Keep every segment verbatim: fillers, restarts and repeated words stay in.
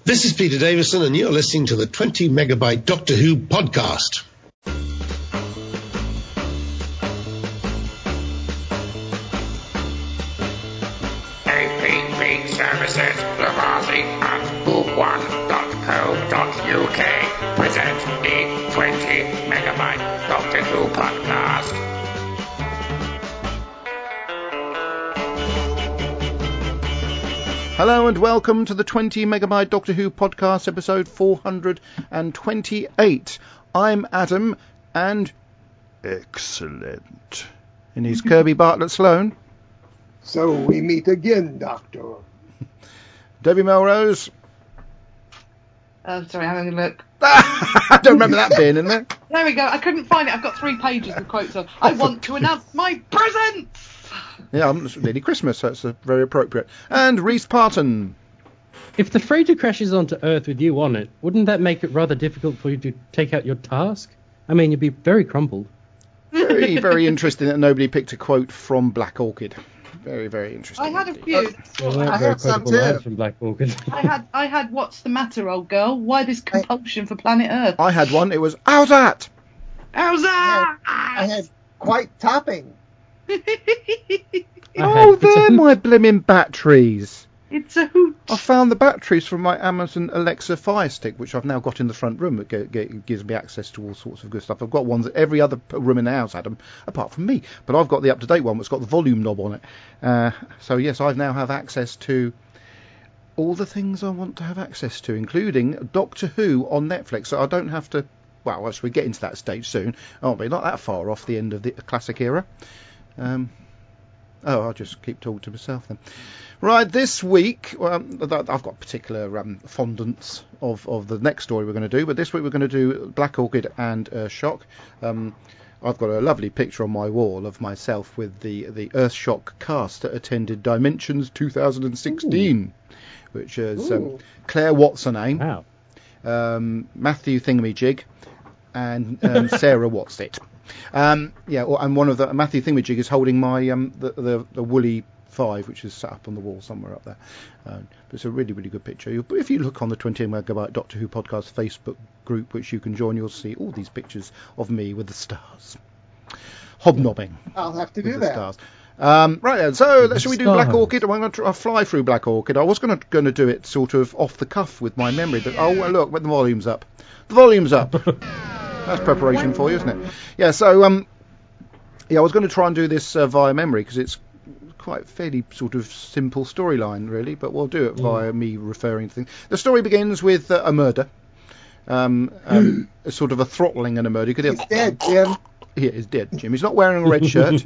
This is Peter Davison, and you're listening to the twenty megabyte Doctor Who podcast. A P P Services, Lavazzi at book one dot co dot U K present the twenty megabyte Doctor Who podcast. Hello and welcome to the twenty megabyte Doctor Who podcast, episode four hundred twenty-eight. I'm Adam, and excellent. And he's Kirby Bartlett Sloan. So we meet again, Doctor. Debbie Melrose. Oh, sorry, having a look. I don't remember that being in there. There we go. I couldn't find it. I've got three pages with quotes on. I want to announce my presents! Yeah, it's nearly Christmas, so it's uh, very appropriate. And Rhys Parton. If the freighter crashes onto Earth with you on it, wouldn't that make it rather difficult for you to take out your task? I mean, you'd be very crumpled. Very, very interesting that nobody picked a quote from Black Orchid. Very, very interesting. I had a indeed. few. There weren't I very have some quotable lines too. from Black Orchid. I had, I had. What's the matter, old girl? Why this compulsion for planet Earth? I had one. It was, how's that? How's that? I had quite topping. Oh, had- it's a they're hoot. my blimmin' batteries. It's a hoot. I found the batteries from my Amazon Alexa Fire Stick, which I've now got in the front room. It, g- g- gives me access to all sorts of good stuff. I've got ones that every other p- room in the house had them, apart from me. But I've got the up-to-date one that's got the volume knob on it. Uh, so, yes, I now have access to all the things I want to have access to, including Doctor Who on Netflix. So I don't have to... Well, as we get into that stage soon, aren't we? Not that far off the end of the classic era. Um... Oh, I'll just keep talking to myself then. Right, this week, um, I've got particular um, fondants of, of the next story we're going to do, but this week we're going to do Black Orchid and uh, Shock. Um, I've got a lovely picture on my wall of myself with the, the Earthshock cast that attended Dimensions two thousand sixteen, Ooh. which is um, Claire What's-her-name, Wow. um, Matthew Thingamajig, and um, Sarah What's-it. Um, yeah, or, and one of the Matthew Thingamajig is holding my um, the, the the Woolly Five, which is set up on the wall somewhere up there. Um, but it's a really, really good picture. You, if you look on the twenty megabyte Doctor Who podcast Facebook group, which you can join, you'll see all these pictures of me with the stars, hobnobbing. I'll have to with do the that. stars. Um, right then, so With shall we the do Black stars. Orchid? I'm going to fly through Black Orchid. I was going to going to do it sort of off the cuff with my memory. But oh, well, look, when the volume's up, the volume's up. That's preparation for you, isn't it? Yeah. So um, yeah, I was going to try and do this uh, via memory because it's quite fairly sort of simple storyline, really. But we'll do it via me referring to things. The story begins with uh, a murder. Um, um a sort of a throttling and a murder. You could He's have, dead, Jim. yeah, he's dead, Jim. He's not wearing a red shirt.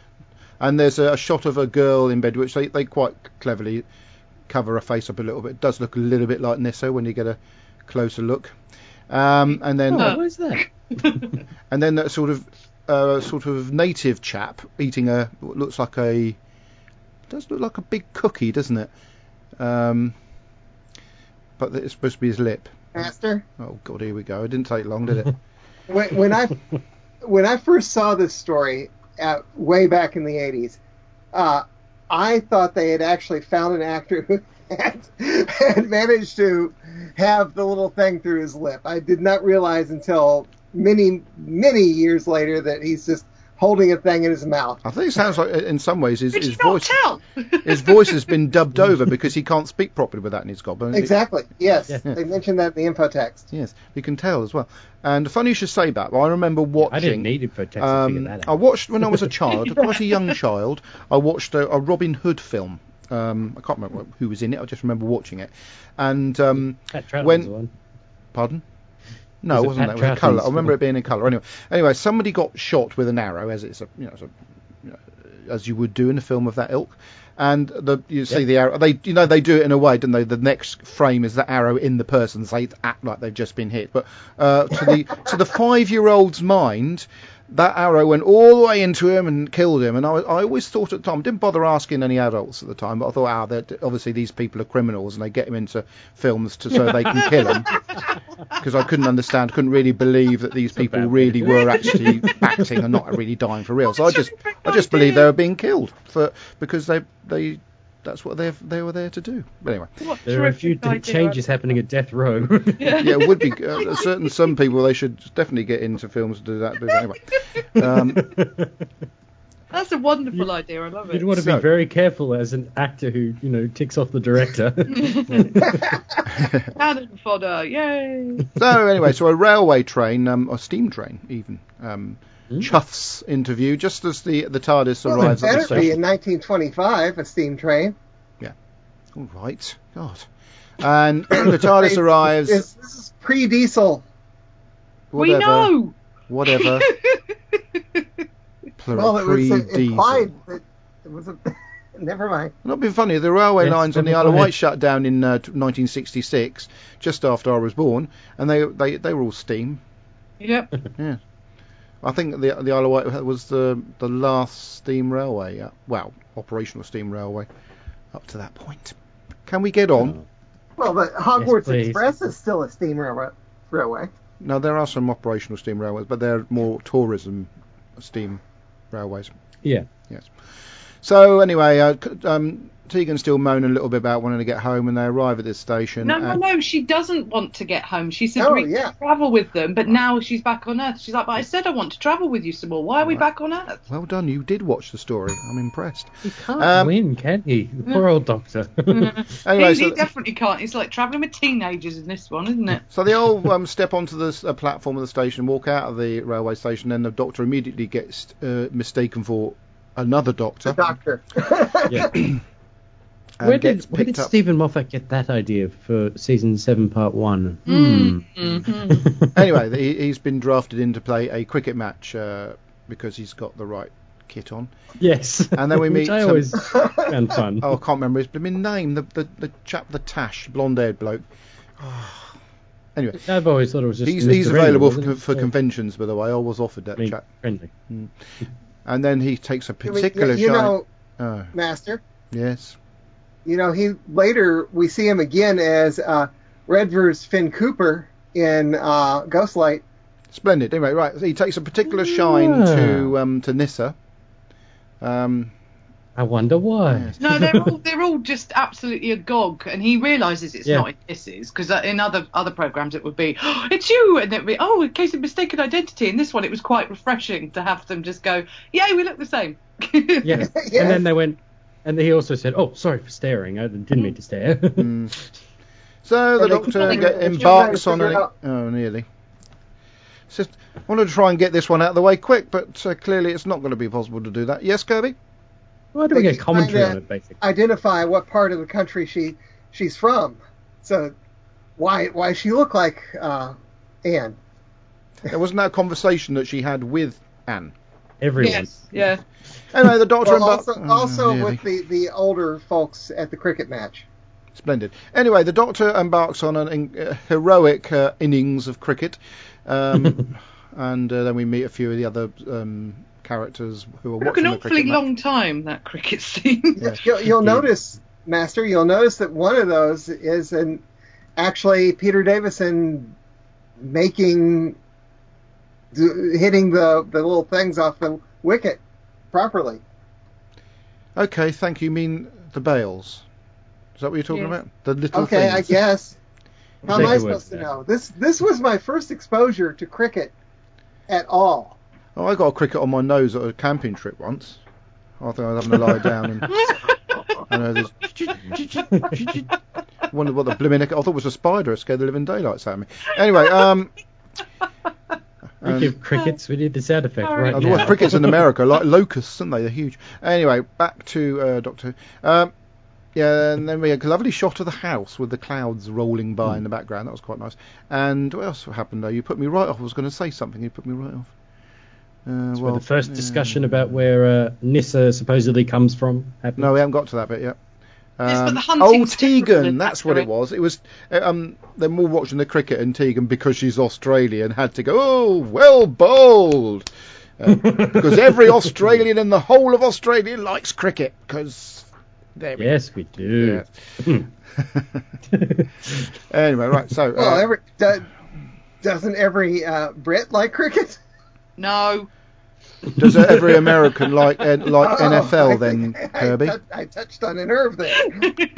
And there's a, a shot of a girl in bed, which they, they quite cleverly cover her face up a little bit. It does look a little bit like Nyssa when you get a closer look. Um, and then, Oh, what is that? and then that sort of, uh, sort of native chap eating a what looks like a, does look like a big cookie, doesn't it? Um, but it's supposed to be his lip. Master, Oh God, here we go. It didn't take long, did it? when, when I when I first saw this story uh, way back in the eighties, uh, I thought they had actually found an actor who had, had managed to have the little thing through his lip. I did not realize until many, many years later that he's just holding a thing in his mouth. I think it sounds like, in some ways, his, Did his you not voice, tell? his voice has been dubbed over because he can't speak properly with that in his gob. Exactly. Yes, Yeah. they mentioned that in the info text. Yes, you can tell as well. And funny you should say that. I remember watching. I didn't need it for text to um, figure that I out. watched when I was a child, quite a young child. I watched a, a Robin Hood film. Um, I can't remember who was in it. I just remember watching it. And um, Pat Troughton's when, the one. pardon? No, Was it it wasn't Pat that. It was Troughton's colour. I remember film? it being in colour. Anyway, anyway, somebody got shot with an arrow, as it's a, you know, as, a, you know, as you would do in a film of that ilk. And the you see Yep. the arrow. They, you know, they do it in a way, don't they? The next frame is the arrow in the person. So they act like they've just been hit. But uh, to the to the five-year-old's mind, that arrow went all the way into him and killed him. And I, I always thought at the time, didn't bother asking any adults at the time, but I thought, ah, that obviously these people are criminals and they get him into films to, so they can kill him. Because I couldn't understand, couldn't really believe that these people bad way really to were actually acting and not really dying for real. So I just, I just believe they were being killed for because they, they, that's what they they were there to do. But anyway, What There are a few terrific idea. changes happening at Death Row. Yeah. yeah, it would be uh, certain some people they should definitely get into films to do that. But anyway, um, That's a wonderful idea. I love it. You'd want to So- be very careful as an actor who, you know, ticks off the director. Cannon fodder, yay! so anyway, so a railway train, um, or steam train even, um, chuffs into view just as the the TARDIS Well, it arrives at the better be station. in nineteen twenty-five, a steam train. All right, God. And the TARDIS arrives. This, this is pre-diesel. We Whatever, know! whatever. Well, it was uh, Pre-diesel. implied that it was a... Never mind. Not being funny, the railway Yes, lines on the never Isle of mind. Wight shut down in uh, t- nineteen sixty-six, just after I was born, and they they, they were all steam. Yep. Yeah, I think the the Isle of Wight was the the last steam railway. Uh, well, operational steam railway up to that point. Can we get on? Well, the Hogwarts please. Express is still a steam railway. railway. No, there are some operational steam railways, but they're more tourism steam railways. Yeah. Yes. So anyway, uh, c- um, Tegan's still moaning a little bit about wanting to get home, and they arrive at this station. No, no, and- no, she doesn't want to get home. She's Oh, agreed yeah. to travel with them, but now she's back on Earth. She's like, but I said I want to travel with you some more. Why are we Right. back on Earth? Well done, you did watch the story. I'm impressed. He can't Um, win, can he? The poor old doctor. Anyway, he, so, he definitely can't. It's like travelling with teenagers in this one, isn't it? so they all um, step onto the s- uh, platform of the station, walk out of the railway station, and the Doctor immediately gets uh, mistaken for another Doctor. The doctor. yeah. and Where gets did, where picked did up. Stephen Moffat get that idea for season seven, part one? Hmm. Anyway, he, he's been drafted in to play a cricket match uh, because he's got the right kit on. Yes. And then we Which meet I some- always found fun. Oh, I can't remember his blooming name. The, the the chap, the Tash, blonde-haired bloke. Anyway, I've always thought it was just. he's Mister he's Friendly, available wasn't for, it? for Yeah. conventions, by the way. I was offered that I mean, chap. friendly. And then he takes a I mean, particular you, you shine. know, Oh, Master, yes. you know, he later we see him again as uh, Redvers Finn Cooper in uh, Ghostlight. Splendid. Anyway, right. So he takes a particular shine to um, to Nyssa. Um, I wonder why. Yes. No, they're all they're all just absolutely agog, and he realises it's Yeah. not his, because in other other programs it would be, oh, it's you, and it would be, oh, in case of mistaken identity. In this one, it was quite refreshing to have them just go, yay, we look the same. Yeah. Yes. And then they went, and he also said, "Oh, sorry for staring. I didn't mean to stare." mm. So the And they Doctor keep- get, they keep embarks trying on to an. figure out- Oh, nearly. It's just, I wanted to try and get this one out of the way quick, but uh, clearly it's not going to be possible to do that. Yes, Kirby? Why do we They get keep commentary trying on to it, basically? Identify what part of the country she she's from. So why why she look like uh, Anne? There wasn't that conversation that she had with Anne. Everyone. Yes, yeah. Anyway, the Doctor Well, embarks. also oh, also nearly. with the, the older folks at the cricket match. Splendid. Anyway, the Doctor embarks on an uh, heroic uh, innings of cricket, um, and uh, then we meet a few of the other um, characters who are Took watching an the awfully cricket match. long time, that cricket scene. Yes. You'll, you'll Yeah. notice, Master, you'll notice that one of those is an actually Peter Davison making d- hitting the, the little things off the wicket properly. Okay, thank you. You mean the Bales? Is that what you're talking Yes. about? The little Okay, I things. guess. How Take am I the word supposed for to that. know? This this was my first exposure to cricket at all. Oh, I got a cricket on my nose at a camping trip once. I think I was having to lie down and I know there's wondered what the blooming I thought it was a spider. It scared the living daylights out of me. Anyway, um, We um, give crickets. We need the sound effect right oh, there was now. crickets in America, like locusts, aren't they? They're huge. Anyway, back to uh, Doctor Who. Um, yeah, and then we had a lovely shot of the house with the clouds rolling by in the background. That was quite nice. And what else happened though? You put me right off. I was going to say something. You put me right off. Uh, That's well, where the first yeah. discussion about where uh, Nyssa supposedly comes from happened. No, we haven't got to that bit yet. Yes, but Um, the hunting's oh, different Tegan, than that's what it accurate. was. It was. uh, Um, they're more watching the cricket, and Tegan, because she's Australian, had to go. Oh, well bowled, uh, because every Australian in the whole of Australia likes cricket. Because there we Yes, we do. go. Anyway, right. So, Well, uh, every do, doesn't every uh, Brit like cricket? No. Does every American like uh, like Oh, N F L I then, think I Kirby? tou- I touched on a nerve there.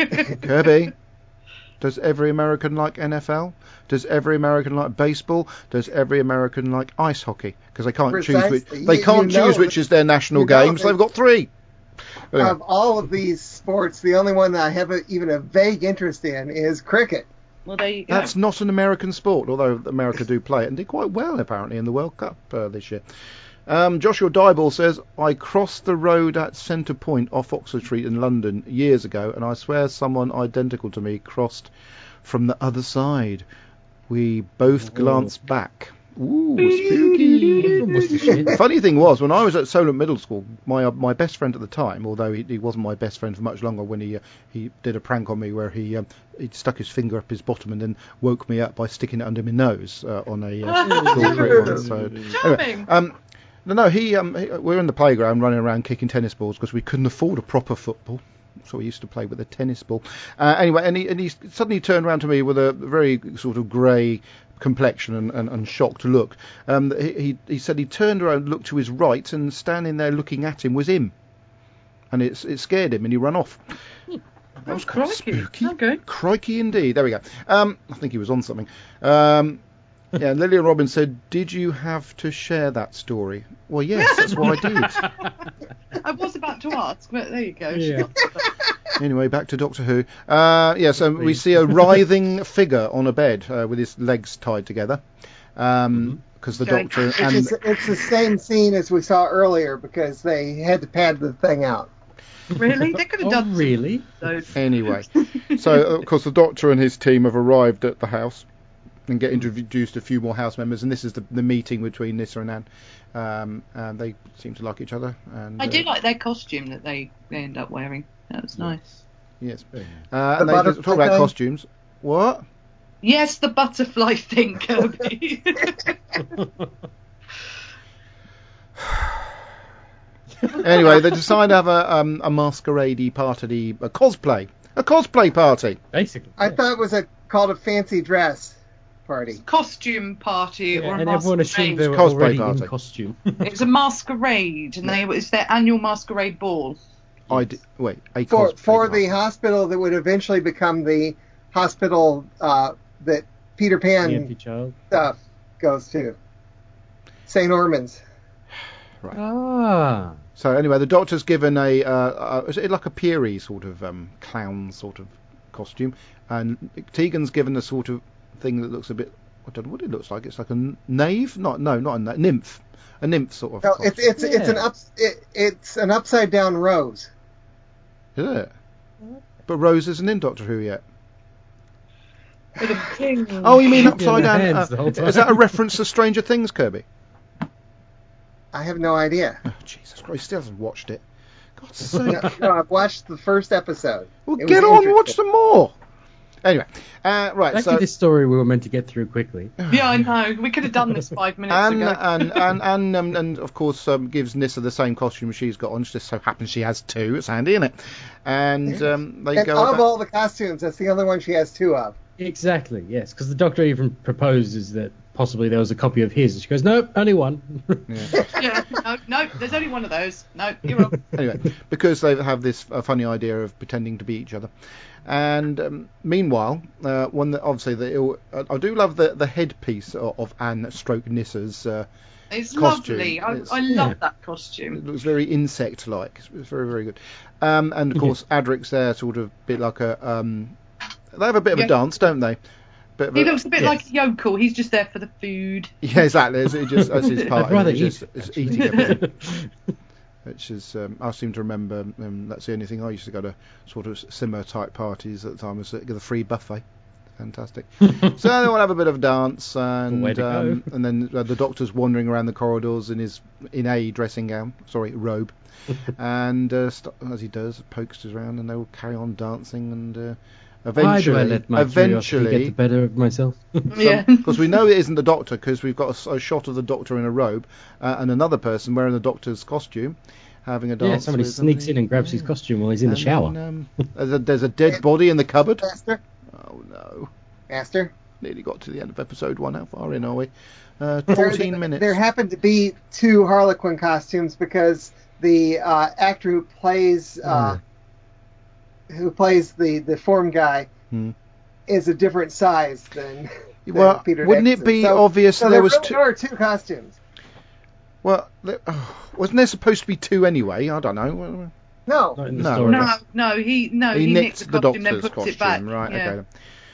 Kirby, does every American like N F L? Does every American like baseball? Does every American like ice hockey? Because they can't choose which Precisely. they You- can't you choose know which that- is their national you know game, so that- they've got three. But anyway, Of all of these sports, the only one that I have a, even a vague interest in is cricket. Well, there you go. that's not an American sport, although America do play it and did quite well apparently in the World Cup uh, this year. Um, Joshua Dyball says, I crossed the road at Centre Point off Oxford Street in London years ago, and I swear someone identical to me crossed from the other side. We both glanced back. Ooh, spooky. What's the shit? Funny thing was, when I was at Solent Middle School, my uh, my best friend at the time, although he, he wasn't my best friend for much longer, when he uh, he did a prank on me where he um, he stuck his finger up his bottom and then woke me up by sticking it under my nose uh, on a uh, school trip once. So anyway, Charming. um, no, no, he um, he, we were in the playground running around kicking tennis balls because we couldn't afford a proper football. So we used to play with a tennis ball. Uh, anyway, and he, and he suddenly turned around to me with a very sort of grey complexion and, and, and shocked look. Um, he, he he said he turned around, looked to his right, and standing there looking at him was him. And it, it scared him, and he ran off. That was quite crikey. spooky. Okay. Crikey indeed. There we go. Um, I think he was on something. Um, yeah, Lillian Robbins said, did you have to share that story? Well, yes, that's what I did. I was about to ask, but there you go. Yeah. Anyway, back to Doctor Who. Uh, yeah, so we Please. see a writhing figure on a bed uh, with his legs tied together. Um, because the Okay. Doctor It's, and just- it's the same scene as we saw earlier because they had to pad the thing out. Really? They could have Oh, done really? So, anyway, so of course the Doctor and his team have arrived at the house and get introduced to a few more house members, and this is the, the meeting between Nissa and Anne. Um, and they seem to like each other. And I uh, do like their costume that they, they end up wearing. That was nice. Yes, Yeah. uh, The and they butterfly talk about thing? costumes. What? Yes, the butterfly thing, Kirby. Anyway, they decide to have a um, a masquerade party, a cosplay, a cosplay party. Basically. I yeah. thought it was a called a fancy dress party. Costume party Yeah, or a and everyone assumed they masquerade. were Cosplay already party. in costume. It's a masquerade, and they it's their annual masquerade ball. I d- wait, a For cosplay for party. the hospital that would eventually become the hospital uh, that Peter The empty Pan child. stuff goes to. Saint Ormond's. Ah. So anyway, the Doctor's given a uh, uh, is it like a Peary sort of um, clown sort of costume, and Tegan's given a sort of thing that looks a bit. I don't know what it looks like. It's like a n- knave, not no, not a na- nymph, a nymph sort of. No, costume. it's it's it's an Yeah. up it, it's an upside down rose. Is it? But Rose isn't in Doctor Who yet. With a king. Oh, you mean Yeah, upside their down? hands Uh, the whole is that a time. reference to Stranger Things, Kirby? I have no idea. Oh, Jesus Christ, he still hasn't watched it. God's No, sake. no, I've watched the first episode. Well, It was get on, watch interesting. some more. Anyway, uh, right. Back so to this story we were meant to get through quickly. Yeah, I know. We could have done this five minutes Anne, ago. and and and, um, and of course um, gives Nissa the same costume she's got on. It just so happens she has two. It's handy, isn't it? And um, they And go of about. all the costumes, that's the only one she has two of. Exactly, yes. Because the Doctor even proposes that possibly there was a copy of his. And she goes, nope, only one. Yeah. Yeah, no, no, there's only one of those. No, you're wrong. Anyway, because they have this uh, funny idea of pretending to be each other. And um, meanwhile, uh, one that obviously the uh, I do love the the headpiece of, of Anne Stroke Nissa's. Uh, It's Costume. lovely. I, It's- I love Yeah. that it costume. looks very insect-like. It's, it's very very good. Um, and of course, Adric's there, sort of bit like a. Um, they have a bit of Yeah. a dance, don't they? Bit of He a- looks a bit Yes. like a yokel. He's just there for the food. Yeah, exactly. It's, it just, that's his part. I'd rather It's just- eat, it's actually. eating everything. Which is, um, I seem to remember, um, that's the only thing I used to go to sort of simmer type parties at the time, was uh, the free buffet. Fantastic. So they will have a bit of dance, and Way to go. um, and then uh, the Doctor's wandering around the corridors in his in a dressing gown, sorry, robe, and uh, st- as he does, pokes us around, and they will carry on dancing, and uh, Why do I eventually, let my curiosity eventually, get the better of myself? Yeah. because we know it isn't the Doctor, because we've got a s- a, shot of the Doctor in a robe uh, and another person wearing the Doctor's costume having a dance. yeah, somebody with sneaks them. in and grabs his Yeah. costume while he's in the And shower. then, um, there's, a, there's a dead body in the cupboard. Master, Oh no! Master, nearly got to the end of episode one. How far in are we? Uh, There- fourteen there, minutes. There happened to be two Harlequin costumes because the uh, actor who plays uh, who plays the, the form guy Hmm. is a different size than, than Well, Peter wouldn't it Davison. be so, obvious so there there was really two? are two costumes? Well, there, oh, wasn't there supposed to be two anyway? I don't know. No. Not in the No. story. No, no, he no he, he, nicked the the costume, doctor's then puts costume, it back. right? Yeah. Okay. Then.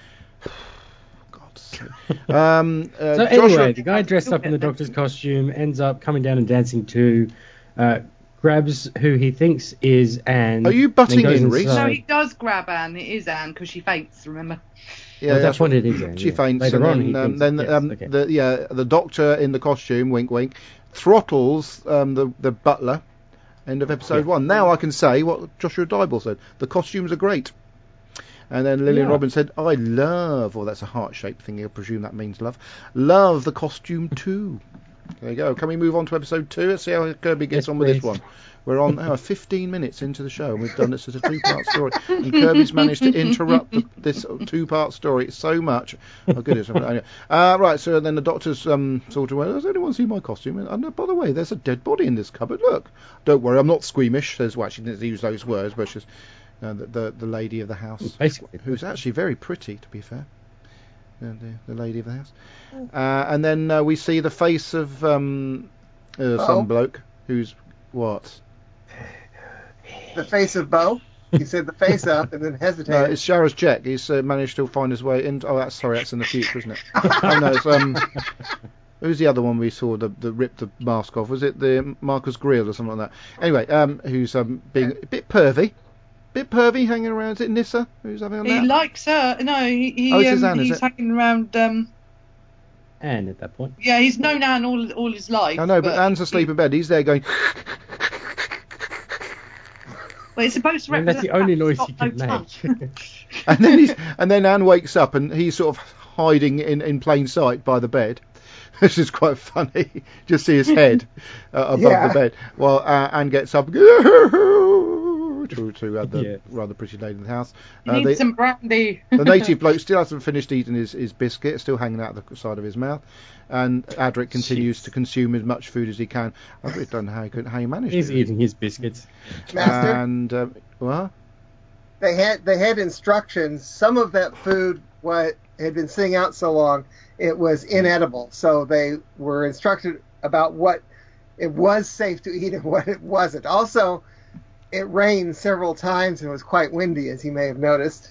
God's sake. Um, uh, So Joshua, anyway, the guy dressed up in the doctor's costume ends up coming down and dancing too, uh, grabs who he thinks is Anne. Are you then butting goes in, Reese? inside. No, he does grab Anne. It is Anne because she faints. Remember? yeah, Well, at that that's point right. it is Anne, She yeah. faints, Later and on then, he um, thinks- then yes, um, okay. the yeah the doctor in the costume, wink wink, throttles um, the the butler. End of episode Yeah. one. Now I can say what Joshua Dybel said. The costumes are great. And then Lillian Yeah. Robbins said, I love, oh, that's a heart-shaped thing, I presume that means love, love the costume too. There you go. Can we move on to episode two? Let's see how Kirby gets Yes, on with this please. one. We're on uh, fifteen minutes into the show, and we've done this as a two-part story. And Kirby's managed to interrupt the, this two-part story so much. Oh, goodness. Anyway. Uh, right, so then the doctor's um, sort of, well, does anyone see my costume? And uh, by the way, there's a dead body in this cupboard. Look. Don't worry, I'm not squeamish. Says, well, she didn't use those words, but she's uh, the, the, the lady of the house. Basically. Who's actually very pretty, to be fair. Uh, the, the lady of the house. Uh, and then uh, we see the face of um, uh, Oh. some bloke who's what? The face of Bo. He said the face up and then No, hesitated. it's Sharaz Jek. He's uh, managed to find his way into. Oh, that's sorry, that's in the future, isn't it? Oh no, it's um. Who's the other one we saw that the ripped the mask off? Was it the Marcus Greal or something like that? Anyway, um, who's um being a bit pervy, bit pervy, hanging around. Is it Nissa who's having a He nap? likes her. No, he, he Oh, it's his um, Anne, is he's it? hanging around. Um, Anne at that point. yeah, he's known Anne all all his life. I know, but Anne's asleep in bed. He's there going. Well, it's supposed to I mean, that's represent the only fact noise he's he got can no make. tongue. And then he's, and then Anne wakes up and he's sort of hiding in, in plain sight by the bed. This is quite funny. Just see his head uh, above Yeah. the bed. While uh, Anne gets up to, to uh, the Yeah. rather pretty lady in the house. He Uh, needs the, some brandy. the native bloke still hasn't finished eating his, his biscuit, still hanging out the side of his mouth. And Adric continues Jeez. to consume as much food as he can. I really don't know how he, could, how he managed He's it. eating his biscuits. Master, And, um, well, they had they had instructions. Some of that food, what had been sitting out so long, it was inedible. So they were instructed about what it was safe to eat and what it wasn't. Also, it rained several times and was quite windy, as you may have noticed.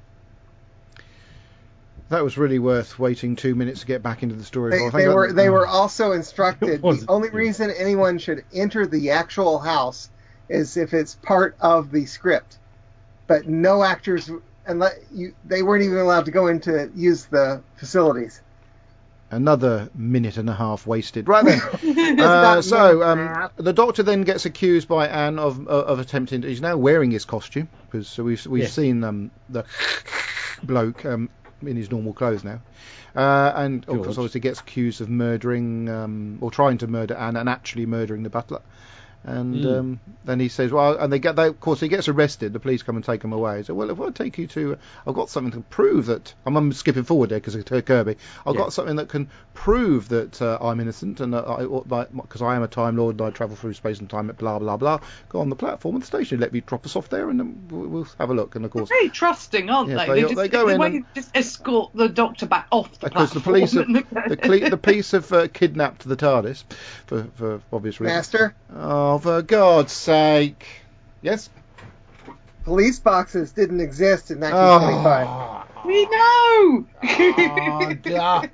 that was really worth waiting two minutes to get back into the story. They, for. I think they that- were they were also instructed. Was The it? only reason anyone should enter the actual house is if it's part of the script. But no actors, unless you, they weren't even allowed to go in to use the facilities. Another minute and a half wasted. Right then. About uh, a so minute and a um, half. the doctor then gets accused by Anne of uh, of attempting. To, he's now wearing his costume because so we've we've Yes. seen um, the bloke um, in his normal clothes now, uh, and of course George. obviously gets accused of murdering um, or trying to murder Anne and actually murdering the butler. And Mm. um, then he says, well, and they get, they, of course, he gets arrested. The police come and take him away. So, well, if I take you to, I've got something to prove that, I'm, I'm skipping forward there because of Kirby. I've Yeah. got something that can prove that uh, I'm innocent and that I, because I am a Time Lord and I travel through space and time at blah, blah, blah. Go on the platform of the station, let me drop us off there and then we'll, we'll have a look. And of course, Very trusting, aren't Yes, they? they- just, they go the in way and- you just escort the doctor back off the because the platform. police have, and the, cle- the police have uh, kidnapped the TARDIS for, for obvious reasons. Master, Oh, for God's sake. Yes? police boxes didn't exist in nineteen twenty-five. Oh. We know. Oh, duh.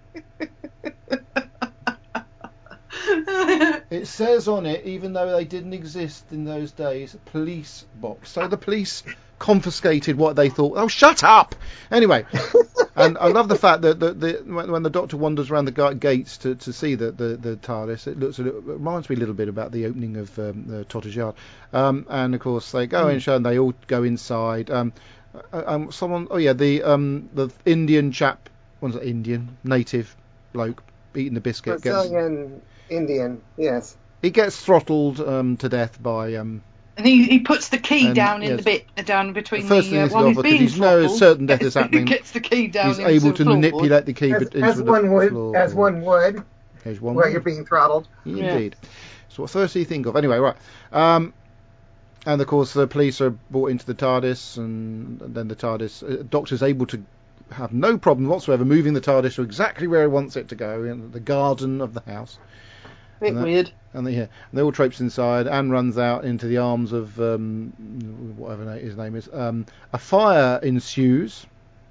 It says on it, even though they didn't exist in those days, police box. So the police confiscated what they thought. Oh, shut up! Anyway, and I love the fact that the, the when, when the Doctor wanders around the ga- gates to, to see the, the, the TARDIS, it looks a little, it reminds me a little bit about the opening of um, the Totter's Yard. Um, and of course they go in, show, and they all go inside. Um, uh, um, someone, oh yeah, the um, the Indian chap, what's it, Indian native bloke eating the biscuit. Gets, Brazilian Indian, yes. he gets throttled um, to death by um, And he, he puts the key And, down in yes. the bit down between The first the thing uh, is while he's because being he's knows throttled, certain death gets is the- happening. Gets the key down He's into able the to floorboard. manipulate the key As, bet- into as the one would, floor. as one would, As one while would. you're being throttled. Indeed. So what first do you think of? Anyway, right. Um, and of course the police are brought into the TARDIS, and then the TARDIS uh, Doctor's able to have no problem whatsoever moving the TARDIS to exactly where he wants it to go, in the garden of the house. Bit And that- weird. And they, yeah, and they all traipse inside. Anne runs out into the arms of um, whatever na- his name is. Um, a fire ensues,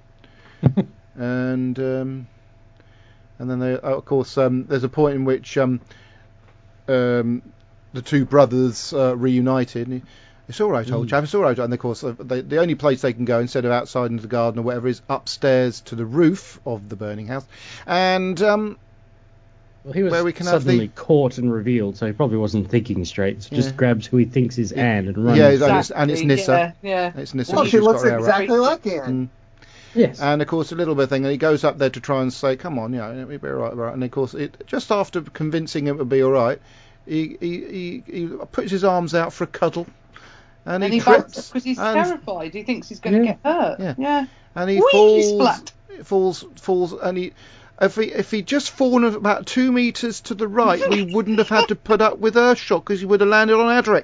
and um, and then they, oh, of course, um, there's a point in which um, um, the two brothers uh, reunited. And he, it's all right, old Mm. chap. It's all right. And of course, uh, they, the only place they can go instead of outside into the garden or whatever is upstairs to the roof of the burning house, and. Um, Well, he was Where we can have suddenly the- caught and revealed, so he probably wasn't thinking straight. So Yeah. just grabs who he thinks is Anne and runs. Yeah, and it's, and it's Exactly, Nissa. Yeah, yeah. It's Nissa. Well, She's she got looks her hair up. exactly like Anne. Mm. Yes. And of course, a little bit of thing, and he goes up there to try and say, "Come on, you know, it'll be all right, all right." And of course, it, just after convincing him it would be all right, he he, he he puts his arms out for a cuddle, and, And he he trips because he's and, terrified. He thinks he's going to Yeah. get hurt. Yeah. Yeah. and he Whee! falls, Splat. falls, falls, and he. If he if he just fallen about two meters to the right, we wouldn't have had to put up with Earthshock because he would have landed on Adric.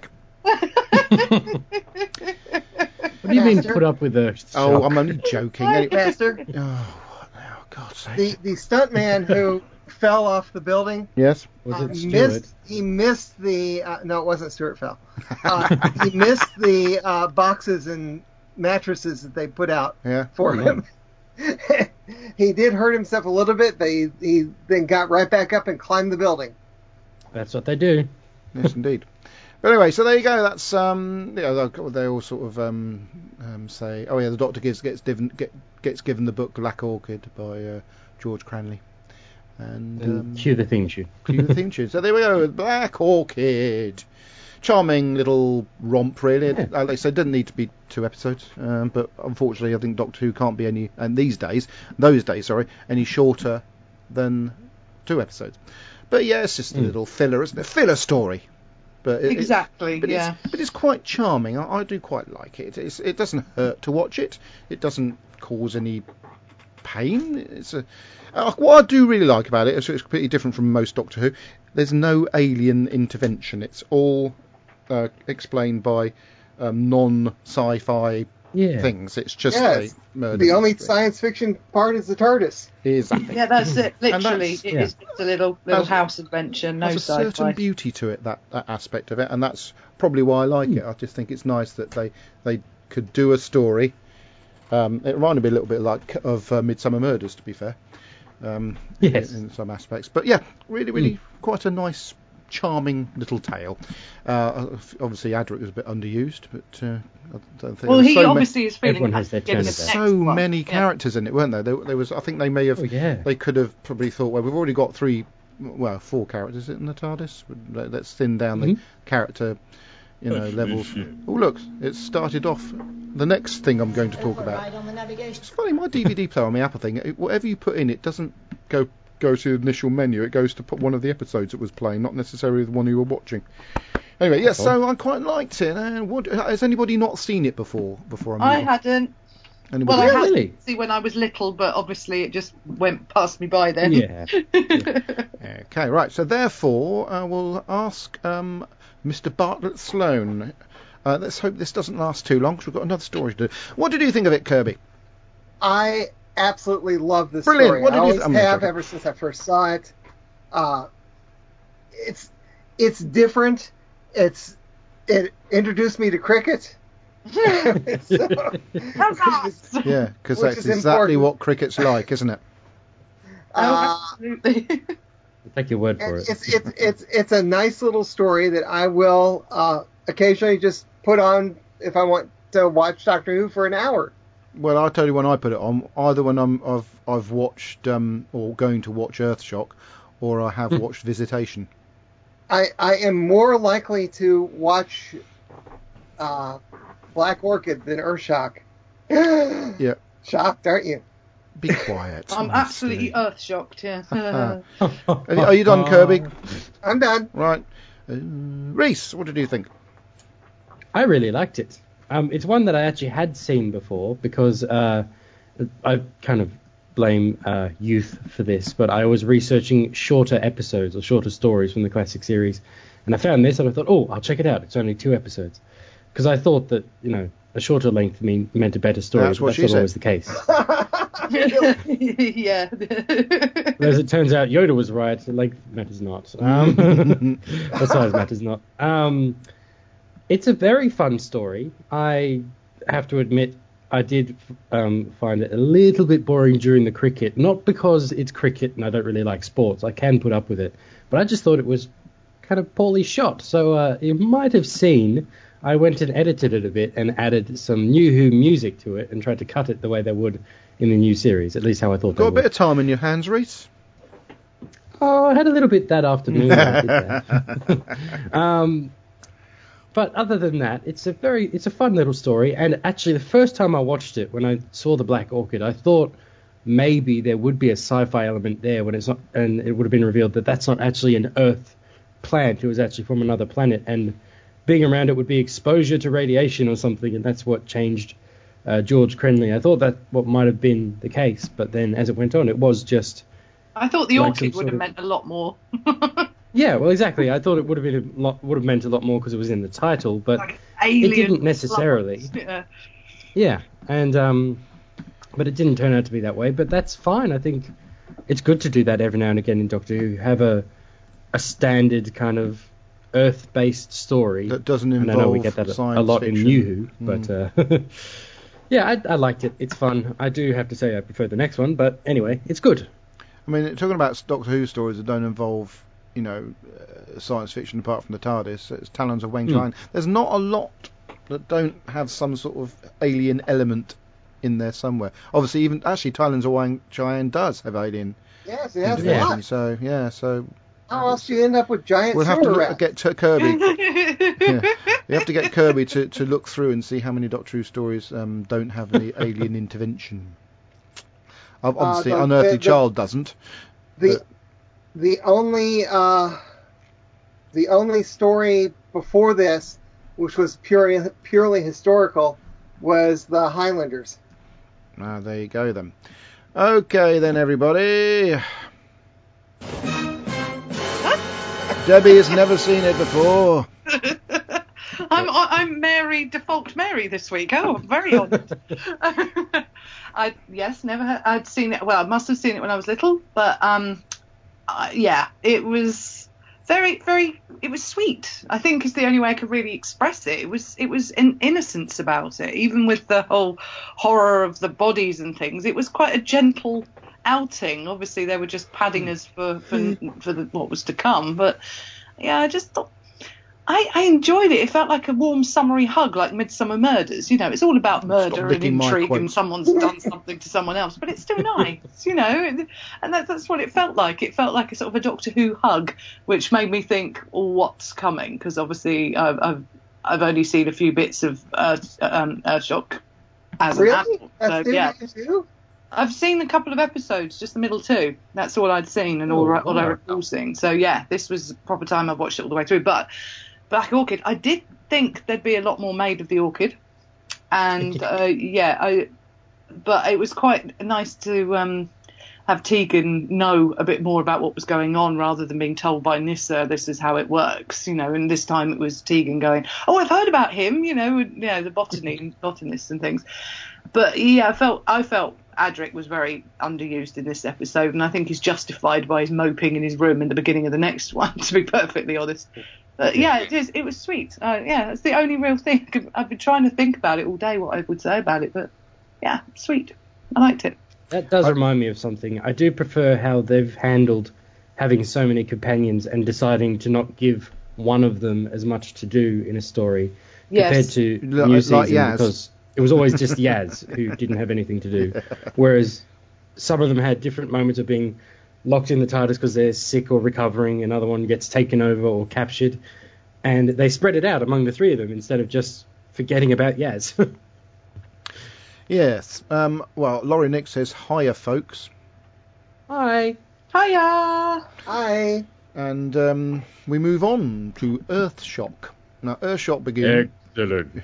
What do you mean put up with a Oh, shock? I'm only joking. Anyway, Master, oh, what now? God's sake. the the stuntman who fell off the building Yes. Was uh, it Stuart? missed. He missed the. Uh, no, it wasn't Stuart Fell. Uh, he missed the uh, boxes and mattresses that they put out Yeah. for Oh, him. He did hurt himself a little bit, but he, he then got right back up and climbed the building. That's what they do. Yes, indeed. But anyway, so there you go. That's um, yeah. They they all sort of um, um say, oh yeah, the Doctor gives gets given get, gets given the book Black Orchid by uh, George Cranley, and, And um, cue the theme tune. cue the theme tune. So there we go, with Black Orchid. Charming little romp, really. Yeah. Like I said, didn't need to be two episodes, um, but unfortunately, I think Doctor Who can't be any, and these days, those days, sorry, any shorter than two episodes. But yeah, it's just a Mm. little filler, isn't it? Filler story. But it, Exactly. It, but yeah. it's but it's quite charming. I, I do quite like it. It's, it doesn't hurt to watch it. It doesn't cause any pain. It's a uh, what I do really like about it is it's completely different from most Doctor Who. There's no alien intervention. It's all uh, explained by um, non-sci-fi Yeah. things. It's just Yes. a murder. The only mystery. science fiction part is the TARDIS. Exactly. Yeah, that's it. And Literally, that's- it yeah. is just a little little Has- house adventure. No Has a certain sci-fi. beauty to it, that, that aspect of it, and that's probably why I like Hmm. it. I just think it's nice that they they could do a story. Um, it reminded me a little bit like of uh, Midsummer Murders, to be fair. Um, Yes. in, in some aspects, but yeah, really, really quite a nice, charming little tale. Uh, obviously, Adric was a bit underused, but uh, I don't think Well, there he was so obviously is feeling Everyone like has their giving turn us of the so next one. many Yeah. characters in it, weren't there? There, there was, I think they may have, Oh, yeah. they could have probably thought, well, we've already got three, well, four characters in the TARDIS. Let's thin down the Mhm. character, you know, levels. Oh, look, it started off. The next thing I'm going to talk about. It's funny, my D V D player on the Apple thing, it, whatever you put in, it doesn't go go to the initial menu. It goes to put one of the episodes it was playing, not necessarily the one you were watching. Anyway, yes, That's so I quite liked it. And what, has anybody not seen it before? Before I move I on? hadn't. Anybody? Well, I had Really? to see when I was little, but obviously it just went past me by then. Yeah. Okay, right. So therefore, I will ask um, Mister Bartlett Sloan. Uh, let's hope this doesn't last too long, because we've got another story to do. What did you think of it, Kirby? I absolutely love this Brilliant. story. What did I you always th- I'm not have joking. ever since I first saw it. Uh, it's it's different. It's it introduced me to cricket. So- Huzzah! Yeah, because Which that's is exactly important. what cricket's like, isn't it? uh, Oh, absolutely. I'll take your word for and it. it's it's it's it's a nice little story that I will uh, occasionally just put on if I want to watch Doctor Who for an hour. Well, I'll tell you when I put it on. Either when I'm, I've I've watched um, or going to watch Earthshock, or I have watched Visitation. I I am more likely to watch uh, Black Orchid than Earthshock. Yeah, Shocked, aren't you? be quiet. I'm honestly. absolutely earth shocked. Yeah. Are you- Are you done, Kirby? I'm done. Right. Uh, Reese, what did you think? I really liked it. Um, it's one that I actually had seen before because uh, I kind of blame uh, youth for this, but I was researching shorter episodes or shorter stories from the classic series, and I found this and I thought, oh, I'll check it out. It's only two episodes. Because I thought that, you know, a shorter length mean, meant a better story, That's but what that's she not said. always the case. Yeah. But as it turns out, Yoda was right. Length matters not. Um, or size matters not. Um, it's a very fun story. I have to admit, I did um, find it a little bit boring during the cricket. Not because it's cricket and I don't really like sports. I can put up with it. But I just thought it was kind of poorly shot. So uh, you might have seen I went and edited it a bit and added some New Who music to it and tried to cut it the way they would in the new series, at least how I thought Got they a would. bit of time in your hands, Reese. Oh, I had a little bit that afternoon when I did that. um, but other than that, it's a very, it's a fun little story. And actually, the first time I watched it, when I saw the Black Orchid, I thought maybe there would be a sci-fi element there when it's not, and it would have been revealed that that's not actually an Earth plant. It was actually from another planet, and being around it would be exposure to radiation or something, and that's what changed uh, George Crenley. I thought that what might have been the case, but then as it went on, it was just. I thought the Like orchid some would sort have of- meant a lot more. Yeah, well, exactly. I thought it would have been a lot, would have meant a lot more because it was in the title, but Like alien it didn't necessarily. flowers. Yeah. Yeah, and um, but it didn't turn out to be that way. But that's fine. I think it's good to do that every now and again in Doctor Who. Have a a standard kind of Earth-based story That doesn't and I know we involve get that a, a science lot in fiction. New Who, Mm. but uh, yeah, I, I liked it. It's fun. I do have to say I prefer the next one, but anyway, it's good. I mean, talking about Doctor Who stories that don't involve, you know, uh, science fiction apart from the TARDIS, it's Talons of Weng Hmm. Chiang. There's not a lot that don't have some sort of alien element in there somewhere. Obviously, even actually, Talons of Weng Chiang does have alien Yes, it has a Yeah. intervention. lot. So yeah, so How else do you end up with giant we'll have to sewer look, rats? get to Kirby. Yeah. We have to get Kirby to, to look through and see how many Doctor Who stories um, don't have any alien intervention. Ob- Obviously, Uh, the- Unearthly the- the- Child doesn't. The But- the only uh, the only story before this, which was purely purely historical, was the Highlanders. Ah, there you go then. Okay then, everybody. Debbie has never seen it before. I'm I'm Mary default Mary this week. Oh, I'm very honoured. I yes, never had, I'd seen it. Well, I must have seen it when I was little, but um, uh, yeah, it was very very. It was sweet. I think is the only way I could really express it. It was it was an innocence about it, even with the whole horror of the bodies and things. It was quite a gentle outing. Obviously, they were just padding us for for for the, what was to come, but yeah, I just thought. I, I enjoyed it. It felt like a warm, summery hug, like Midsummer Murders. You know, it's all about murder and licking my intrigue, quote. and someone's done something to someone else, but it's still nice, you know. And, and that, that's what it felt like. It felt like a sort of a Doctor Who hug, which made me think, well, what's coming? Because obviously, I've, I've I've only seen a few bits of Earth, um, Earthshock as Really? an adult. That's So, new yeah, to you too? I've seen a couple of episodes, just the middle two. That's all I'd seen and all, Oh, all I wow. recall seeing. So yeah, this was the proper time I've watched it all the way through. But Black Orchid, I did think there'd be a lot more made of the orchid, and uh, yeah, I. But it was quite nice to um, have Tegan know a bit more about what was going on rather than being told by Nyssa this is how it works, you know. And this time it was Tegan going, "Oh, I've heard about him," you know, you know, the botany, botanists and things. But yeah, I felt I felt Adric was very underused in this episode, and I think he's justified by his moping in his room in the beginning of the next one, to be perfectly honest. But yeah, it is. It was sweet. Uh, yeah, it's the only real thing. I could, I've been trying to think about it all day, what I would say about it, but yeah, sweet. I liked it. That does remind me of something. I do prefer how they've handled having so many companions and deciding to not give one of them as much to do in a story Yes. compared to Like- New like Season Yaz. because it was always just Yaz who didn't have anything to do. Whereas some of them had different moments of being locked in the TARDIS because they're sick or recovering, another one gets taken over or captured, and they spread it out among the three of them instead of just forgetting about Yaz. Yes. Um, well, Laurie Nick says, hiya, folks. Hi. Hiya! Hi. And um, we move on to Earthshock. Now, Earthshock begins... Excellent.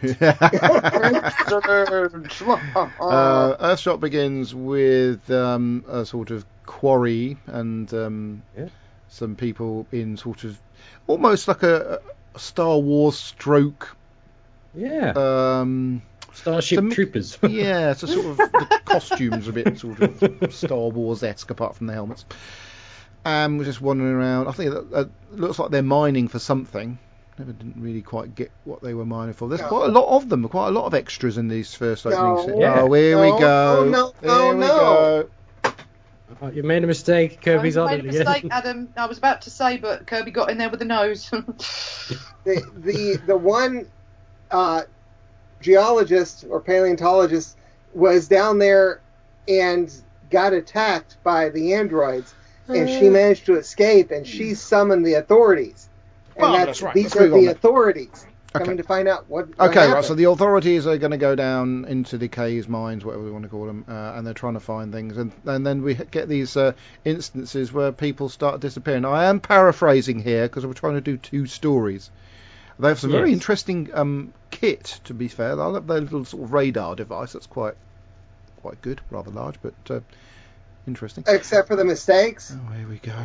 uh, Earthshock begins with um, a sort of quarry and um, Yeah. some people in sort of almost like a, a Star Wars stroke. Yeah. Um, Starship some- Troopers. yeah, it's a sort of the costumes are a bit sort of Star Wars-esque apart from the helmets. Um, we're just wandering around. I think that uh, looks like they're mining for something. Never didn't really quite get what they were mining for. There's No. quite a lot of them, quite a lot of extras in these first opening No. scenes. Yeah. Oh, here we No, go. no, no, here we no. go. Oh, you made a mistake. Kirby's I on made it a again. mistake, Adam. I was about to say, but Kirby got in there with the nose. the the the one uh, geologist or paleontologist was down there and got attacked by the androids, and she managed to escape, and she summoned the authorities. And Oh, that's, that's right. these Let's are move on the then. authorities Okay. coming to find out what, what Okay, happened. right. So the authorities are going to go down into the caves, mines, whatever we want to call them, uh, and they're trying to find things. And, and then we get these uh, instances where people start disappearing. I am paraphrasing here because we're trying to do two stories. They have some very Yes. interesting um, kit, to be fair. I love their little sort of radar device. That's quite quite good, rather large, but uh, interesting. Except for the mistakes. Oh, here we go.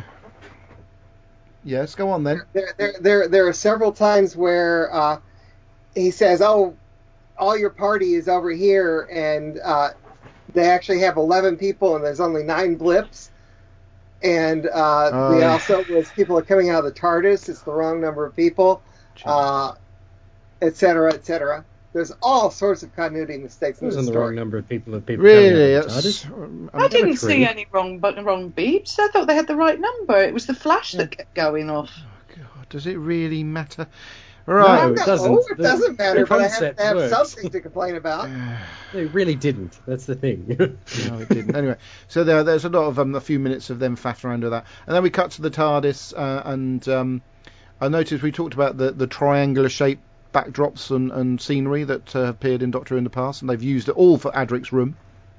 Yes, go on then. There, there, there, there are several times where uh, he says, "Oh, all your party is over here," and uh, they actually have eleven people, and there's only nine blips. And uh, Oh. the also was people are coming out of the TARDIS. It's the wrong number of people, uh, et cetera, et cetera. There's all sorts of continuity mistakes It in the wasn't the story. wrong number of people. Of people Really, coming out of the it's, TARDIS. um, I didn't true. see any wrong but wrong beeps. I thought they had the right number. It was the flash that kept going off. God, does it really matter? No, Right. it doesn't. Oh, it The- doesn't matter, the but I have concept to have works. something to complain about. They really didn't. That's the thing. No, it didn't. Anyway, so there, there's a lot of um, a few minutes of them faffing around with that, and then we cut to the TARDIS, uh, and um, I noticed we talked about the, the triangular shaped backdrops and, and scenery that uh, appeared in Doctor Who in the past, and they've used it all for Adric's room.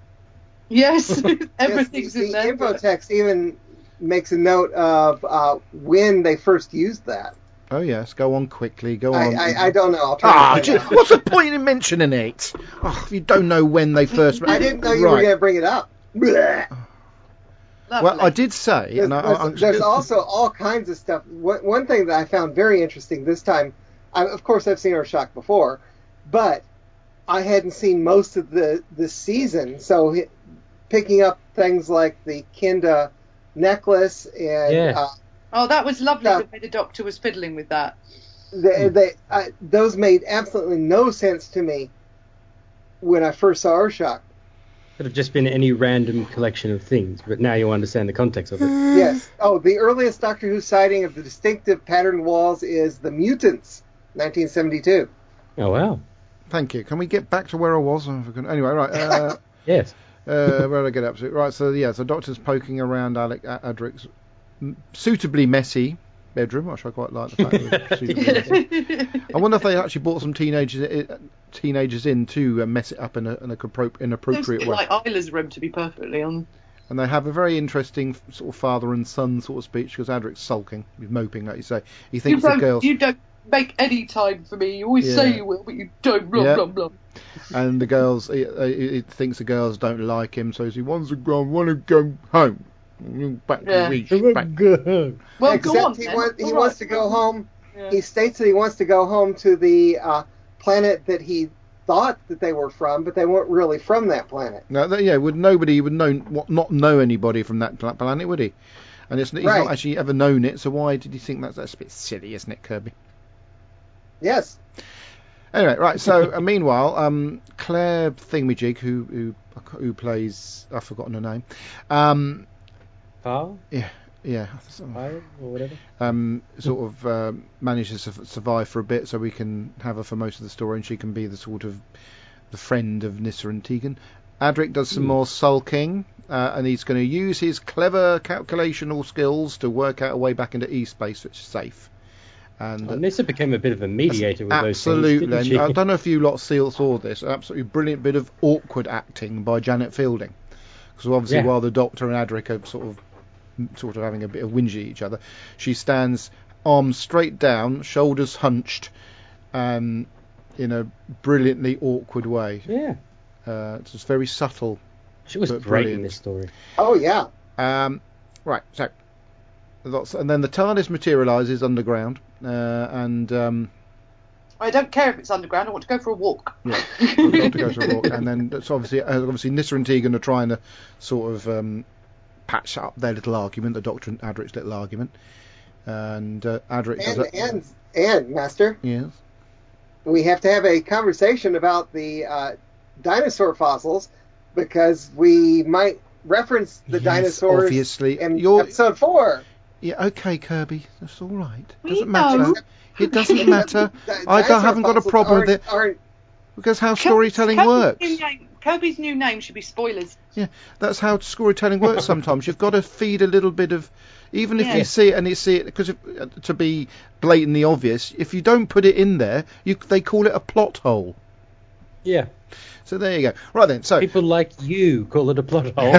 Yes, Yes, everything's the, in the there. info text even makes a note of uh, when they first used that. Oh yes, go on quickly, go I, on. I, I don't know. I'll try Ah, to gee, find out. what's the point in mentioning it? Oh, you don't know when they first. I didn't know you were right. going to bring it up. Blech. Lovely. Well, I did say, There's, and I, there's, I, I'm there's also all kinds of stuff. One, one thing that I found very interesting this time, I, of course, I've seen Earthshock before, but I hadn't seen most of the, the season. So hi- picking up things like the Kinda necklace and Yeah. uh, Oh, that was lovely Yeah. the way the doctor was fiddling with that. they, they, uh, those made absolutely no sense to me when I first saw Earthshock. Could have just been any random collection of things, but now you understand the context of it. Yes. Oh, the earliest Doctor Who sighting of the distinctive patterned walls is The Mutants, nineteen seventy-two. Oh wow. Thank you. Can we get back to where I was? Oh, for goodness- Anyway, right. Uh, Yes. uh, where did I get up to? Right. So yeah, so Doctor's poking around Alec Adric's m- suitably messy bedroom, which I quite like the fact that it was suitably messy. I wonder if they actually brought some teenagers i- teenagers in to uh, mess it up in a, in a compro- It was a inappropriate bit way. like Isla's room, to be perfectly honest. And they have a very interesting f- sort of father and son sort of speech because Adric's sulking, he's moping, like you say. He You thinks the don't, girls, you don't make any time for me. You always Yeah. say you will, but you don't. Blah, Yeah. blah, blah. and the girls, he, he, he thinks the girls don't like him, so he wants to go, want to go home, back to Yeah. Reach, back. Well, Except go on, he, then. want, he All wants right. to go home. Yeah. He states that he wants to go home to the uh, planet that he thought that they were from, but they weren't really from that planet. No, th- yeah, would nobody would know what not know anybody from that pla- planet, would he? And it's, he's Right. not actually ever known it, so why did he think that's that's a bit silly, isn't it, Kirby? Yes. Anyway, right. So uh, meanwhile, um, Claire Thingamajig, who who who plays, I've forgotten her name. Um, Paul? yeah, yeah. Paul or whatever? Um, sort of um, manages to survive for a bit, so we can have her for most of the story, and she can be the sort of the friend of Nyssa and Tegan. Adric does some Hmm. more sulking, uh, and he's going to use his clever calculational skills to work out a way back into E-space, which is safe. And Oh, uh, Nyssa became a bit of a mediator with those things, absolutely, didn't and she? I don't know if you lot saw saw this. An absolutely brilliant bit of awkward acting by Janet Fielding, because obviously Yeah. while the Doctor and Adric are sort of sort of having a bit of whinge at each other, she stands arms straight down, shoulders hunched, um, in a brilliantly awkward way. Yeah. Uh, it's just very subtle. She was but great brilliant. in this story. Oh yeah. Um, right, so lots, and then the TARDIS materialises underground, uh, and um, I don't care if it's underground. I want to go for a walk. yeah, I've got to go for a walk. And then it's obviously, uh, obviously, Nyssa and Tegan are trying to sort of um, patch up their little argument, the Doctor and Adric's little argument, and uh, Adric does And it. and and Master, Yes. we have to have a conversation about the uh, dinosaur fossils because we might reference the Yes, dinosaurs obviously. in You're- episode four. Yeah, okay, Kirby, that's all right. We Doesn't know. matter. It doesn't matter. Di- I dinosaur haven't got a fossils problem with aren't- it Aren't, because how storytelling Kirby's works. New name, Kirby's new name should be spoilers. Yeah, that's how storytelling works. Sometimes you've got to feed a little bit of, even if you Yes. see it and you see it because to be blatantly obvious, if you don't put it in there, you they call it a plot hole. Yeah. So there you go. Right then, so People like you call it a plot hole.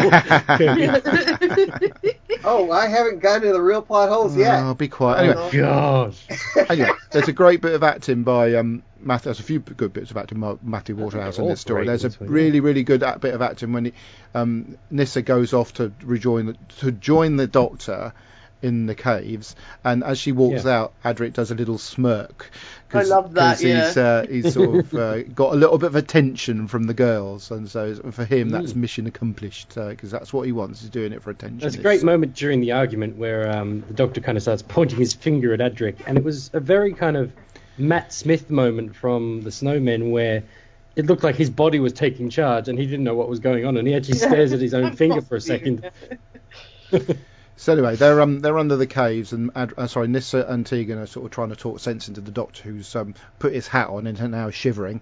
oh, I haven't gotten to the real plot holes yet. Oh, be quiet. Anyway, Oh, gosh. anyway, there's a great bit of acting by um, Matthew. There's a few good bits of acting by Matthew Waterhouse in all this story. great There's a in this one, really, really good act, bit of acting when he, um, Nyssa goes off to rejoin the, to join the Doctor in the caves, and as she walks Yeah. out, Adric does a little smirk. I love that, 'cause he's, uh, he's sort of uh, got a little bit of attention from the girls, and so for him that's Mm. mission accomplished because that's what he wants. He's doing it for attention. There's a It's- great moment during the argument where um, the Doctor kind of starts pointing his finger at Adric, and it was a very kind of Matt Smith moment from the Snowmen where it looked like his body was taking charge and he didn't know what was going on, and he actually stares at his own finger for a second. So anyway, they're um they're under the caves, and Ad, uh, sorry, Nyssa and Tegan are sort of trying to talk sense into the Doctor, who's um put his hat on and now is shivering.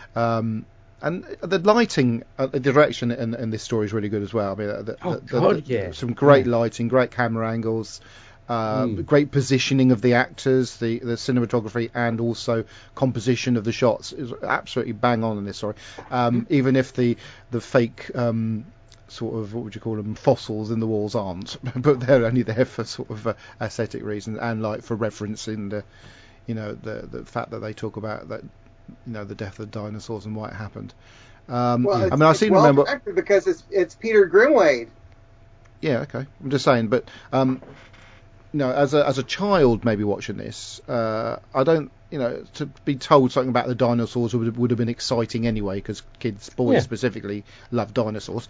Um, and the lighting, uh, the direction in, in this story is really good as well. I mean, uh, the, Oh, the, God, the, yeah. some great Yeah. lighting, great camera angles, uh, Mm. great positioning of the actors, the the cinematography, and also composition of the shots is absolutely bang on in this story. Um, even if the the fake um. sort of, what would you call them, fossils in the walls aren't, but they're only there for sort of uh, aesthetic reasons and like for referencing the, you know, the the fact that they talk about that, you know, the death of dinosaurs and why it happened. Um, Well, it's, I mean, I it's seem to well remember. directed because it's it's Peter Grimwade. Yeah, okay. I'm just saying, but um, you know, as a as a child, maybe watching this, uh, I don't, you know, to be told something about the dinosaurs would would have been exciting anyway, because kids, boys Yeah. specifically, love dinosaurs,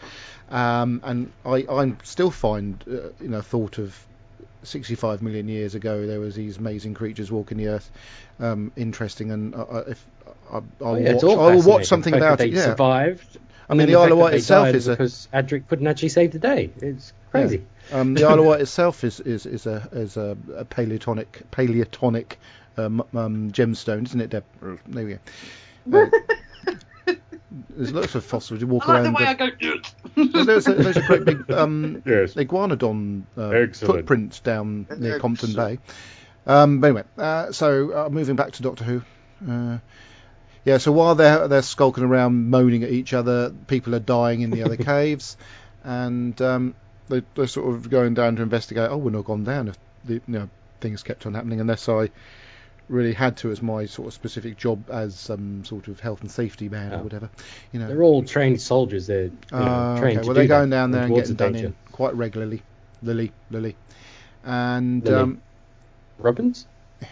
um, and I I still find, uh, you know, thought of sixty-five million years ago there was these amazing creatures walking the earth, um, interesting, and uh, if I, I'll Oh, yeah, it's watch, all I will watch fascinating. something The fact about that it. they Yeah, survived. I mean, and the the Isle fact of that Wight they itself died is a because Adric couldn't actually save the day. It's crazy. Um, the Isle of Wight itself is is, is a is a, a paleotonic paleotonic um, um, gemstone, isn't it, Deb? There we go. Uh, there's lots of fossils. You walk I like the around. way the- I go. Well, there's, a, there's a great big um, Yes. iguanodon uh, Excellent. footprints down near Compton Bay. Um, but anyway, uh, so uh, moving back to Doctor Who. Uh, yeah, so while they're they're skulking around, moaning at each other, people are dying in the other caves, and um, they, they're sort of going down to investigate. Oh, we're not gone down if the, you know, things kept on happening, unless I really had to as my sort of specific job as some sort of health and safety man Oh. or whatever. You know. They're all trained soldiers. They're you know, Uh, trained okay, to well, do they're going that down there and towards getting the done danger. in quite regularly. Lily, Lily. And Lily. um, Robbins?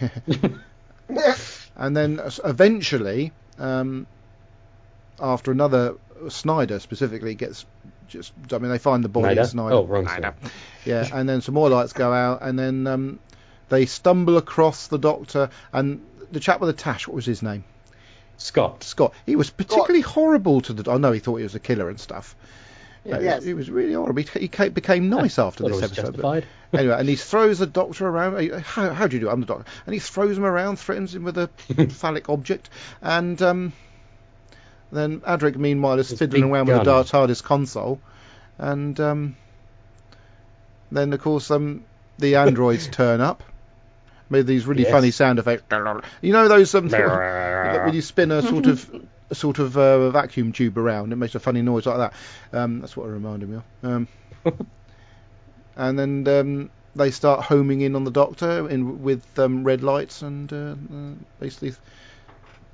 and then uh, eventually, um, after another, Snyder specifically gets just, I mean, they find the body Snyder? of Snyder. Oh, wrong Snyder. Snyder. Yeah, and then some more lights go out, and then um, they stumble across the Doctor, and the chap with the tash, what was his name? Scott. Scott. He was particularly horrible to the, I know he thought he was a killer and stuff. But Yes. He was really horrible. He, he ca- became nice after Thought this it was episode. but- justified. Anyway, and he throws the Doctor around. How, how do you do it? I'm the Doctor. And he throws him around, threatens him with a phallic object. And um, then Adric, meanwhile, is His fiddling big around with the gun. TARDIS console. And um, then, of course, um, the androids turn up. Made these really Yes. funny sound effects. You know those um, sort of, when you spin a sort of a sort of uh, vacuum tube around, it makes a funny noise like that. Um, that's what it reminded me of. Um, and then um, they start homing in on the Doctor in with um, red lights and uh, uh, basically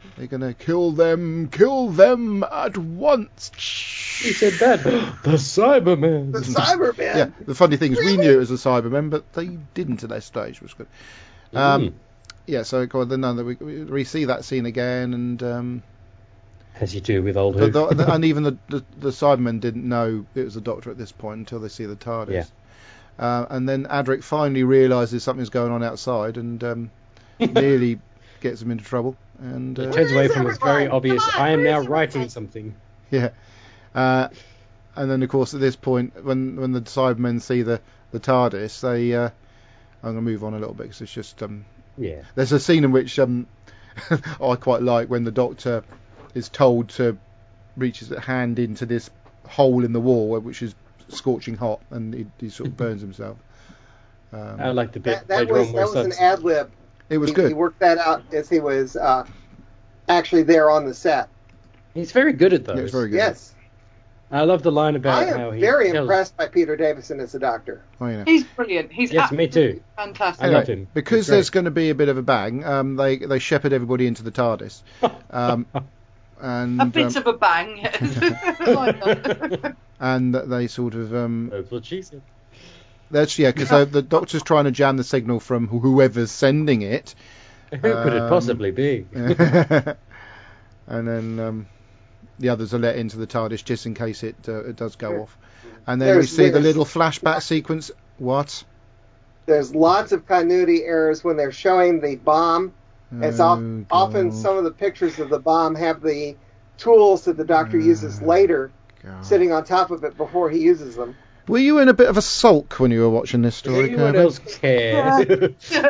They're going to kill them, kill them at once. He said that. The Cybermen. The Cybermen. Yeah, the funny thing is Really? we knew it was a Cybermen, but they didn't at that stage, which was good. Um, Mm. Yeah, so God, then no, we, we we see that scene again, and um, As you do with old Who. but the, and even the, the the Cybermen didn't know it was the Doctor at this point until they see the TARDIS. Yeah. Uh, and then Adric finally realises something's going on outside, and um, nearly gets him into trouble. And It uh, turns away is from his very everyone? obvious, Come on, I am where now is writing everyone? something. yeah, uh, and then of course at this point, when when the Cybermen see the the TARDIS, they uh, I'm going to move on a little bit because it's just um, Yeah. there's a scene in which um, I quite like when the Doctor is told to reach his hand into this hole in the wall, which is scorching hot, and he, he sort of burns himself. Um, I like the bit That, that later was on where that was an starts- ad lib. it was he, good. He worked that out as he was uh, actually there on the set. He's very good at those. Yeah, it's very good. Yes, I love the line about I how am he very tells- impressed by Peter Davison as the Doctor. Oh, you know. He's brilliant. He's Yes, me absolutely too. fantastic. I love him. Because He's there's great. going to be a bit of a bang, um, they they shepherd everybody into the TARDIS, um, and A bit um, of a bang, yes. I like that. and they sort of um, That's what she said. that's yeah, because the Doctor's trying to jam the signal from wh- whoever's sending it. Who could it Um, possibly be? And then um, the others are let into the TARDIS just in case it uh, it does go off. And then we There's- see the there's- little flashback sequence. What? There's lots of continuity errors when they're showing the bomb. It's Oh, off, often God. some of the pictures of the bomb have the tools that the Doctor uses later God. sitting on top of it before he uses them. Were you in a bit of a sulk when you were watching this story, Anyone Kirby? else cares?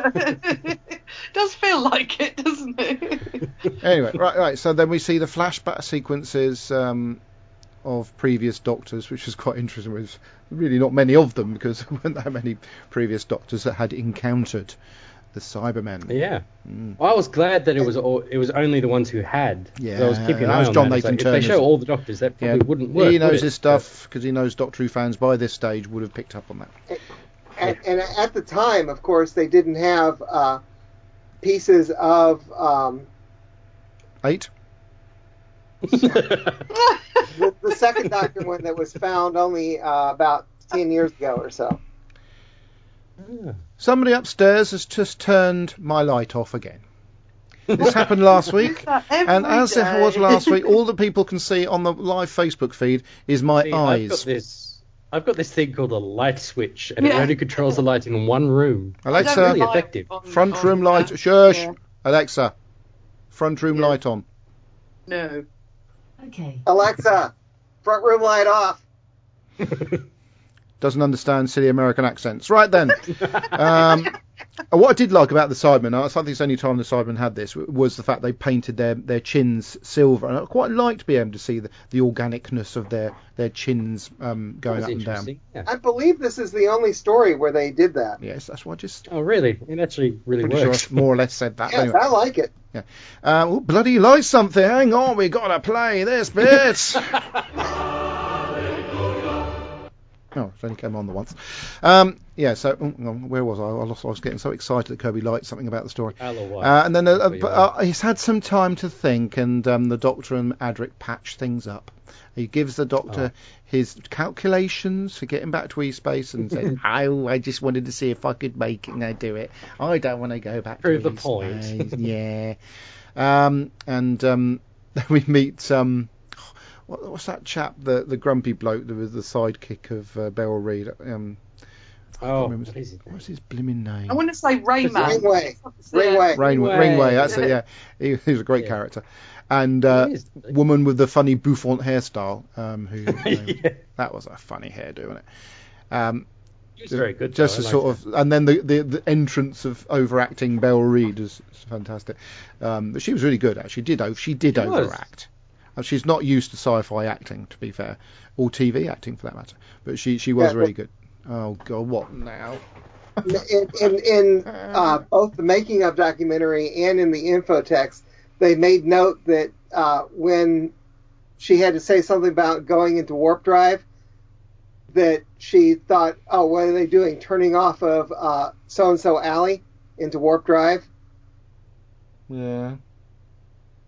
Does feel like it, doesn't it? Anyway, right, right. So then we see the flashback sequences um, of previous Doctors, which is quite interesting. There's really not many of them because there weren't that many previous Doctors that had encountered the Cybermen. Yeah. Mm. I was glad that it was all, it was only the ones who had. 'cause Yeah, I was keeping an that eye was on John that. It's Nathan like, if they Turner's- show all the Doctors, that probably Yeah, wouldn't work. he knows would it? his stuff because he knows Doctor Who fans by this stage would have picked up on that. And, and at the time, of course, they didn't have uh, pieces of um, Eight. the, the second Doctor one that was found only uh, about ten years ago or so. Ah. Somebody upstairs has just turned my light off again. This happened last week, and as it was last week, all that people can see on the live Facebook feed is my See, I've got eyes. this. I've got this thing called a light switch, and it Yeah. only controls the light in one room. I don't Alexa, really rely effective. on- front on room light. that. Shush. Yeah. Alexa, front room Yeah. light on. No. Okay. Alexa, front room light off. Doesn't understand silly American accents. Right then. um, and what I did like about the Cybermen, I think it's the only time the Cybermen had this, was the fact they painted their, their chins silver. And I quite liked being able to see the, the organicness of their, their chins um, going That's up and down. interesting. Yeah. I believe this is the only story where they did that. Yes, that's what I just Oh, really? It actually really pretty sure works. I more or less said that. Yes, Anyway. I like it. Uh, oh, bloody like something. Hang on, we got to play this bit. Oh, it only came on the once. Um, yeah, so oh, oh, where was I? I, lost, I was getting so excited that Kirby liked something about the story. Hello, Uh, and then uh, uh, Where you but, are. uh, he's had some time to think, and um, the Doctor and Adric patch things up. He gives the Doctor Oh. his calculations for getting back to E-Space and says, oh, I just wanted to see if I could make it and I do it. I don't want to go back Prove to the point. E-Space. Yeah. Um, and um, we meet... Um, what, what's that chap, the the grumpy bloke that was the sidekick of uh, Beryl Reid? Um, Oh, remember what is it? what's his blimmin' name? I want to say Rayman. Ringway. Ringway. Rainway, Ringway. Ringway, that's it, yeah. He, he was a great Yeah. character. And uh, He is. woman with the funny bouffant hairstyle, um, who um, Yeah. that was a funny hairdo, wasn't it? Um, It's very good. just though. a I sort liked of, and then the, the, the entrance of overacting Beryl Reid is, is fantastic. Um, but she was really good, actually. Did o- she did She was. overact? Uh, she's not used to sci-fi acting, to be fair, or T V acting for that matter. But she she was Yeah, really good. Oh God, what now? In, in, in uh, both the making of documentary and in the info text, they made note that uh, when she had to say something about going into warp drive, that she thought, oh, what are they doing? Turning off of uh, so-and-so alley into warp drive? Yeah.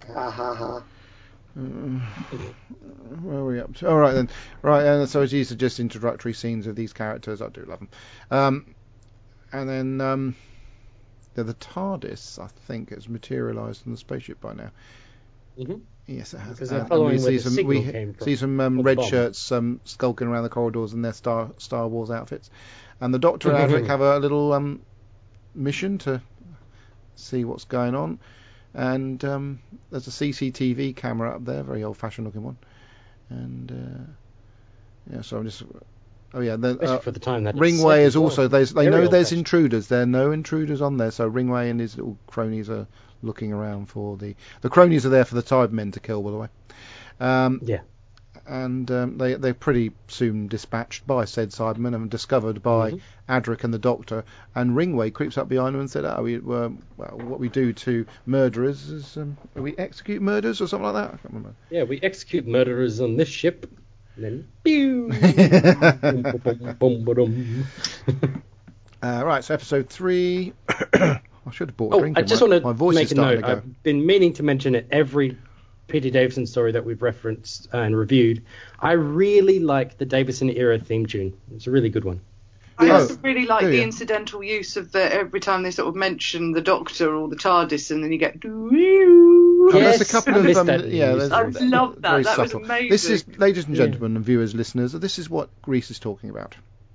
Ha ha ha. Uh, where are we up to? All right then. Right, and so these are just introductory scenes of these characters. I do love them. Um, and then um, the, the TARDIS, I think, has materialised in the spaceship by now. Mm-hmm. Yes, it has. Because they're And- and following we where see the some, signal we came from. see some um, Or the red bomb. shirts um, skulking around the corridors in their Star Star Wars outfits, and the Doctor and Adric have a little um, mission to see what's going on. And um, there's a C C T V camera up there, very old-fashioned looking one. And uh, yeah, so I'm just. Oh yeah, the, Especially uh, for the time that it's Ringway set is as well. also. There's, they Very know there's old-fashioned. intruders. There are no intruders on there, so Ringway and his little cronies are looking around for the. The cronies are there for the Tidemen to kill, by the way. Um, Yeah. and um, they they're pretty soon dispatched by said Cybermen and discovered by Mhm. Adric and the Doctor. And Ringway creeps up behind them and said, "Oh, we, uh, well, what we do to murderers is um, we execute murderers or something like that." I can't remember. Yeah, we execute murderers on this ship. And then, pew! boom, boom, boom, boom, boom. Uh, right, so episode three. I should have bought a Oh, drink. I in just my, want my to voice make is a starting note. to go. I've been meaning to mention it every Peter Davison story that we've referenced and reviewed. I really like the Davison era theme tune. It's a really good one. I Oh, also really like do the you? incidental use of the every time they sort of mention the Doctor or the TARDIS, and then you get. Oh, Oh, there's a Yes, couple I of missed um, that in the yeah, news there's, stories. I love that. very That was subtle. amazing. This is, ladies and Yeah. gentlemen, and viewers, listeners, this is what Grease is talking about.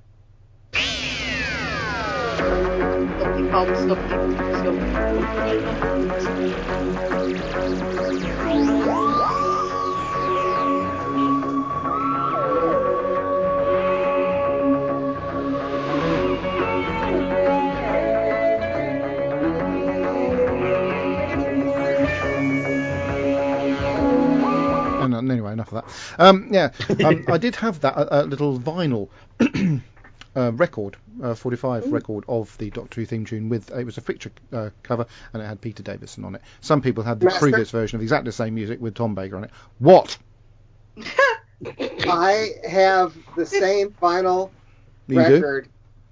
Stoppy, pulp, stoppy, Oh, no, anyway, enough of that. Um, yeah, um, I did have that a, a little vinyl uh, record, uh, forty-five record of the Doctor Who theme tune with it was a picture uh, cover and it had Peter Davison on it. Some people had the Master? previous version of exactly the same music with Tom Baker on it. What? I have the same vinyl You record,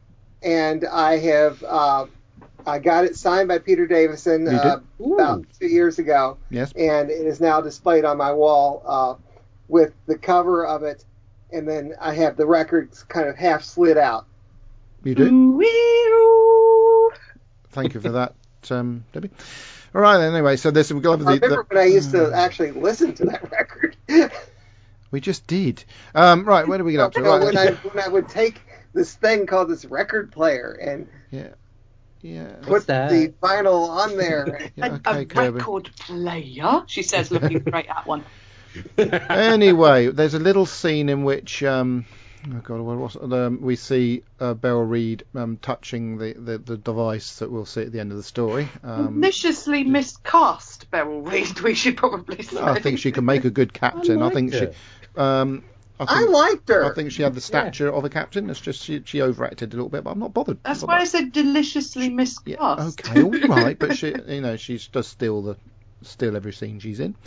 and I have uh, I got it signed by Peter Davison You uh, did? about Ooh. two years ago, Yes. and it is now displayed on my wall uh, with the cover of it, and then I have the records kind of half slid out. You do? Ooh-wee-oo. Thank you for that, um, Debbie. All right, then, anyway, so this we've got I the, remember the when I used to actually listen to that record. we just did. Um, right, where do we get up to? You know, Right, when I when I would take this thing called this record player and yeah, yeah. put that? the vinyl on there. Yeah, A, okay, a Kirby. record player, she says, looking straight at one. Anyway, there's a little scene in which um, oh god, what was it? Um, we see uh, Beryl Reid um, touching the, the, the device that we'll see at the end of the story. Um, Maliciously miscast Beryl Reid, we should probably say. no, I think she can make a good captain. I, liked think her. she. Um, I, I think, liked her. I think she had the stature of a captain. It's just she, she overacted a little bit, but I'm not bothered. That's Not why I bothered. said deliciously Yeah, miscast. okay, all right, but she, you know, she does steal the steal every scene she's in.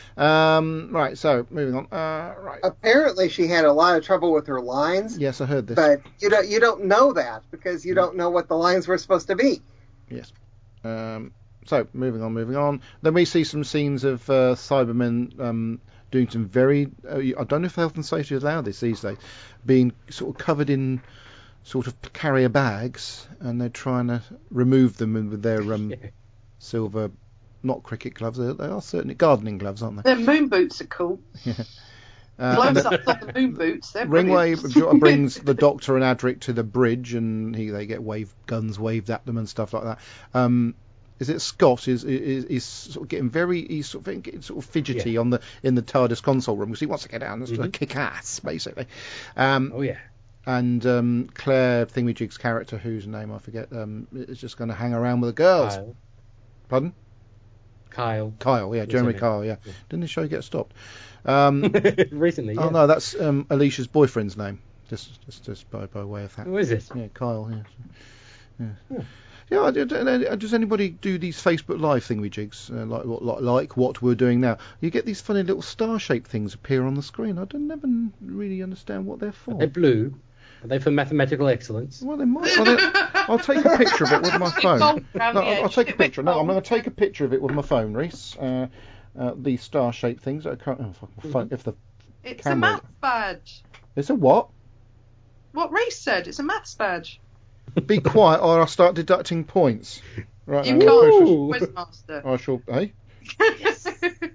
Um, right, so moving on. Uh, right, Apparently, she had a lot of trouble with her lines, yes, I heard this. but you don't you don't know that because you don't know what the lines were supposed to be. Yes. Um, so moving on, moving on. Then we see some scenes of uh, Cybermen um, doing some very. Uh, I don't know if health and safety allow this these days, being sort of covered in sort of carrier bags, and they're trying to remove them with their um, Yeah. silver, not cricket gloves. They, they are certainly gardening gloves, aren't they? Their moon boots are cool. Uh, and Close then up on the moon boots. They're Ringway brilliant. brings the Doctor and Adric to the bridge, and he, they get wave guns waved at them and stuff like that. Um, is it Scott is is, is sort of getting very he's sort of getting sort of fidgety Yeah. on the in the TARDIS console room because he wants to get down and sort of Mhm. kick ass basically. Um, Oh, yeah. and um, Claire Thingamajig's character, whose name I forget, um, is just going to hang around with the girls. Kyle. Pardon? Kyle. Kyle, yeah, What's Jeremy her name? Kyle, yeah. Yeah. Didn't the show get stopped? Um, Recently, yeah. Oh no, that's um, Alicia's boyfriend's name. Just, just, just by, by way of that. Who is it? Yeah, Kyle. Yeah. Yeah. Hmm. Yeah. I don't- don't- Does anybody do these Facebook Live thingamajigs uh, like what like, like what we're doing now? You get these funny little star-shaped things appear on the screen. I don't never really understand what they're for. Are they blue? Are they for mathematical excellence? Well, they might. Well, they- I'll take a picture of it with my phone. Gold No, around the I'll, I'll edge. take a picture. No, I'm Gold. going to take a picture of it with my phone, Reese. Uh, uh, these star-shaped things. I can't, oh, Mm-hmm. if the It's camera, a maths badge. it's a what? What Reese said. It's a maths badge. Be quiet, or I'll start deducting points. Right, You I'm can't. gonna post Quizmaster. this- I shall. Hey. Yes.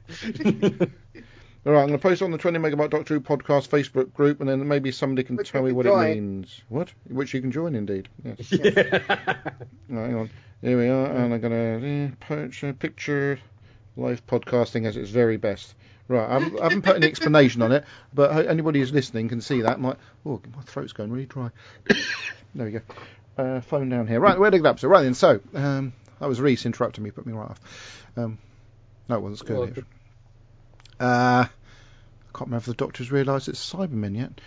All right, I'm going to post it on the twenty Megabyte Doctor Who podcast Facebook group, and then maybe somebody can Which tell you me can what join. it means. What? Which you can join, indeed. Yes. Yeah. Right, hang on. Here we are, and I'm going to uh, post a picture. Live podcasting at its very best. Right, I haven't, I haven't put any explanation on it, but ho- anybody who's listening can see that. My, oh, my throat's going really dry. There we go. Uh, phone down here. Right, where did I get up to? Right then, so, um, that was Reese interrupting me, put me right off. Um, no, it wasn't Well, Skirnish. Uh, I can't remember if the Doctor's realised it's Cybermen yet.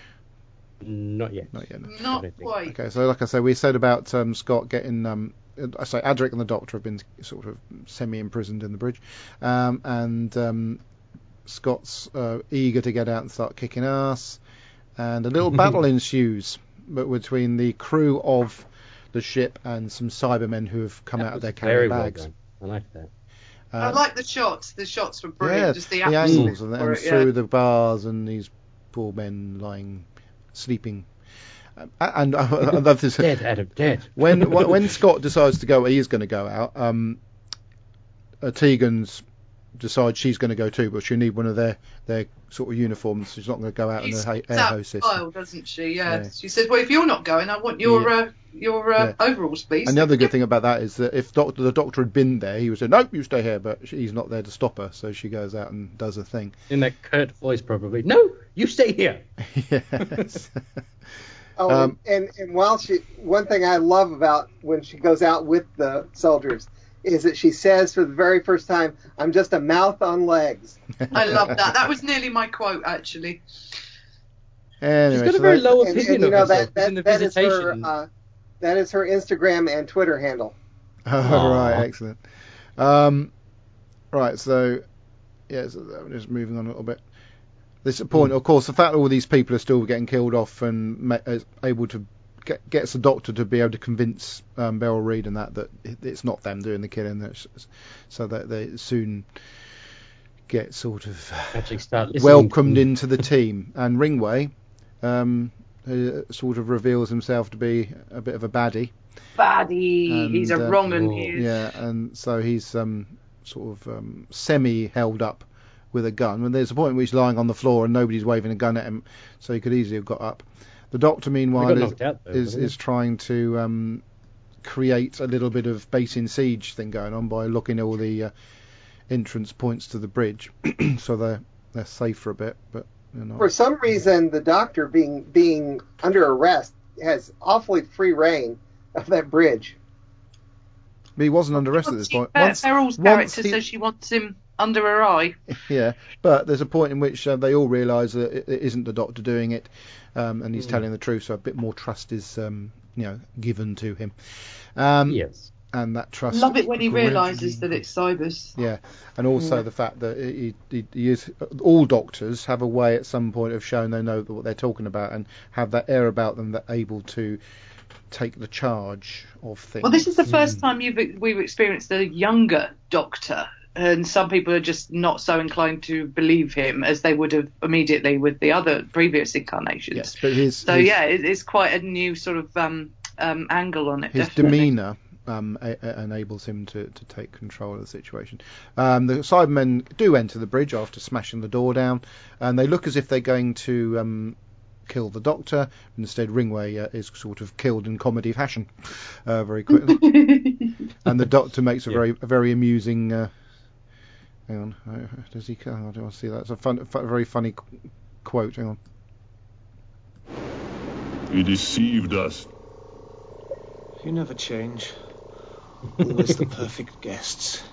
Not yet. Not yet, no. I Not don't think. quite. Okay, so like I say, we said about um, Scott getting... Um, I say Adric and the Doctor have been sort of semi-imprisoned in the bridge, um, and um, Scott's uh, eager to get out and start kicking ass, and a little battle ensues, but between the crew of the ship and some Cybermen who have come That out of was their very carry well bags. done. I like that. I Uh, like the shots. The shots were brilliant. yeah, Just the, the atmosphere angles and, for and it, through yeah. the bars and these poor men lying, sleeping. Um, and I, I love this. Dead, Adam, dead. When wh- when Scott decides to go, he is going to go out. Um, uh, Tegan's decides she's going to go too, but she'll need one of their, their sort of uniforms. She's not going to go out She in a ha- speaks air out hose system. style, doesn't she? Yeah. Yeah. She says, "Well, if you're not going, I want your Yeah. uh, your uh, Yeah. overalls, please." And the other good thing about that is that if doctor, the Doctor had been there, he would say, "Nope, you stay here." But she, he's not there to stop her, so she goes out and does her thing. In that curt voice, probably. No, you stay here. Yes. Oh, Um, and, and and while she, one thing I love about when she goes out with the soldiers is that she says for the very first time, "I'm just a mouth on legs." I love that. That was nearly my quote, actually. Anyway, She's got a so very they- low And, opinion and you of know herself. that in the that, that is her visitation. uh, that is her Instagram and Twitter handle. Oh, Aw. right, excellent. Um, right, so yeah, so I'm just moving on a little bit. This point, of course, the fact that all these people are still getting killed off and ma- is able to get, gets the Doctor to be able to convince um, Beryl Reid and that that it- it's not them doing the killing, that's- so that they soon get sort of Actually start listening welcomed to- into the team. And Ringway um, uh, sort of reveals himself to be a bit of a baddie. Baddie. And, He's a uh, wrong un. oh. He is. Yeah, and so he's um, sort of um, semi held up with a gun. And there's a point where he's lying on the floor and nobody's waving a gun at him, so he could easily have got up. The Doctor, He meanwhile, got is knocked out, though, is, wasn't is trying to um, create a little bit of bait in siege thing going on by locking all the uh, entrance points to the bridge, so they're they're safe for a bit. But you know, For some reason, the Doctor, being being under arrest, has awfully free reign of that bridge. he wasn't under arrest at this She- point. Ber- Once, Beryl's once character he- says she wants him under her eye. Yeah, but there's a point in which uh, they all realise that it, it isn't the Doctor doing it, um, and he's Mm. telling the truth. So a bit more trust is, um, you know, given to him. Um, Yes. And that trust. Love it when he gradually- realises that it's Cybers. Yeah, and also the fact that he, he, he is, all Doctors have a way at some point of showing they know what they're talking about and have that air about them that are able to take the charge of things. Well, this is the first time you've we've experienced a younger Doctor, and some people are just not so inclined to believe him as they would have immediately with the other previous incarnations. Yes, but his So his, yeah, it, it's quite a new sort of um, um, angle on it. his definitely. demeanour um, a, a, enables him to, to take control of the situation. Um, the Cybermen do enter the bridge after smashing the door down, and they look as if they're going to um, kill the Doctor. Instead, Ringway uh, is sort of killed in comedy fashion uh, very quickly, and the Doctor makes a Yeah. very a very amusing. Uh, hang on, uh, does he? Oh, I don't want to see that. It's a fun, fun, very funny qu- quote. Hang on. You deceived us. You never change. Always the perfect guests.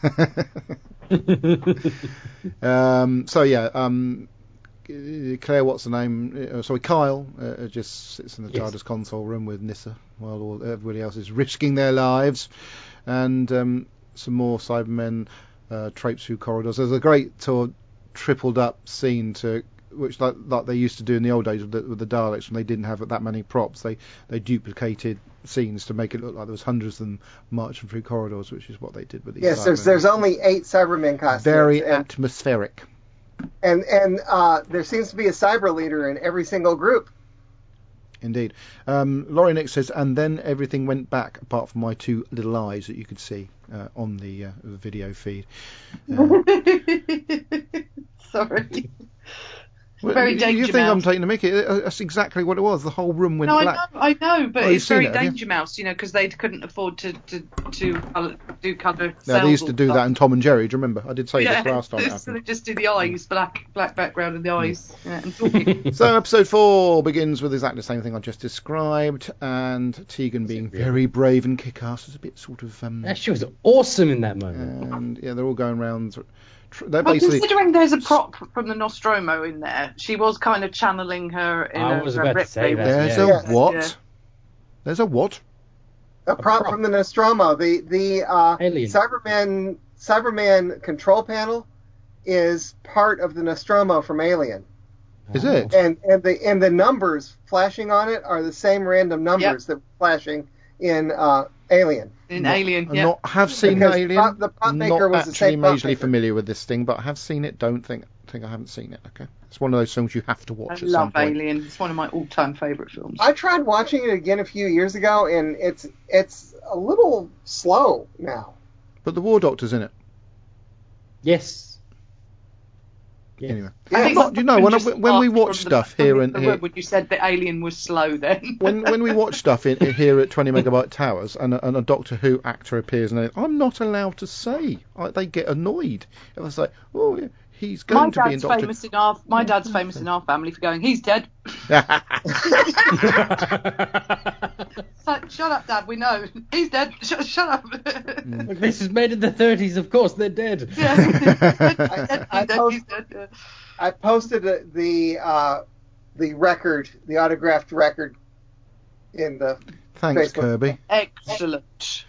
um, so yeah, um, Claire, what's the name? Uh, sorry, Kyle uh, just sits in the Yes. TARDIS console room with Nyssa while all, everybody else is risking their lives, and um, some more Cybermen uh, traipse through corridors. There's a great sort of tripled up scene to which like, like they used to do in the old days with the, with the Daleks when they didn't have that many props. They they duplicated scenes to make it look like there was hundreds of them marching through corridors, which is what they did with these. Yes, there's Cybermen. there's only eight Cybermen costumes. Very and, atmospheric. And and uh, there seems to be a cyber leader in every single group. Indeed. Um, Laurie Nick says, and then everything went back apart from my two little eyes that you could see uh, on the, uh, the video feed. Uh, Sorry. well, Very you, Danger you think Mouse. I'm taking the mickey? That's exactly what it was. The whole room went No, black. I know, I know, but Oh, you've it's very seen it, have you? Danger Mouse, you know, because they couldn't afford to to to colour, do colour. Now, they used to do that in Tom and Jerry. Do you remember? I did say yeah, this last time. It so happened. they just do the eyes, black black background and the eyes, yeah, and talking. So episode four begins with exactly the same thing I just described, and Tegan being very brave and kick-ass. It's a bit sort of... Um, Yeah, she was awesome in that moment. and yeah, they're all going around. Tr- They're But basically considering there's a prop from the Nostromo in there, she was kind of channeling her in I a was a about to Ripley, say that, there's yeah. a what? Yeah. There's a what? A prop, prop. from the Nostromo. The the uh, Alien. Cyberman Cyberman control panel is part of the Nostromo from Alien, Is it? and and the and the numbers flashing on it are the same random numbers that were flashing in uh, Alien. In Not- Alien, I yeah. not have seen Because Alien. prop- the prop maker not was the actually same prop majorly maker. familiar with this thing, but I have seen it. Don't think think I haven't seen it. Okay, it's one of those films you have to I watch at some love point. Alien. It's one of my all-time favourite films. I tried watching it again a few years ago, and it's it's a little slow now. But the War Doctor's in it. Yes. Yes. Anyway, Yeah, I think not, you know, when I, just when we laughed watch from the- stuff from here the and room here, when you said that Alien was slow, then when when we watch stuff in, here at twenty Megabyte Towers, and a, and a Doctor Who actor appears, and I'm not allowed to say. I, they get annoyed. If I say, "Oh, yeah, he's going my to be in dad's Doctor." famous in our my dad's famous in our family for going, he's dead. It's like, shut up, Dad. We know he's dead. Shut, shut up. Look, this is made in the thirties. Of course, they're dead. Yeah. He's dead, I he's dead, post- he's dead, yeah. I posted the the, uh, the record, the autographed record, in the Thanks, Facebook. Kirby. Excellent.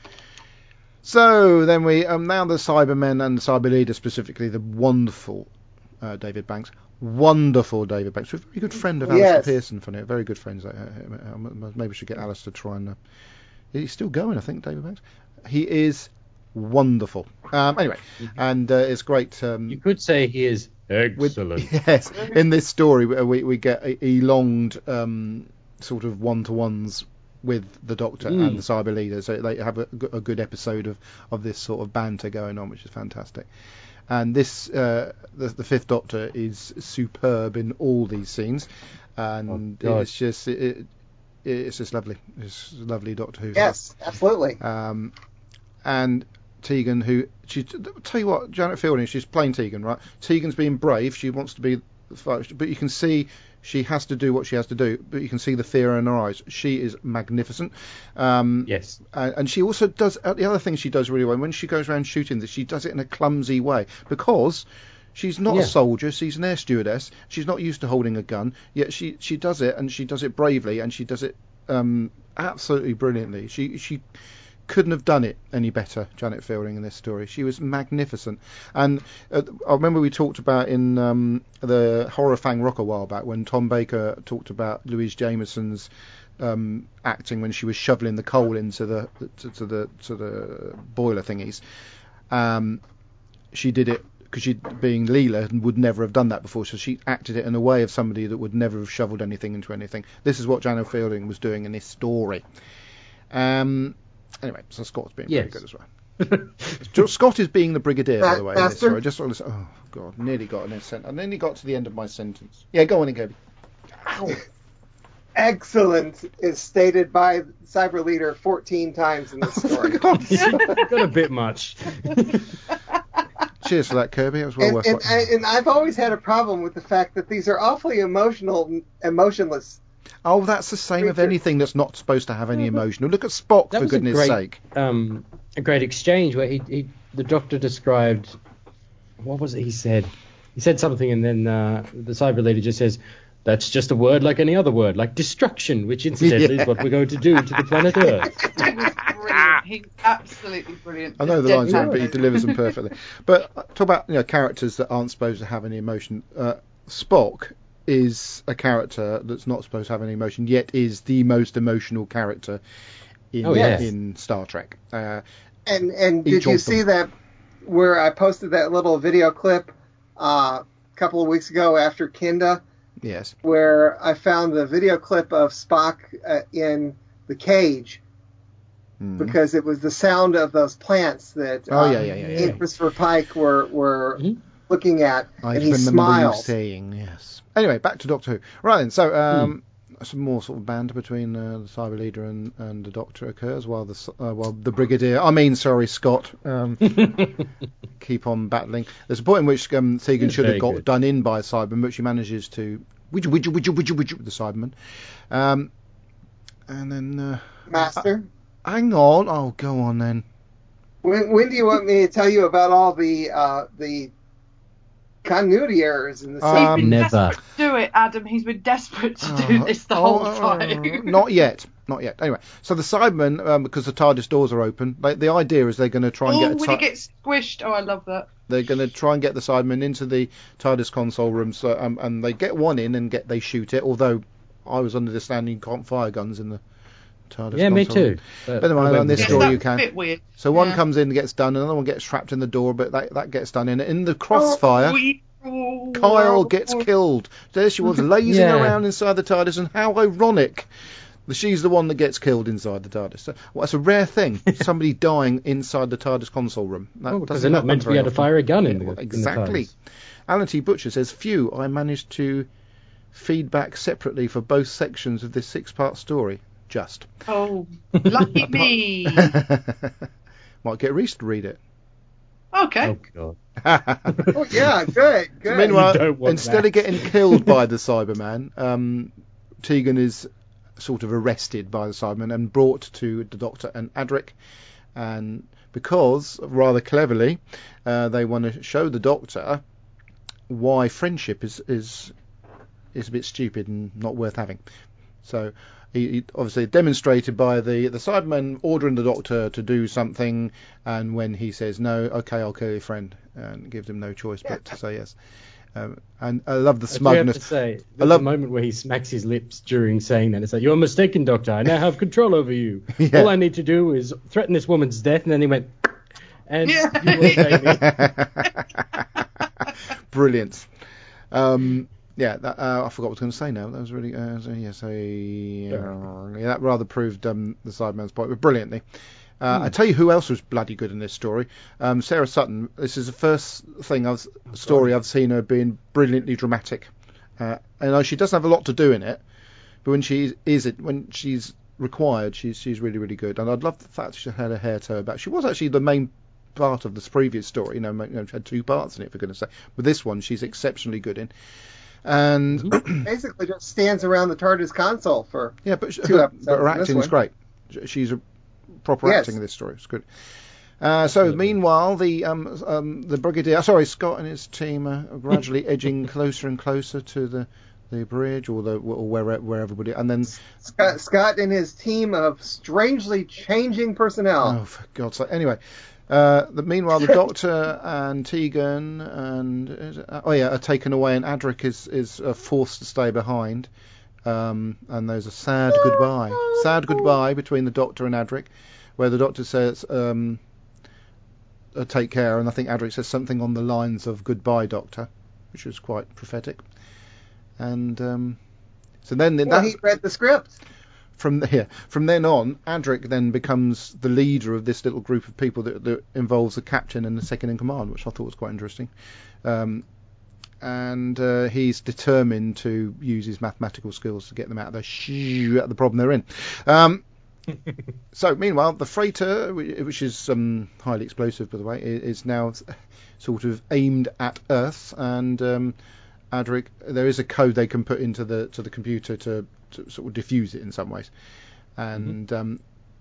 So then we um, now the Cybermen and the Cyber Leader, specifically the wonderful uh, David Banks, wonderful David Banks, a very good friend of Alistair Yes. Pearson. Funny, very good friends. Uh, uh, maybe we should get Alistair to try and. Uh, he's still going, I think, David Banks. He is wonderful. Um, anyway, and uh, it's great. Um, You could say he is with- excellent. yes, in this story we we get elonged um, sort of one-to-ones with the Doctor Mm. and the Cyber Leader, so they have a, g- a good episode of, of this sort of banter going on, which is fantastic. And this uh, the, the Fifth Doctor is superb in all these scenes, and Oh, God. it's just it, it, it's just lovely. It's lovely Doctor Who. Yes, absolutely. Um, and Tegan, who she tell you what, Janet Fielding, she's playing Tegan, right? Tegan's being brave. She wants to be, but you can see she has to do what she has to do. But you can see the fear in her eyes. She is magnificent. Um, Yes. and, and she also does uh, the other thing she does really well when she goes around shooting this. She does it in a clumsy way because she's not Yeah. a soldier. She's an air stewardess. She's not used to holding a gun. Yet she she does it, and she does it bravely, and she does it um, absolutely brilliantly. She she. couldn't have done it any better, Janet Fielding, in this story. She was magnificent. And uh, I remember we talked about in um, the Horror Fang Rock a while back when Tom Baker talked about Louise Jameson's um, acting when she was shoveling the coal into the to, to the to the boiler thingies. Um, she did it because she, being Leela, would never have done that before, so she acted it in a way of somebody that would never have shoveled anything into anything. This is what Janet Fielding was doing in this story. Um, Anyway, so Scott's being Yes. very good as well. Jo- Scott is being the brigadier, by the way. In this Faster. story. Just on this, oh god, nearly got an sentence. I nearly got to the end of my sentence. Yeah, go on, Kirby. Excellent is stated by Cyber Leader fourteen times in this story. God, Got a bit much. cheers for that, Kirby. It was well and, worth and, watching. and I've always had a problem with the fact that these are awfully emotional, emotionless. Oh, that's the same of creature. anything that's not supposed to have any emotion. Look at Spock, That for was a goodness great, sake. um, a great exchange where he, he, the Doctor described, what was it he said? He said something, and then uh, the Cyber Leader just says, "That's just a word like any other word, like destruction, which incidentally Yeah. is what we're going to do to the planet Earth." He was brilliant. He's absolutely brilliant. I know the Dead lines wrong, man. but he delivers them perfectly. But uh, talk about you know characters that aren't supposed to have any emotion. Uh, Spock is a character that's not supposed to have any emotion, yet is the most emotional character in Oh, yes. in Star Trek. Uh, And and Each did you of see them. that where I posted that little video clip uh, a couple of weeks ago after Kinda, yes. where I found the video clip of Spock uh, in the cage Hmm. because it was the sound of those plants that Oh, uh, yeah, yeah, yeah, he yeah. and Christopher Pike were were Mhm. looking at, I and he remember smiled. you saying, yes. Anyway, back to Doctor Who. Right then, so um, some more sort of banter between uh, the Cyber Leader and, and the Doctor occurs while the s- uh, while the Brigadier, I mean, sorry, Scott, um, keep on battling. There's a point in which um, Tegan It's should have very got good. done in by a Cyberman, but she manages to widget, widget, widget, widget, widget with the Cyberman. Um, and then, uh, Master, hang on, oh, go on then. when when do you want me to tell you about all the uh, the continuity errors in the Um, He's set? been Never. desperate to do it, Adam. He's been desperate to do this the Oh, whole oh, time. Not yet. Not yet. Anyway, so the Cybermen, um, because the TARDIS doors are open, like, the idea is they're going to try and Oh, get a when Ti- he gets squished. Oh, I love that. they're going to try and get the Cybermen into the TARDIS console room, so um, and they get one in and get they shoot it. Although I was under the understanding you can't fire guns in the TARDIS Yeah, console me room. too. But anyway, I went on this with Yes, story that. you that's can. a bit weird. So one Yeah. comes in and gets done, another one gets trapped in the door, but that that gets done. In in the crossfire, Oh, Kyle gets killed. There she was, lazing Yeah. around inside the TARDIS, and how ironic that she's the one that gets killed inside the TARDIS. So, well, that's a rare thing, somebody dying inside the TARDIS console room. That Well, because doesn't they're not happen meant to be very able to often. fire a gun in Yeah, the, well, in the exactly. TARDIS. Alan T. Butcher says, phew, I managed to feedback separately for both sections of this six-part story. Just. Oh, lucky me. Might get Reese to read it. Okay. Oh, God. Oh yeah, good, So good. meanwhile, You don't want instead that. of getting killed by the Cyberman, um, Tegan is sort of arrested by the Cyberman and brought to the Doctor and Adric, and because, rather cleverly, uh, they want to show the Doctor why friendship is is is a bit stupid and not worth having. So he, he obviously demonstrated by the the Cyberman ordering the Doctor to do something, and when he says no, okay, I'll kill your friend, and gives him no choice but to say yes. Um, and I love the I do have smugness. to say, I there's love a moment where he smacks his lips during saying that. It's like, you're mistaken, Doctor. I now have control over you. Yeah. All I need to do is threaten this woman's death. And then he went, and Yeah. you will obey me. Brilliant. Um, yeah, that, uh, I forgot what I was going to say now. That was really, uh, so, yeah, so, yeah, yeah, that rather proved um, the Cyberman's point, but brilliantly. Uh, I tell you who else was bloody good in this story. Um, Sarah Sutton. This is the first thing I've story I've seen her being brilliantly dramatic. Uh, and uh, she doesn't have a lot to do in it, but when she is it when she's required, she's she's really really good. And I'd love the fact she had her hair towed back. She was actually the main part of this previous story. You know, you know, she had two parts in it, for goodness sake. But this one, she's exceptionally good in. And Basically, just stands around the TARDIS console for yeah, but, she, two her, episodes but her in this acting is one. great. She's a proper Yes. acting in this story. It's good. Uh, so meanwhile, the um, um, the Brigadier, sorry, Scott and his team are gradually edging closer and closer to the, the bridge, or the or where where everybody, and then Scott, Scott and his team of strangely changing personnel. oh, for God's sake, anyway. Uh, the, meanwhile, the Doctor and Tegan and is it, uh, oh yeah, are taken away, and Adric is is uh, forced to stay behind. Um, and there's a sad goodbye, sad goodbye between the Doctor and Adric, where the Doctor says, um, uh, "Take care," and I think Adric says something on the lines of "Goodbye, Doctor," which was quite prophetic. And um, so then Well, that, he read the script. from here, from then on, Adric then becomes the leader of this little group of people that, that involves the captain and the second in command, which I thought was quite interesting. Um, and uh, he's determined to use his mathematical skills to get them out of the sh- out of the problem they're in. Um, so, meanwhile, the freighter, whi- which is um, highly explosive, by the way, i- is now s- sort of aimed at Earth, and um, Adric, there is a code they can put into the to the computer to, to sort of diffuse it in some ways, and um,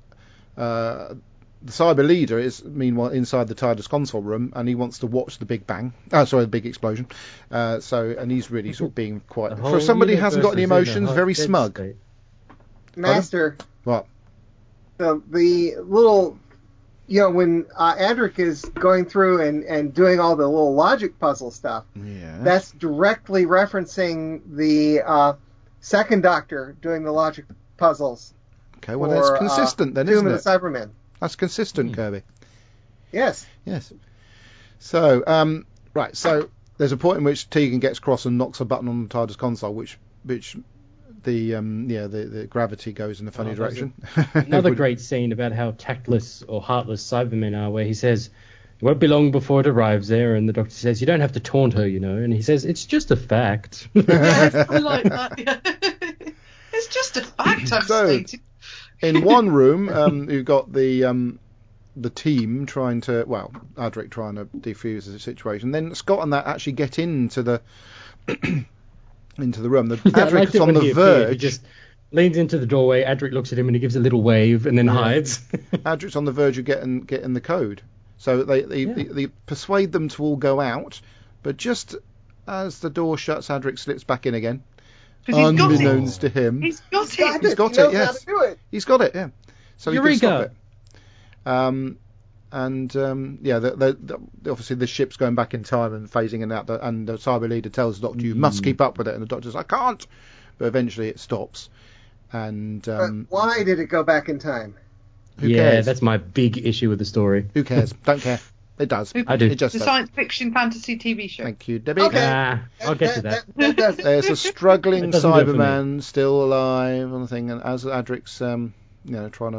uh, the Cyber Leader is meanwhile inside the TARDIS console room, and he wants to watch the Big Bang. Oh, sorry, the big explosion. Uh, so, and he's really sort of being quite The for whole somebody who hasn't got any universe is in a emotions, hot very dead smug. state. Master, What? the, the little you know, when uh, Adric is going through and, and doing all the little logic puzzle stuff, Yeah. that's directly referencing the uh, second Doctor doing the logic puzzles. Okay, well, for, that's consistent uh, then, Doom isn't and it? the Cybermen. That's consistent, Mm. Kirby. Yes. Yes. So, um, right, so there's a point in which Tegan gets cross and knocks a button on the TARDIS console, which which the um, yeah the, the gravity goes in a funny Oh, there's direction. Another great scene about how tactless or heartless Cybermen are, where he says, "It won't be long before it arrives there," and the Doctor says, "You don't have to taunt her, you know," and he says, "It's just a fact." Yes, I like that. Yeah. It's just a fact I've So, stated. In one room, um, you've got the um, the team trying to, well, Adric trying to defuse the situation. Then Scott and that actually get into the into the room. The Yeah, I Adric's liked it on when the he appeared. He verge. just leans into the doorway. Adric looks at him and he gives a little wave and then Yeah. hides. Adric's on the verge of getting getting the code. So they they, Yeah. they they persuade them to all go out, but just as the door shuts, Adric slips back in again, 'Cause he's got it. unbeknownst to him. He's got He's got it. He's it. got he knows it, yes. how to do it. He's got it, yeah. So he can stop Eureka! it. Um, and um, yeah, the, the, the, obviously the ship's going back in time and phasing in and out, the, and the cyber leader tells the Doctor, "You must keep up with it," and the Doctor's, "I can't," but eventually it stops. And um, But why did it go back in time? who yeah, cares? that's my big issue with the story. Who cares? Don't care. It does. I do. It just The does. science fiction fantasy T V show. Thank you, Debbie. Okay. Ah, I'll get to that. That, that does it. There's a struggling It doesn't do it for me. Cyberman still alive on the thing, and as Adric's, um, you know, trying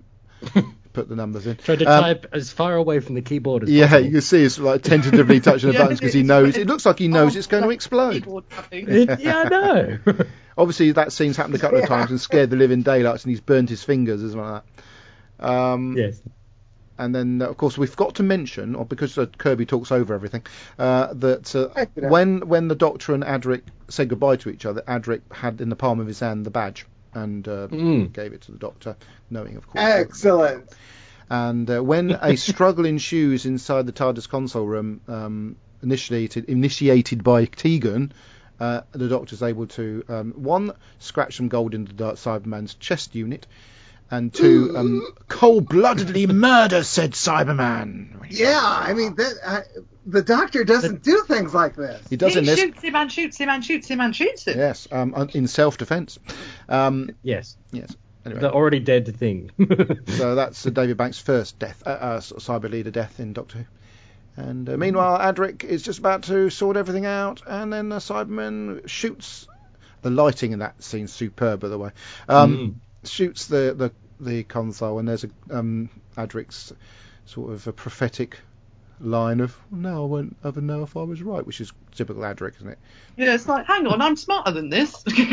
to put the numbers in. Try to Um, type as far away from the keyboard as Yeah, possible. you can see it's like tentatively touching the Yeah, buttons because he it's- knows. it's- It looks like he knows Oh, it's going to that explode. keyboard tapping. It- yeah, I know. Obviously, that scene's happened a couple of Yeah. times and scared the living daylights, and he's burnt his fingers as well. As that. Um, Yes. And then, uh, of course, we've got to mention, or because uh, Kirby talks over everything, uh, that uh, I see that. when when the Doctor and Adric said goodbye to each other, Adric had in the palm of his hand the badge and uh, Mm. gave it to the Doctor, knowing, of course. Excellent. And uh, when a struggle ensues inside the TARDIS console room, um, initiated initiated by Tegan, uh, the Doctor's able to um, one, scratch some gold into the Cyberman's chest unit, and two, um, cold-bloodedly murder said Cyberman. Yeah, I mean that. I, the Doctor doesn't do things like this. He does He in this. shoots him and shoots him and shoots him and shoots him. Yes, um, un- in self-defense. Um, Yes. yes. Anyway. The already dead thing. So that's uh, David Banks' first death, uh, uh, sort of cyber leader death in Doctor Who. And uh, meanwhile, Adric is just about to sort everything out, and then the Cyberman shoots. The lighting in that scene's superb, by the way. Um, Mm. Shoots the, the, the console, and there's a um, Adric's sort of a prophetic line of, "Now I won't ever know if I was right," which is typical Adric, isn't it? Yeah, it's like, hang on, I'm smarter than this.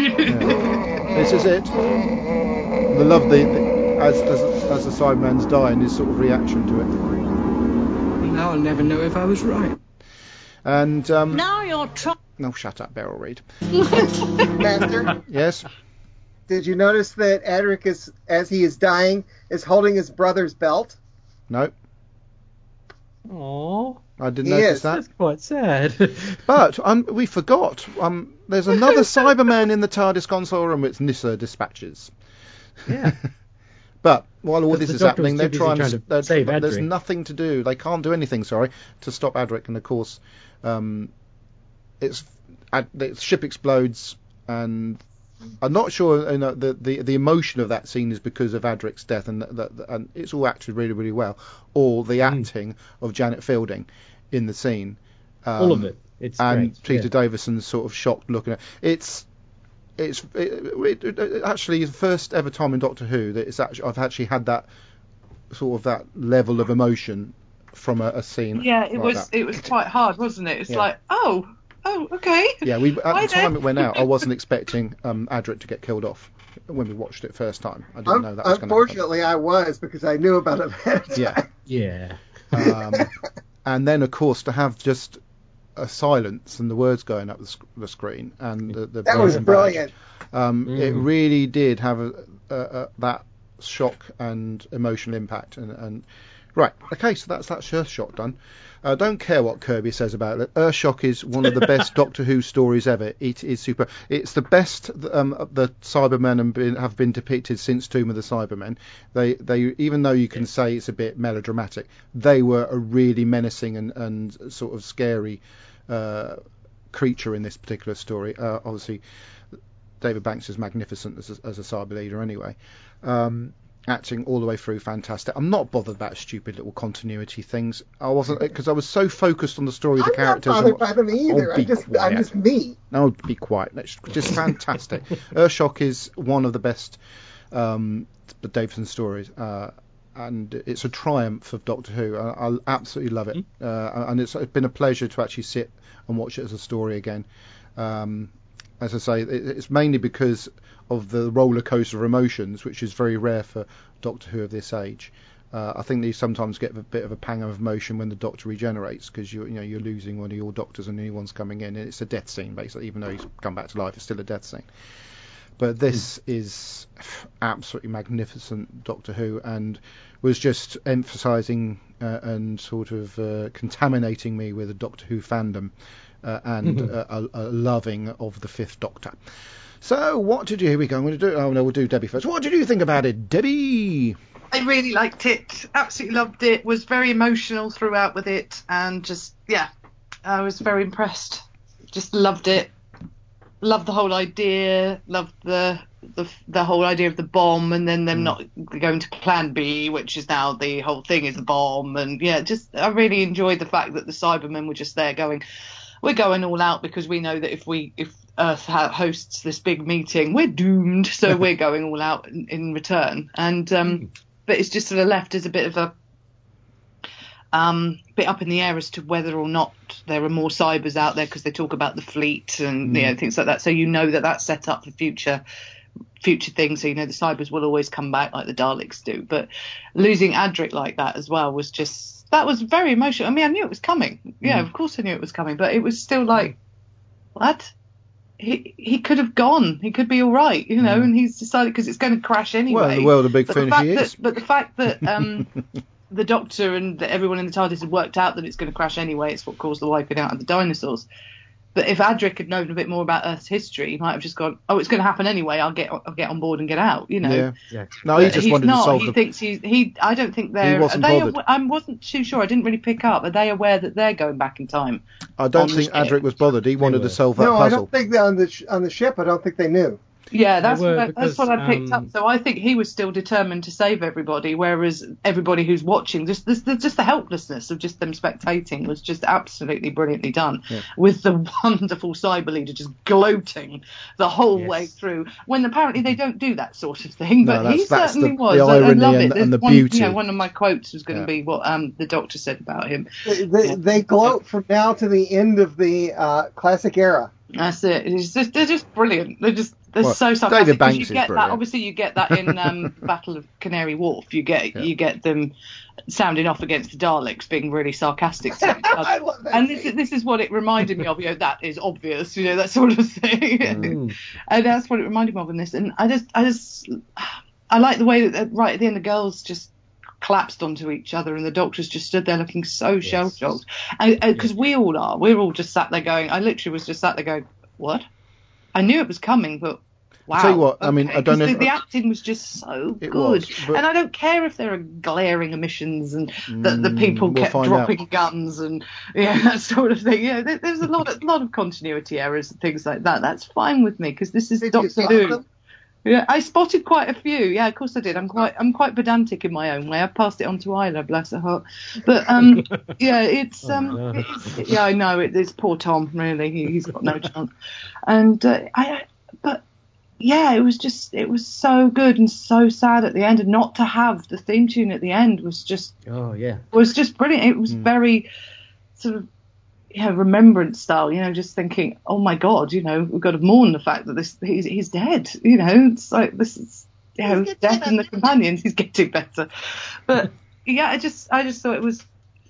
Yeah. This is it. And I love the, the as, as as the Cyberman's dying, his sort of reaction to it. Now I'll never know if I was right. And um, Now you're trying. no, shut up, Beryl Reid. Master, Yes. did you notice that Adric is, as he is dying, is holding his brother's belt? No, Aww. I didn't He notice is. that. That's quite sad. But um, we forgot. Um, there's another Cyberman in the TARDIS console room. It's Nyssa Dispatches. Yeah. But while all The- this the is Doctor was happening, too they're busy trying, trying to. to they're- save there's Adric. nothing to do. They can't do anything. Sorry, to stop Adric. And of course, um, it's Ad, the ship explodes, and I'm not sure. You know, the, the the emotion of that scene is because of Adric's death, and that, that, and it's all acted really really well. Or the Mm. acting of Janet Fielding in the scene. Um, All of it. It's and great. Peter yeah. Davison's sort of shocked looking at it's it's it, it, it, actually the first ever time in Doctor Who that it's actually I've actually had that sort of that level of emotion from a, a scene. Yeah, it like was that. it was quite hard, wasn't it? It's Yeah. like, oh, oh, okay. Yeah, we at Why the time then? it went out, I wasn't expecting um, Adric to get killed off when we watched it first time. I didn't Un- know that was going to happen. unfortunately, I was because I knew about it ahead of Yeah. time. Yeah. Um, and then, of course, to have just a silence and the words going up the, sc- the screen and the, the That was broken badge, brilliant. um, Mm. it really did have a, a, a, that shock and emotional impact, and, and Right. Okay. So that's that Earthshock done. I uh, don't care what Kirby says about it. Earthshock is one of the best Doctor Who stories ever. It is super. It's the best um, the Cybermen have been, have been depicted since Tomb of the Cybermen. They, they, even though you can say it's a bit melodramatic, they were a really menacing and, and sort of scary uh, creature in this particular story. Uh, obviously, David Banks is magnificent as a, as a cyber leader anyway. Um, acting all the way through, fantastic. I'm not bothered about stupid little continuity things. I wasn't, because I was so focused on the story of the I'm characters. I'm not bothered by them either. Oh, I just, quiet. I'm just me. No, be quiet. It's just fantastic. Earthshock is one of the best um, the Davison stories, uh, and it's a triumph of Doctor Who. I, I absolutely love it, mm-hmm. uh, and it's, it's been a pleasure to actually sit and watch it as a story again. Um, as I say, it, it's mainly because of the roller coaster of emotions, which is very rare for Doctor Who of this age. Uh, I think they sometimes get a bit of a pang of emotion when the Doctor regenerates, because you, you know, you're losing one of your doctors and a new one's coming in, and it's a death scene basically. Even though he's come back to life, it's still a death scene. But this mm. is absolutely magnificent Doctor Who, and was just emphasising uh, and sort of uh, contaminating me with a Doctor Who fandom uh, and mm-hmm. a, a, a loving of the Fifth Doctor. So, what did you... Here we go. I'm going to do... Oh, no, we'll do Debbie first. What did you think about it, Debbie? I really liked it. Absolutely loved it. Was very emotional throughout with it. And just, yeah, I was very impressed. Just loved it. Loved the whole idea. Loved the the, the whole idea of the bomb, and then them mm. not going to Plan B, which is now the whole thing is a bomb. And, yeah, just I really enjoyed the fact that the Cybermen were just there going... We're going all out because we know that if we if Earth hosts this big meeting, we're doomed. So we're going all out in, in return. And um, but it's just sort of left as a bit of a um, bit up in the air as to whether or not there are more cybers out there, because they talk about the fleet and mm. you know, things like that. So you know that that's set up for future future things. So you know the cybers will always come back like the Daleks do. But losing Adric like that as well was just. That was very emotional. I mean, I knew it was coming. Yeah, mm. of course I knew it was coming. But it was still like, what? He he could have gone. He could be all right, you know, mm. and he's decided because it's going to crash anyway. Well, in the world of Big but Finish he is. That, but the fact that um, the Doctor and everyone in the TARDIS had worked out that it's going to crash anyway, it's what caused the wiping out of the dinosaurs. But if Adric had known a bit more about Earth's history, he might have just gone, "Oh, it's going to happen anyway. I'll get, I'll get on board and get out." You know. Yeah. yeah. No, he just he's wanted not. to solve He the... thinks he's. He. I don't think they're. He wasn't are they bothered. Aw- I wasn't too sure. I didn't really pick up. Are they aware that they're going back in time? I don't think Adric was bothered. He wanted to solve that no, puzzle. I don't think that on the sh- on the ship. I don't think they knew. Yeah, that's what I, because, that's what I picked um, up. So I think he was still determined to save everybody, whereas everybody who's watching, just this, just the helplessness of just them spectating was just absolutely brilliantly done. Yeah. With the wonderful cyber leader just gloating the whole yes. way through, when apparently they don't do that sort of thing. But no, that's, he that's certainly the, was. the I, I irony love and, it. and the one, beauty. You know, one of my quotes was going to yeah. be what um, the Doctor said about him. They, they, yeah. they gloat from now to the end of the uh, classic era. That's it. It's just, they're just brilliant. They're just they're well, so sarcastic. David Banks you is get brilliant. that. Obviously, you get that in um, Battle of Canary Wharf. You get yeah. you get them sounding off against the Daleks, being really sarcastic. To I love that. And this is this is what it reminded me of. You know, that is obvious. You know, that sort of thing. Mm. And that's what it reminded me of in this. And I just I just I like the way that right at the end the girls just collapsed onto each other and the Doctor's just stood there looking so yes. shell-shocked. And because yes. we all are, we're all just sat there going. I literally was just sat there going, what? I knew it was coming, but wow. I'll tell you what, okay. I mean, I don't know. The, If, the acting was just so it good. Was, but, and I don't care if there are glaring omissions and that the people we'll kept find dropping out. guns and yeah, that sort of thing. Yeah, there, there's a lot of, lot of continuity errors and things like that. That's fine with me because this is Did Doctor you Who. them? Yeah, I spotted quite a few. Yeah, of course I did. I'm quite, I'm quite pedantic in my own way. I passed it on to Isla, bless her heart. But um, yeah, it's um, oh, no. it's, yeah, I know it, it's poor Tom. Really, he, he's got no chance. And uh, I, but yeah, it was just, it was so good and so sad at the end, and not to have the theme tune at the end was just, oh yeah, was just brilliant. It was mm. very sort of. Yeah, remembrance style, you know, just thinking, oh my God, you know, we've got to mourn the fact that this he's, he's dead, you know, it's like this is, you know, death in the companions, he's getting better. But yeah, I just, I just thought it was,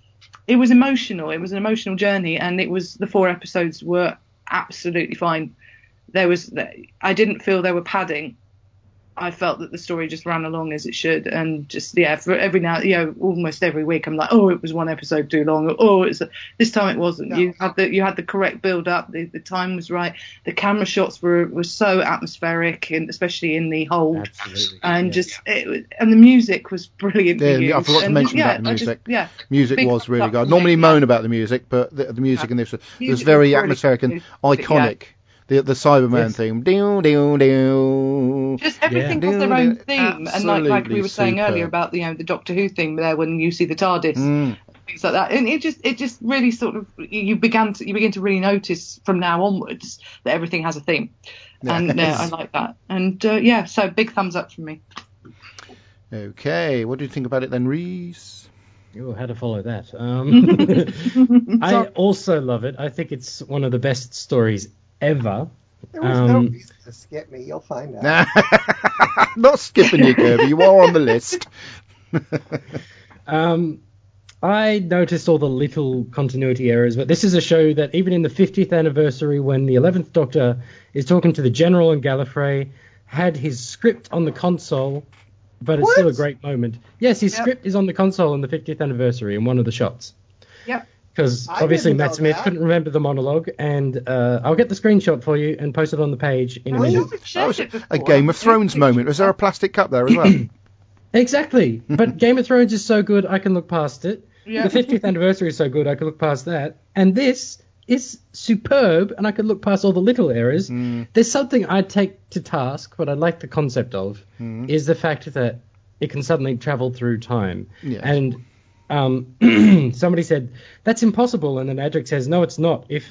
it was emotional. It was an emotional journey, and it was the four episodes were absolutely fine. There was, I didn't feel there were padding I felt that the story just ran along as it should, and just yeah, for every now, you know, almost every week, I'm like, oh, it was one episode too long. Or, oh, it's a, this time it wasn't. No. You had the you had the correct build up. The, the time was right. The camera shots were were so atmospheric, and especially in the hold, Absolutely. and yeah. just it was, and the music was brilliant. Yeah, I forgot to and mention yeah, about the music. Just, yeah, music big was really up good. I for normally me, moan yeah. about the music, but the, the music Yeah. in this was, Music was very was really atmospheric and good. iconic. Yeah. The the Cyberman Yes. theme. Doo, doo, doo. Just everything Yeah. has their own theme, and like like we Absolutely were saying superb. earlier about the, you know, the Doctor Who theme there when you see the TARDIS, Mm. things like that, and it just it just really sort of you began to you begin to really notice from now onwards that everything has a theme, and uh, I like that, and uh, yeah, so big thumbs up from me. Okay, what do you think about it then, Reese? Oh, how to follow that? Um, I also love it. I think it's one of the best stories ever. There was no Um, reason to skip me. You'll find out. Not skipping you, Kirby. You are on the list. Um, I noticed all the little continuity errors, but this is a show that even in the fiftieth anniversary, when the eleventh Doctor is talking to the General and Gallifrey, had his script on the console, but it's What? still a great moment. Yes, his Yep. script is on the console on the fiftieth anniversary in one of the shots. Yep. Because I obviously didn't know Matt Smith that. couldn't remember the monologue, and uh, I'll get the screenshot for you and post it on the page in a I'm minute. sure we've That shared was it a before. Game of Thrones moment. Was there a plastic cup there as well? Exactly. But Game of Thrones is so good, I can look past it. Yeah. The fiftieth anniversary is so good, I can look past that. And this is superb, and I can look past all the little errors. Mm. There's something I take to task, but I like the concept of, Mm. is the fact that it can suddenly travel through time. Yes. And um, somebody said, that's impossible. And then Adric says, no, it's not. If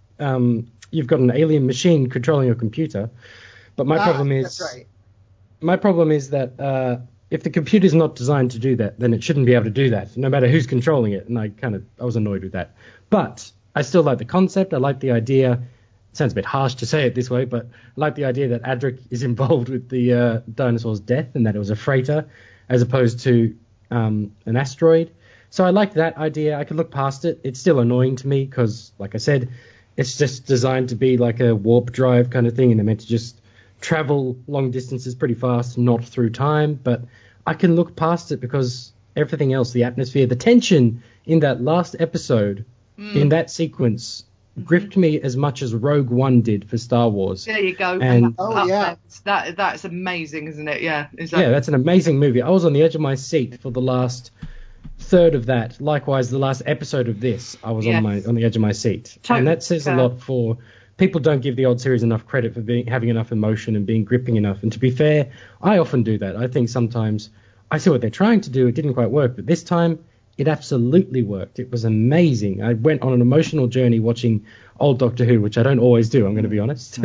um, you've got an alien machine controlling your computer. But my Ah, problem is... that's right. My problem is that uh, if the computer's not designed to do that, then it shouldn't be able to do that, no matter who's controlling it. And I kind of, I was annoyed with that. But I still like the concept. I like the idea. It sounds a bit harsh to say it this way, but I like the idea that Adric is involved with the uh, dinosaur's death and that it was a freighter as opposed to um, an asteroid. So I like that idea. I could look past it. It's still annoying to me because, like I said, it's just designed to be like a warp drive kind of thing, and they're meant to just travel long distances pretty fast, not through time. But I can look past it because everything else, the atmosphere, the tension in that last episode, Mm. in that sequence, gripped me as much as Rogue One did for Star Wars. There you go. And- that's Oh, up yeah. there. That that's amazing, isn't it? Yeah. Exactly. Yeah, that's an amazing movie. I was on the edge of my seat for the last third of that. Likewise, the last episode of this, I was Yes. on my on the edge of my seat. Totally. And that says a Yeah. lot for people don't give the old series enough credit for being having enough emotion and being gripping enough. And to be fair, I often do that. I think sometimes I see what they're trying to do. It didn't quite work, but this time it absolutely worked. It was amazing. I went on an emotional journey watching old Doctor Who, which I don't always do, I'm going to be honest.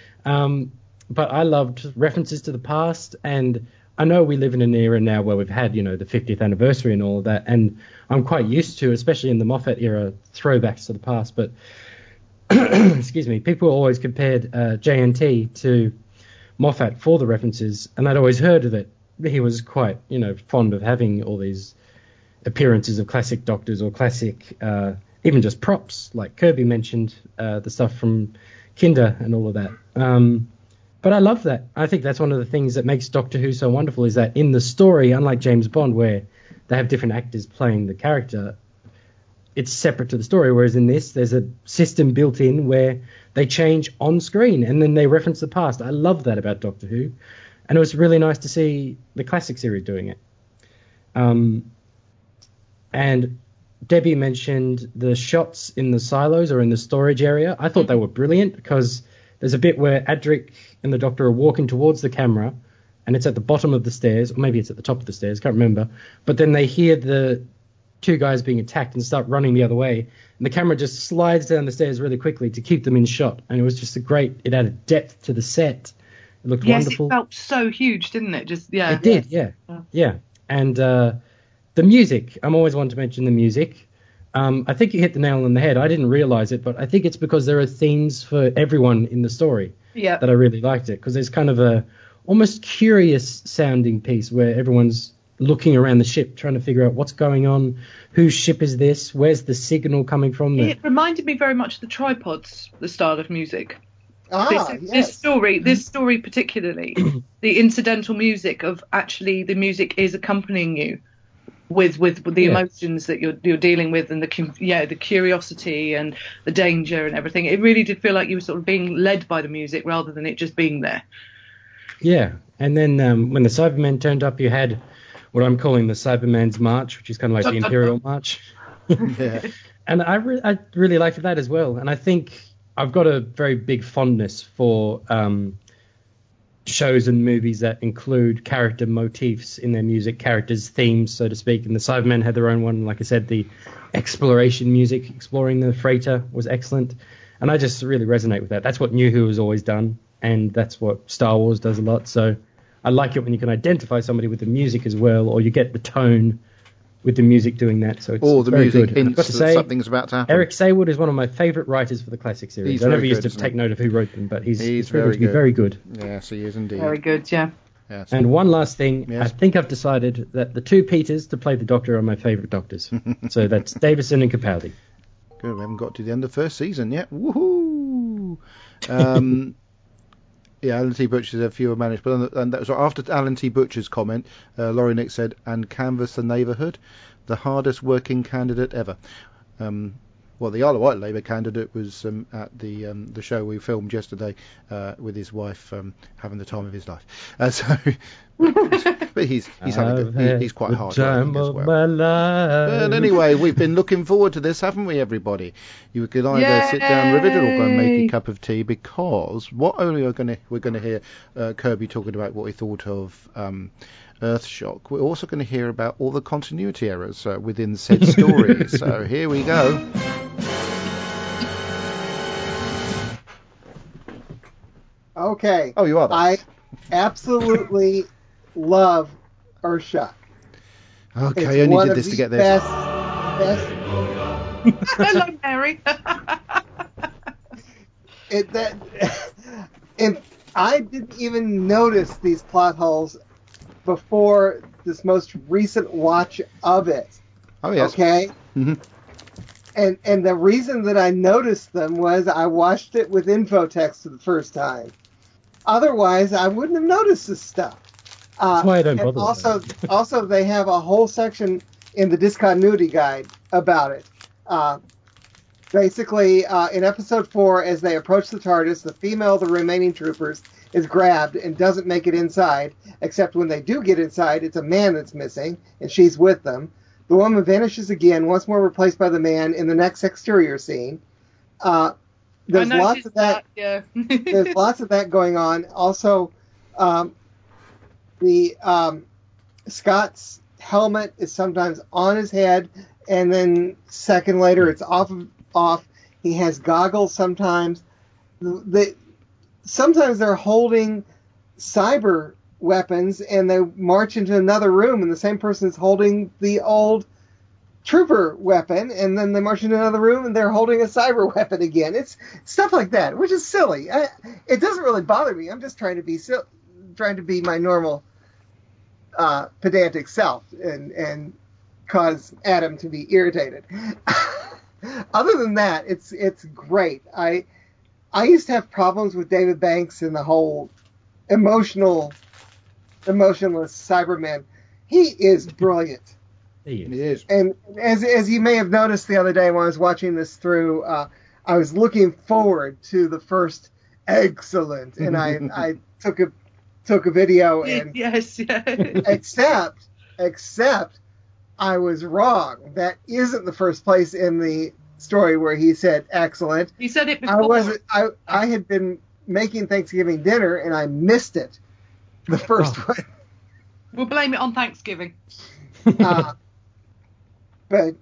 um, but I loved references to the past, and I know we live in an era now where we've had, you know, the fiftieth anniversary and all of that, and I'm quite used to, especially in the Moffat era, throwbacks to the past. But excuse me, people always compared uh, J N T to Moffat for the references, and I'd always heard that he was quite, you know, fond of having all these appearances of classic Doctors or classic, uh, even just props, like Kirby mentioned, uh, the stuff from Kinder and all of that. Um, but I love that. I think that's one of the things that makes Doctor Who so wonderful, is that in the story, unlike James Bond, where they have different actors playing the character, it's separate to the story, whereas in this, there's a system built in where they change on screen and then they reference the past. I love that about Doctor Who, and it was really nice to see the classic series doing it. Um, and Debbie mentioned the shots in the silos or in the storage area. I thought they were brilliant because there's a bit where Adric and the Doctor are walking towards the camera, and it's at the bottom of the stairs, or maybe it's at the top of the stairs, can't remember. But then they hear the two guys being attacked and start running the other way, and the camera just slides down the stairs really quickly to keep them in shot. And it was just a great, it added depth to the set. It looked Yes, wonderful. it felt so huge, didn't it? Just yeah. It did, yeah. Yeah. Yeah. And uh, the music, I'm always one to mention the music. Um, I think you hit the nail on the head. I didn't realize it, but I think it's because there are themes for everyone in the story Yeah. that I really liked it, because there's kind of a almost curious sounding piece where everyone's looking around the ship trying to figure out what's going on, whose ship is this, where's the signal coming from. The... It reminded me very much of the Tripods, the style of music. Ah, this, yes. this story, this story particularly, the incidental music of actually the music is accompanying you with with, with the Yeah. emotions that you're you're dealing with, and the cu- yeah the curiosity and the danger and everything. It really did feel like you were sort of being led by the music rather than it just being there. Yeah, and then um, when the Cybermen turned up, you had what I'm calling the Cyberman's March, which is kind of like the Imperial March. Yeah. And I, re- I really liked that as well. And I think I've got a very big fondness for um, shows and movies that include character motifs in their music, characters' themes, so to speak. And the Cybermen had their own one. Like I said, the exploration music, exploring the freighter, was excellent. And I just really resonate with that. That's what New Who has always done, and that's what Star Wars does a lot. So I like it when you can identify somebody with the music as well, or you get the tone with the music doing that. So it's Or the very music good. And I've got hints to that say, something's about to happen. Eric Saywood is one of my favourite writers for the classic series. He's I never very used good, to isn't take he? note of who wrote them, but he's, He's he's very proven to be good. very good. Yes, he is indeed. Very good, yeah. Yes. And one last thing, Yes. I think I've decided that the two Peters to play the Doctor are my favourite Doctors. So that's Davison and Capaldi. Good, we haven't got to the end of the first season yet. Woohoo! Um, yeah, Alan T. Butcher said fewer managed, but and that was after Alan T. Butcher's comment. Uh, Laurie Nick said, "And canvass the neighbourhood, the hardest working candidate ever." Um, well, the Isle of Wight Labour candidate was um, at the um, the show we filmed yesterday uh, with his wife, um, having the time of his life. Uh, so, but he's he's having I've a, he, had he's quite the hard time working as of well. my life. But anyway, we've been looking forward to this, haven't we, everybody? You could either sit down, rivet it, or go and make a Yay! cup of tea, because what only are going to we're going to hear uh, Kirby talking about what he thought of um, Earthshock. We're also going to hear about all the continuity errors uh, within said story. So here we go. Okay. Oh, you are there. I absolutely love Earthshock. Okay, It's I only one did of this the to get this. Best, best. Hello, Mary. It that. If I didn't even notice these plot holes before this most recent watch of it. Oh yes. Okay. hmm And and the reason that I noticed them was I watched it with infotext for the first time. Otherwise, I wouldn't have noticed this stuff. Uh, That's why I don't and bother with Also, that. also they have a whole section in the discontinuity guide about it. Uh, basically, uh, in episode four, as they approach the TARDIS, the female of the remaining troopers is grabbed and doesn't make it inside. Except when they do get inside, it's a man that's missing, and she's with them. The woman vanishes again, once more replaced by the man in the next exterior scene. Uh, there's I lots noticed of that. that, yeah. There's lots of that going on. Also, um, the um, Scott's helmet is sometimes on his head, and then second later it's off. Off. He has goggles sometimes. The, sometimes they're holding cyber weapons, and they march into another room, and the same person is holding the old trooper weapon, and then they march into another room, and they're holding a cyber weapon again. It's stuff like that, which is silly. I, it doesn't really bother me. I'm just trying to be sil- trying to be my normal uh, pedantic self, and and cause Adam to be irritated. Other than that, it's it's great. I I used to have problems with David Banks and the whole emotional, emotionless Cyberman. He is brilliant. He is. He is. And as as you may have noticed the other day when I was watching this through, uh, I was looking forward to the first excellent, and I I took a took a video and yes, yeah. except except I was wrong. That isn't the first place in the story where he said excellent. You said it before. I wasn't. I I had been making Thanksgiving dinner and I missed it. The first Oh. one. We'll blame it on Thanksgiving. Uh, but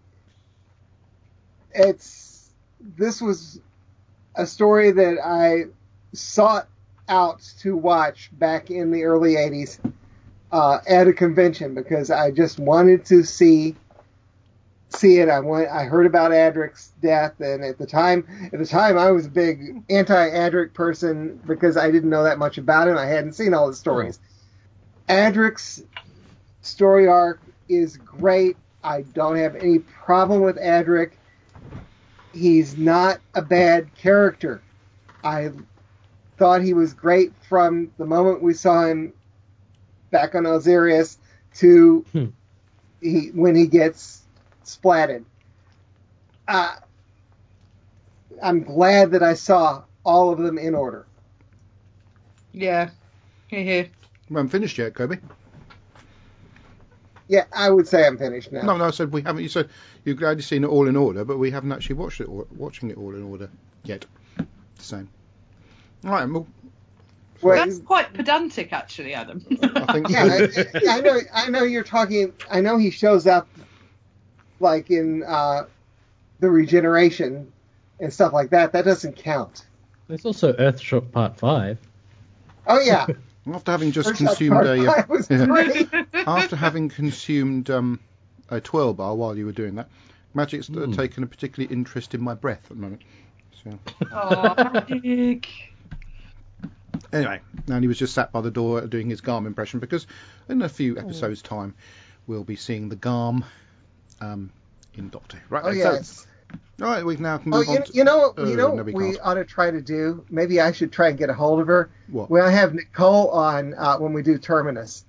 it's this was a story that I sought out to watch back in the early eighties uh, at a convention because I just wanted to see see it. I went. I heard about Adric's death, and at the time, at the time, I was a big anti-Adric person because I didn't know that much about him. I hadn't seen all his stories. Oh. Adric's story arc is great. I don't have any problem with Adric. He's not a bad character. I thought he was great from the moment we saw him back on Osiris to Hmm. he when he gets splatted. Uh, I'm glad that I saw all of them in order. Yeah. Here, here. We haven't finished yet, Kirby. Yeah, I would say I'm finished now. No, no, I said we haven't. You said you're glad you've seen it all in order, but we haven't actually watched it, all, watching it all in order yet. Same. All right, well, Well, That's quite pedantic, actually, Adam. I think yeah, I, I know. I know you're talking. I know he shows up like in uh, the regeneration and stuff like that. That doesn't count. There's also Earthshock Part five. Oh yeah. after having just First consumed part a uh, five was yeah. great. after having consumed um, a twirl bar while you were doing that, Magic's uh, Mm. taken a particular interest in my breath at the moment. So Oh, magic. anyway, and he was just sat by the door doing his Garm impression because in a few episodes' time we'll be seeing the Garm um, in Doctor Who. Right, Oh so- yes. all right, we now can Oh, move you, on. To, you know what? uh, You know no, what we we can't. ought to try to do. Maybe I should try and get a hold of her. What? We'll have Nicole on uh, when we do Terminus.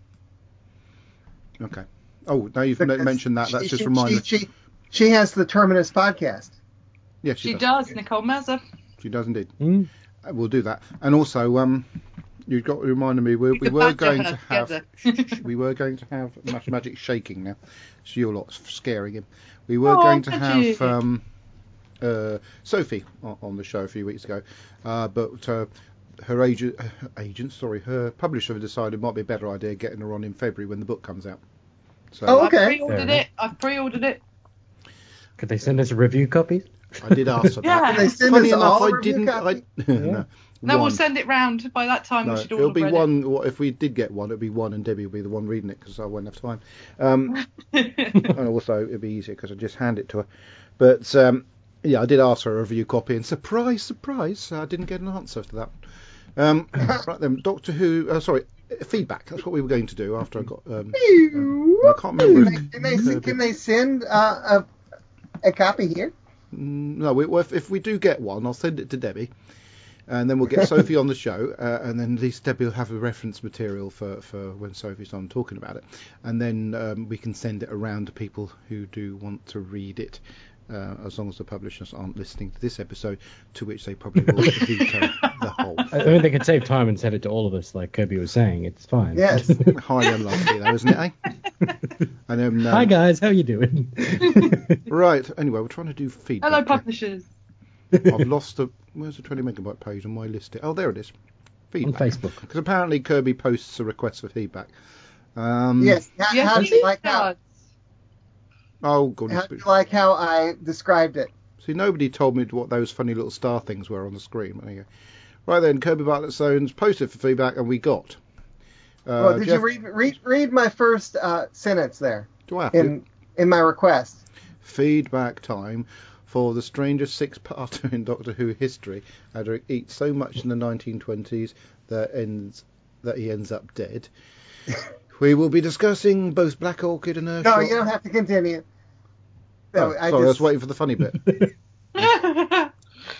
Okay. Oh, now you've Because mentioned that. That's she- just she, reminded. She, she, she has the Terminus podcast. Yes, she, She does. does, Nicole Mazza. She does indeed. Mm. Uh, We'll do that. And also, um, you got reminded me we, You we could were badger going her to have together. we were going to have Mag- Magic shaking now. So you're lot scaring him. We were Oh, going to Magic. have um, uh, Sophie on, on the show a few weeks ago, uh, but uh, her agent, her agent, sorry, her publisher decided it might be a better idea getting her on in February when the book comes out. So Oh, I've okay. pre-ordered Fair it. I've pre-ordered it. Could they send us a review copy? I did ask for Yeah. that. Can they send Funny us enough, all a I review didn't. copy? I, no, No, we'll one. send it round. By that time, No, we should all it'll have be read one. Well, if we did get one, it'd be one, and Debbie will be the one reading it because I won't have time. Um, it. and also, it'd be easier because I just hand it to her. But um, yeah, I did ask for a review copy, and surprise, surprise, I didn't get an answer to that. Um, right then, Doctor Who. Uh, sorry, feedback. That's what we were going to do after I got. Um, I can't remember. Can If they, can they, Kirby- can they send uh, a, a copy here? Mm, No, we, well, if, if we do get one, I'll send it to Debbie, and then we'll get Sophie on the show, uh, and then at least Debbie will have a reference material for, for when Sophie's on talking about it, and then um, we can send it around to people who do want to read it, uh, as long as the publishers aren't listening to this episode, to which they probably will veto the whole I mean, they could save time and send it to all of us, like Kirby was saying. It's fine. Yes. highly unlikely, though, isn't it? Eh? And, um, no. Hi guys, how you doing? Right. Anyway, we're trying to do feedback. Hello, publishers. I've lost the. Where's the twenty megabyte page on my list? Oh, there it is. On Feedback. Facebook. Because apparently Kirby posts a request for feedback. Um, Yes. How, Yes, how do he you like how? does. Oh, God. How do you like how I described it? See, nobody told me what those funny little star things were on the screen. There you go. Right then, Kirby Bartlett Stones posted for feedback, and we got. Uh, well, did Jeff, you read, read read my first uh, sentence there do I have to? in in my request? Feedback time for the strangest six-parter in Doctor Who history. Adric eats so much in the nineteen twenties that ends that he ends up dead. We will be discussing both Black Orchid and Earthshock. No, you don't have to continue. Oh, No, sorry, I, was just, waiting for the funny bit. Ah,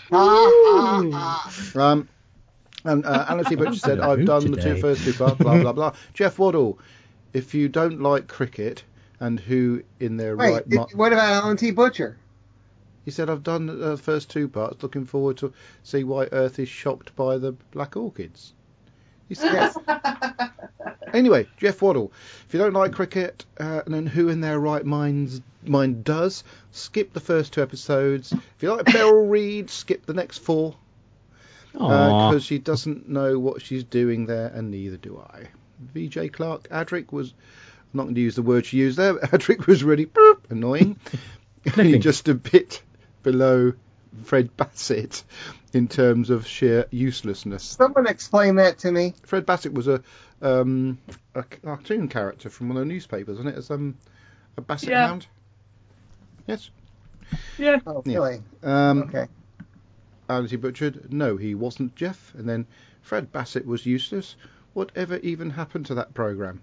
ah, ah. Um, and uh, Alan T. Butcher said, Hello I've done the today. two first two parts, blah, blah, blah. Jeff Waddle, if you don't like cricket and who in their Wait, right did- mind... what about Alan T. Butcher? He said, I've done the uh, first two parts, looking forward to see why Earth is shocked by the Black Orchids. He said, Yes. Anyway, Jeff Waddle, if you don't like cricket uh, and then who in their right minds mind does, skip the first two episodes. If you like Beryl Reid, skip the next four. Aww. Because she doesn't know what she's doing there, and neither do I. V J Clark, Adric was, I'm not going to use the word she used there, but Adric was really boop, annoying. Clipping. Just a bit below Fred Bassett in terms of sheer uselessness. Someone explain that to me. Fred Bassett was a um, a cartoon character from one of the newspapers, wasn't it? As um, a Basset Yeah. Hound. Yes. Yeah. Oh, Yeah. really? Um, Okay. Alan T. Butchered, no, he wasn't Jeff. And then Fred Bassett was useless. Whatever even happened to that program?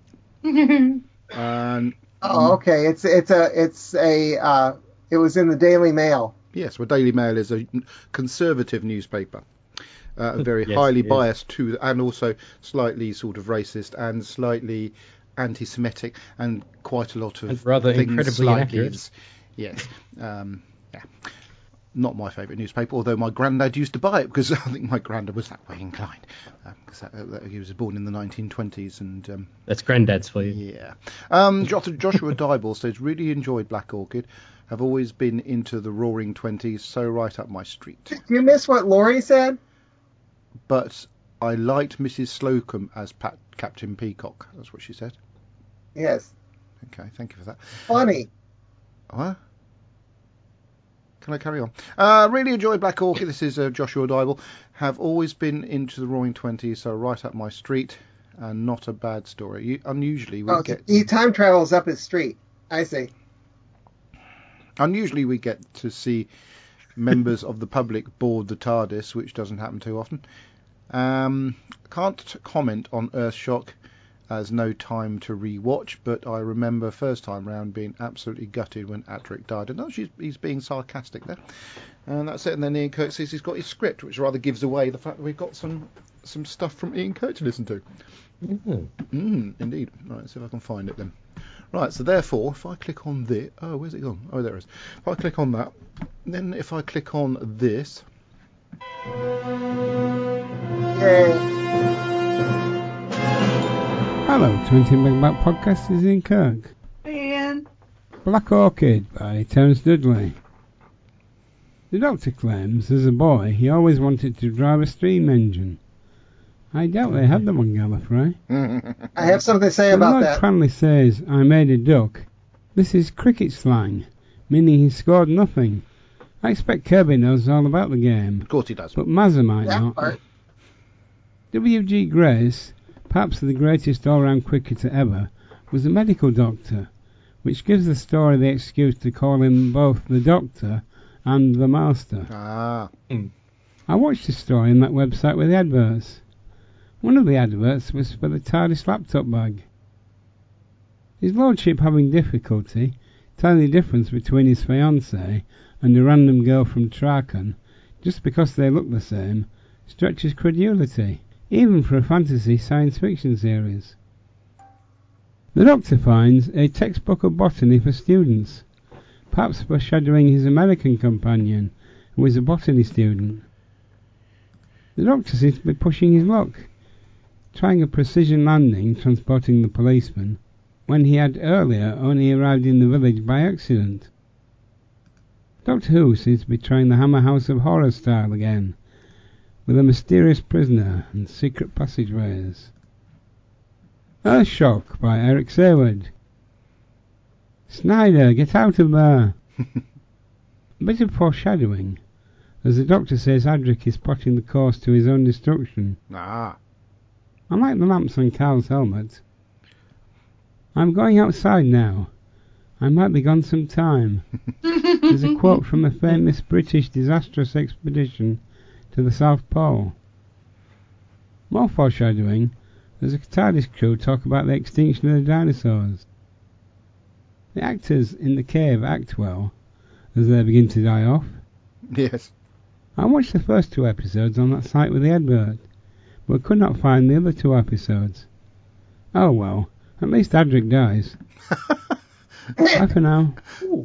And Oh, okay. It's it's a it's a uh, it was in the Daily Mail. yes, well, Daily Mail is a conservative newspaper. uh, very Yes, highly he is. biased to, and also slightly sort of racist and slightly anti-Semitic, and quite a lot of And rather things incredibly slightly. inaccurate. Yes, um, yeah. Not my favourite newspaper, although my granddad used to buy it because I think my granddad was that way inclined. Because uh, he was born in the nineteen twenties, and um, That's granddad's for you. yeah. Um, Jo- Joshua Dyball says, really enjoyed Black Orchid. Have always been into the Roaring Twenties, so right up my street. Did you miss what Laurie said? But I liked Missus Slocum as Pat, Captain Peacock. That's what she said. Yes. Okay, thank you for that. Funny. What? Can I carry on? Uh, really enjoyed Black Orchid. This is uh, Joshua Dyball. Have always been into the Roaring Twenties, so right up my street, and not a bad story. You, unusually, we Oh, get he time travels up his street. I see. unusually we get to see members of the public board the TARDIS, which doesn't happen too often. Um, can't comment on Earthshock, as no time to re-watch, but I remember first time round being absolutely gutted when Atrick died. And no, she's, he's being sarcastic there. And that's it. And then Ian Kirk says he's got his script, which rather gives away the fact that we've got some some stuff from Ian Kirk to listen to. Mm. Mm, indeed. Right, let's see if I can find it then. Right, so therefore, if I click on this... Oh, where's it gone? Oh, there it is. If I click on that, then if I click on this... Yay. Hello, twenty Megabyte Podcast is Ian Kirk. Ian. Black Orchid by Terence Dudley. The Doctor claims, as a boy, he always wanted to drive a steam engine. I doubt they had them on Gallifrey. I have something to say When about Lord that. Cranley says, I made a duck, this is cricket slang, meaning he scored nothing. I expect Kirby knows all about the game. Of course he does. But Mazza might That not. part. W G Grace, perhaps the greatest all-round cricketer ever, was a medical doctor, which gives the story the excuse to call him both the Doctor and the Master. Ah. Mm. I watched the story on that website with the adverts. One of the adverts was for the TARDIS laptop bag. His lordship having difficulty telling the difference between his fiancée and a random girl from Traken, just because they look the same, stretches credulity, even for a fantasy science fiction series. The Doctor finds a textbook of botany for students, perhaps foreshadowing his American companion, who is a botany student. The Doctor seems to be pushing his luck, trying a precision landing transporting the policeman, when he had earlier only arrived in the village by accident. Doctor Who seems to be trying the Hammer House of Horror style again, with a mysterious prisoner and secret passageways. Earthshock by Eric Sayward. Snyder, get out of there! A bit of foreshadowing, as the Doctor says Adric is plotting the course to his own destruction. Ah. Unlike the lamps on Carl's helmet. I'm going outside now. I might be gone some time. There's a quote from a famous British disastrous expedition to the South Pole. More foreshadowing, as the TARDIS crew talk about the extinction of the dinosaurs. The actors in the cave act well, as they begin to die off. Yes. I watched the first two episodes on that site with the advert, but could not find the other two episodes. Oh well, at least Adric dies. Bye for now. Ooh.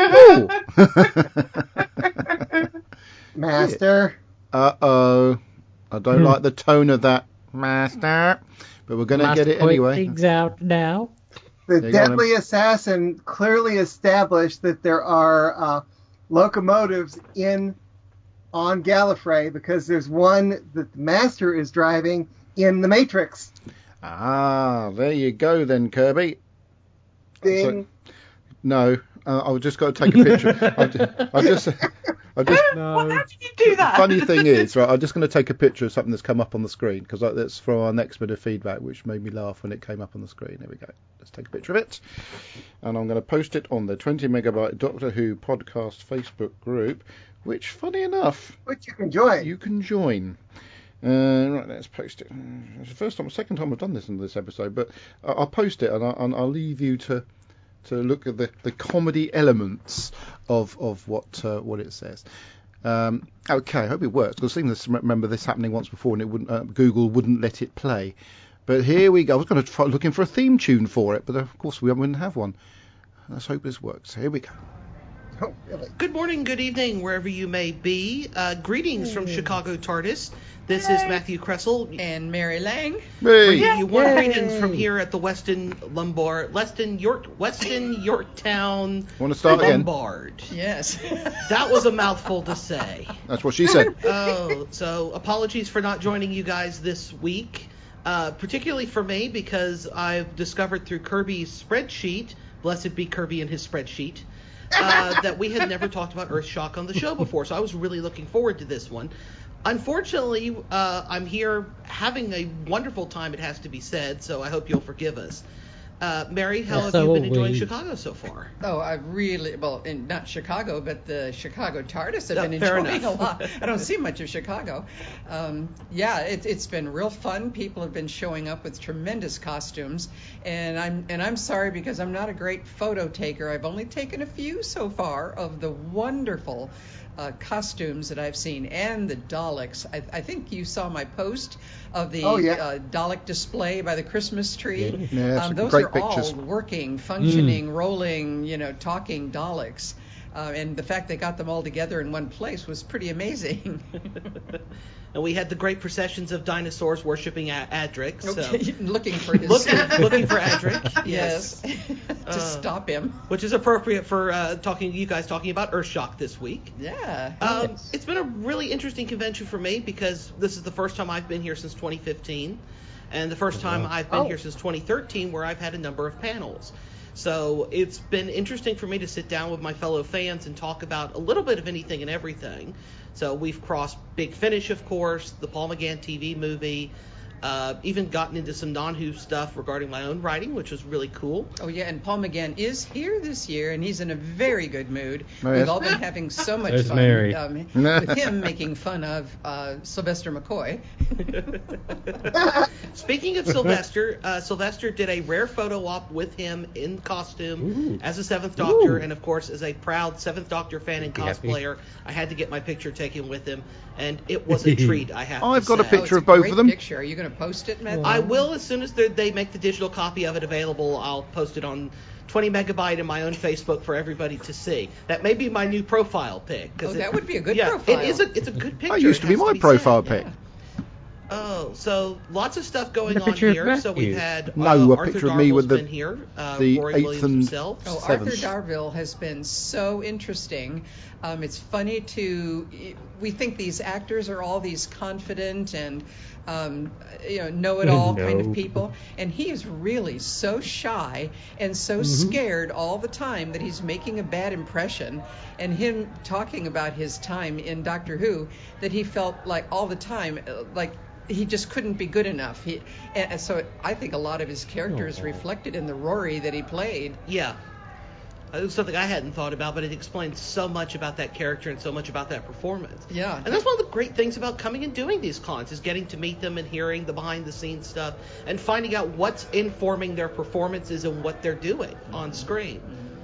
Master. Uh-oh. I don't like the tone of that, Master. But we're going to get it anyway. Things out now. The Yeah, go on, deadly assassin clearly established that there are uh, locomotives in on Gallifrey because there's one that the Master is driving in the Matrix. Ah, there you go then, Kirby. Ding. So, no, uh, I've just got to take a picture. I just, I just, I just. Well, how did you do that? The funny thing is, right, I'm just going to take a picture of something that's come up on the screen because that's from our next bit of feedback, which made me laugh when it came up on the screen. There we go. Let's take a picture of it, and I'm going to post it on the twenty megabyte Doctor Who podcast Facebook group, which, funny enough, Which you can join. you can join. Uh, right, let's post it. It's the first time, second time I've done this in this episode, but I'll post it and I'll, and I'll leave you to to look at the, the comedy elements of of what uh, what it says. Um, okay, I hope it works. Because I seem to remember this happening once before, and it wouldn't. Uh, Google wouldn't let it play. But here we go. I was going to try looking for a theme tune for it, but of course we wouldn't have one. Let's hope this works. Here we go. Oh, really? Good morning, good evening, wherever you may be. Uh, greetings from Chicago TARDIS. This is Matthew Kressel and Mary Lang. Hey. Bringing you warm Yay. greetings from here at the Weston Lombard, Weston York, Weston Yorktown Want to start again? Lombard. Yes. That was a mouthful to say. That's what she said. Oh, so apologies for not joining you guys this week, uh, particularly for me because I've discovered through Kirby's spreadsheet, blessed be Kirby and his spreadsheet, uh, that we had never talked about Earthshock on the show before, so I was really looking forward to this one. Unfortunately, uh, I'm here having a wonderful time, it has to be said, so I hope you'll forgive us. Uh, Mary, how Yeah, have so you been will enjoying we. Chicago so far? Oh, I really, well, in, not Chicago, but the Chicago TARDIS have Yeah, been fair enjoying enough. a lot. I don't see much of Chicago. Um, yeah, it, it's been real fun. People have been showing up with tremendous costumes, and I'm and I'm sorry because I'm not a great photo taker. I've only taken a few so far of the wonderful uh, costumes that I've seen, and the Daleks. I, I think you saw my post of the Oh, yeah. uh, Dalek display by the Christmas tree. Yeah, um, some those great are pictures. all working, functioning, rolling, you know, talking Daleks. Uh, and the fact they got them all together in one place was pretty amazing. And we had the great processions of dinosaurs worshiping a- Adric. So. Okay, looking for his looking, looking for Adric. yes, Yes. to Uh, stop him. Which is appropriate for uh, talking you guys talking about Earthshock this week. Yeah. Um, yes. It's been a really interesting convention for me because this is the first time I've been here since twenty fifteen, and the first time wow. I've been Oh. here since twenty thirteen, where I've had a number of panels. So it's been interesting for me to sit down with my fellow fans and talk about a little bit of anything and everything. So we've crossed Big Finish, of course, the Paul McGann T V movie, uh, even gotten into some non-Who stuff regarding my own writing, which was really cool. Oh, yeah, and Paul McGann is here this year, and he's in a very good mood. Oh, We've yes. all been having so much There's fun Mary. um, with him making fun of uh, Sylvester McCoy. Speaking of Sylvester, uh, Sylvester did a rare photo op with him in costume Ooh. as a Seventh Doctor, Ooh. and of course, as a proud Seventh Doctor fan and Be happy. cosplayer, I had to get my picture taken with him, and it was a treat. I have I've to got a say. picture oh, of it's a both great of them. Picture. Are you going to post it, Matt? I will as soon as they- they make the digital copy of it available. I'll post it on twenty megabyte in my own Facebook for everybody to see. That may be my new profile pic. 'cause Oh, it- that would be a good yeah, profile. it is a it's a good picture. That used it to be has my be profile said. pic. Oh, so lots of stuff going And a on picture of here. So we've Matthew. had No, uh, a Arthur picture of me with Darvill's the- been here, uh, the Rory eighth Williams and- himself. Oh, Seventh. Arthur Darvill has been so interesting. Um, it's funny to we think these actors are all these confident and um, you know know-it-all No. kind of people, and he is really so shy and so scared all the time that he's making a bad impression. And him talking about his time in Doctor Who, that he felt like all the time uh, like. He just couldn't be good enough. He, and so I think a lot of his character is Aw. reflected in the Rory that he played. Yeah. It was something I hadn't thought about, but it explains so much about that character and so much about that performance. Yeah. And that's one of the great things about coming and doing these cons, is getting to meet them and hearing the behind-the-scenes stuff and finding out what's informing their performances and what they're doing on screen.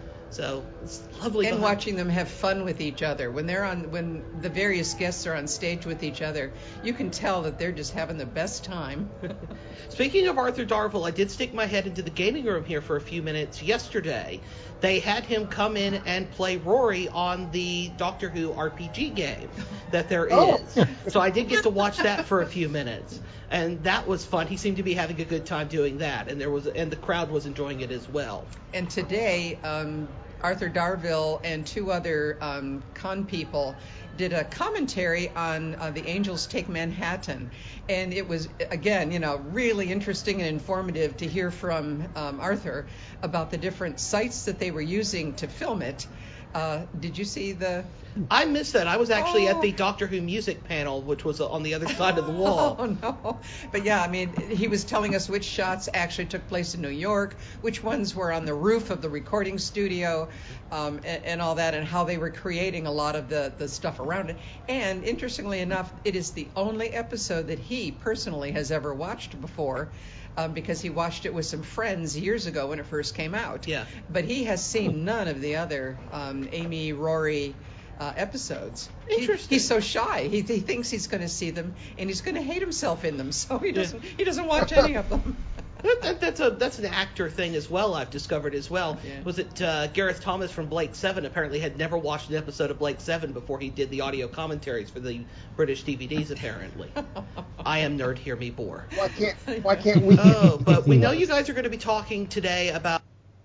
So it's lovely. And behind- watching them have fun with each other when they're on, when the various guests are on stage with each other, you can tell that they're just having the best time. Speaking of Arthur Darvill, I did stick my head into the gaming room here for a few minutes yesterday. They had him come in and play Rory on the Doctor Who R P G game that there Oh. is. So I did get to watch that for a few minutes, and that was fun. He seemed to be having a good time doing that, and there was and the crowd was enjoying it as well. And today, um, Arthur Darvill and two other um, con people did a commentary on uh, The Angels Take Manhattan. And it was, again, you know, really interesting and informative to hear from um, Arthur about the different sites that they were using to film it. Uh, did you see the... I missed that. I was actually Oh. at the Doctor Who music panel, which was on the other side of the wall. Oh, no. But yeah, I mean, he was telling us which shots actually took place in New York, which ones were on the roof of the recording studio, um, and, and all that, and how they were creating a lot of the, the stuff around it. And interestingly enough, it is the only episode that he personally has ever watched before. Um, because he watched it with some friends years ago when it first came out. Yeah. But he has seen none of the other um, Amy, Rory, uh, episodes. He, Interesting. he's so shy. He, he thinks he's going to see them, and he's going to hate himself in them. So he doesn't he doesn't watch any of them. That, that, that's a that's an actor thing as well. I've discovered as well. Yeah. Was it uh, Gareth Thomas from Blake Seven? Apparently, had never watched an episode of Blake Seven before he did the audio commentaries for the British D V Ds. Apparently, I am nerd. Hear me bore. Why can't Why can't we? Oh, but we know you guys are going to be talking today about.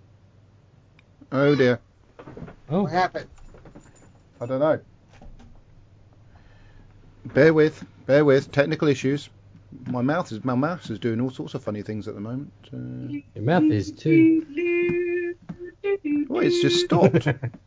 Oh dear. Oh, What happened? I don't know. Bear with, bear with. Technical issues. My mouth is my mouse is doing all sorts of funny things at the moment. Uh, your mouth is too. well, it's just stopped.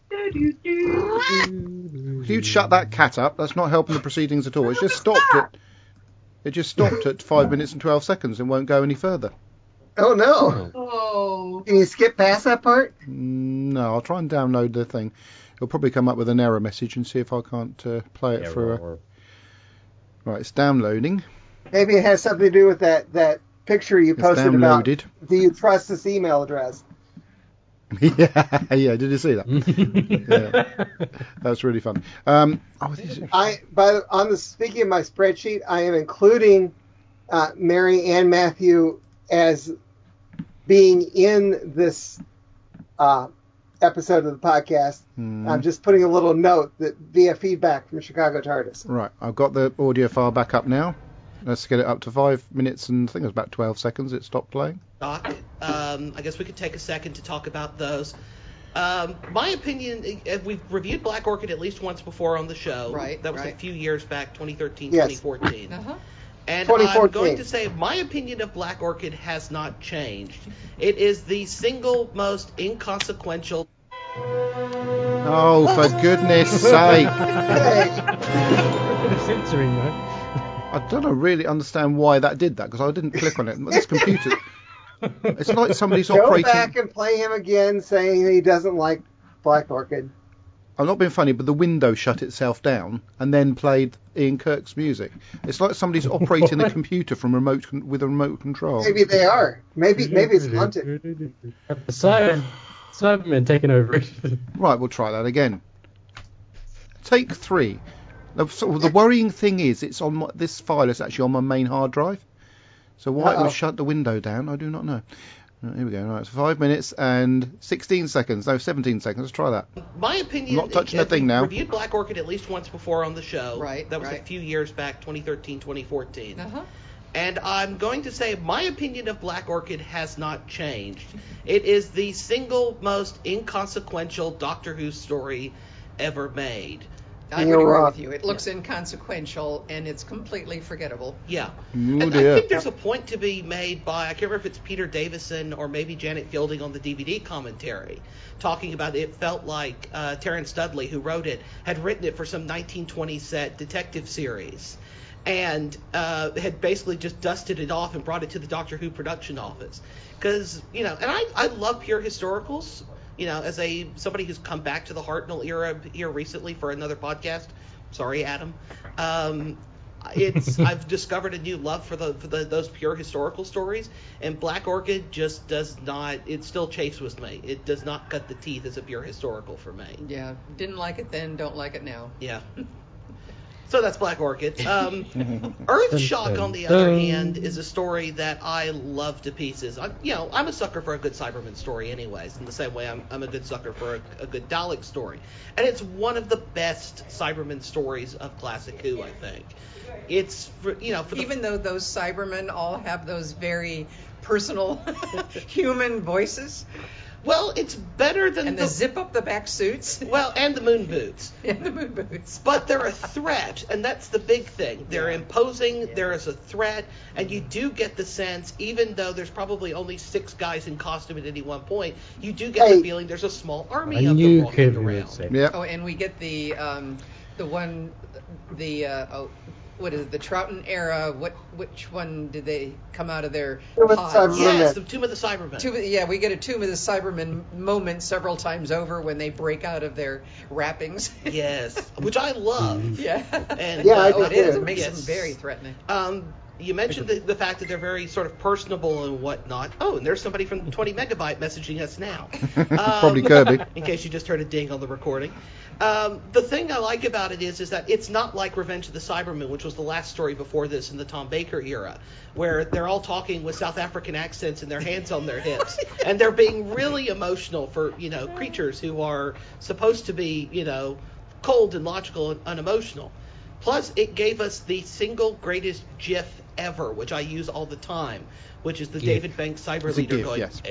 You'd shut that cat up. That's not helping the proceedings at all. It's just stopped at. It just stopped at five minutes and twelve seconds and won't go any further. Oh no! Oh. Can you skip past that part? Mm, No, I'll try and download the thing. It'll probably come up with an error message and see if I can't uh, play it for. A... Right, it's downloading. Maybe it has something to do with that, that picture you It's posted about. downloaded. Do you trust this email address? yeah, yeah. Did you see that? yeah, that's really fun. Um, oh, this is... I by the, on the speaking of my spreadsheet, I am including uh, Mary and Matthew as being in this uh, episode of the podcast. Hmm. I'm just putting a little note that via feedback from Chicago TARDIS. Right, I've got the audio file back up now. Let's get it up to five minutes and I think it was about twelve seconds. It stopped playing. Doc, um, I guess we could take a second to talk about those. Um, my opinion, uh, we've reviewed Black Orchid at least once before on the show. Right, That was right. a few years back, twenty thirteen, Yes. twenty fourteen. Uh-huh. And twenty I'm fourteen. going to say my opinion of Black Orchid has not changed. It is the single most inconsequential. Oh, for goodness sake. Censoring, right? I don't know, really understand why that did that, because I didn't click on it. This computer... It's like somebody's Go operating... back and play him again, saying he doesn't like Black Orchid. I'm not being funny, but the window shut itself down and then played Ian Kirk's music. It's like somebody's operating the computer from remote con- with a remote control. Maybe they are. Maybe maybe it's haunted. The Cyber, Cybermen taking over it. Right, we'll try that again. Take three. The, so the worrying thing is, it's on my, this file is actually on my main hard drive. So why it Uh-oh. would shut the window down, I do not know. Right, here we go. Right, so five minutes and sixteen seconds. No, seventeen seconds. Let's try that. My opinion, I'm not touching uh, the thing we've now. reviewed Black Orchid at least once before on the show. Right, That was right. a few years back, twenty thirteen, twenty fourteen. Uh-huh. And I'm going to say my opinion of Black Orchid has not changed. It is the single most inconsequential Doctor Who story ever made. I would You're agree wrong. with you. It looks inconsequential, and it's completely forgettable. Yeah. Oh, and I dear. think there's a point to be made by, I can't remember if it's Peter Davison or maybe Janet Fielding on the D V D commentary, talking about it felt like uh, Terrence Dudley, who wrote it, had written it for some nineteen twenties set detective series. And uh, had basically just dusted it off and brought it to the Doctor Who production office. Because, you know, and I, I love pure historicals. You know, as a somebody who's come back to the Hartnell era here recently for another podcast. Sorry, Adam. Um, it's I've discovered a new love for the for the those pure historical stories, and Black Orchid just does not. It still chafes with me. It does not cut the teeth as a pure historical for me. Yeah, didn't like it then, don't like it now. Yeah. So that's Black Orchid. Um, Earthshock, on the other hand, is a story that I love to pieces. I, you know, I'm a sucker for a good Cyberman story anyways, in the same way I'm, I'm a good sucker for a, a good Dalek story. And it's one of the best Cyberman stories of Classic Who, I think. It's, for, you know, for the... Even though those Cybermen all have those very personal human voices. Well, it's better than and the... the zip up the back suits. Well, and the moon boots. And the moon boots. But they're a threat, and that's the big thing. They're Yeah. imposing, there is a threat, and you do get the sense, even though there's probably only six guys in costume at any one point, you do get Hey. the feeling there's a small army I of them knew walking Kevin around. would say. Yeah. Oh, and we get the um, the one, the uh, oh, what is it, the Troughton era? What which one did they come out of their Tomb of the pods? Cybermen. Yes, the Tomb of the Cybermen. Tomb, yeah, we get a Tomb of the Cybermen moment several times over when they break out of their wrappings. Yes, which I love. Yeah. And, Yeah, I uh, Oh, it do is. too. It makes yes. them very threatening. Um, You mentioned the, the fact that they're very sort of personable and whatnot. Oh, and there's somebody from twenty Megabyte messaging us now. Um, Probably Kirby. In case you just heard a ding on the recording. Um, the thing I like about it is, is that it's not like Revenge of the Cybermen, which was the last story before this in the Tom Baker era, where they're all talking with South African accents and their hands on their hips, and they're being really emotional for, you know, creatures who are supposed to be, you know, cold and logical and unemotional. Plus, it gave us the single greatest GIF ever, which I use all the time, which is the GIF. David Banks cyber It's a leader GIF, going, yes.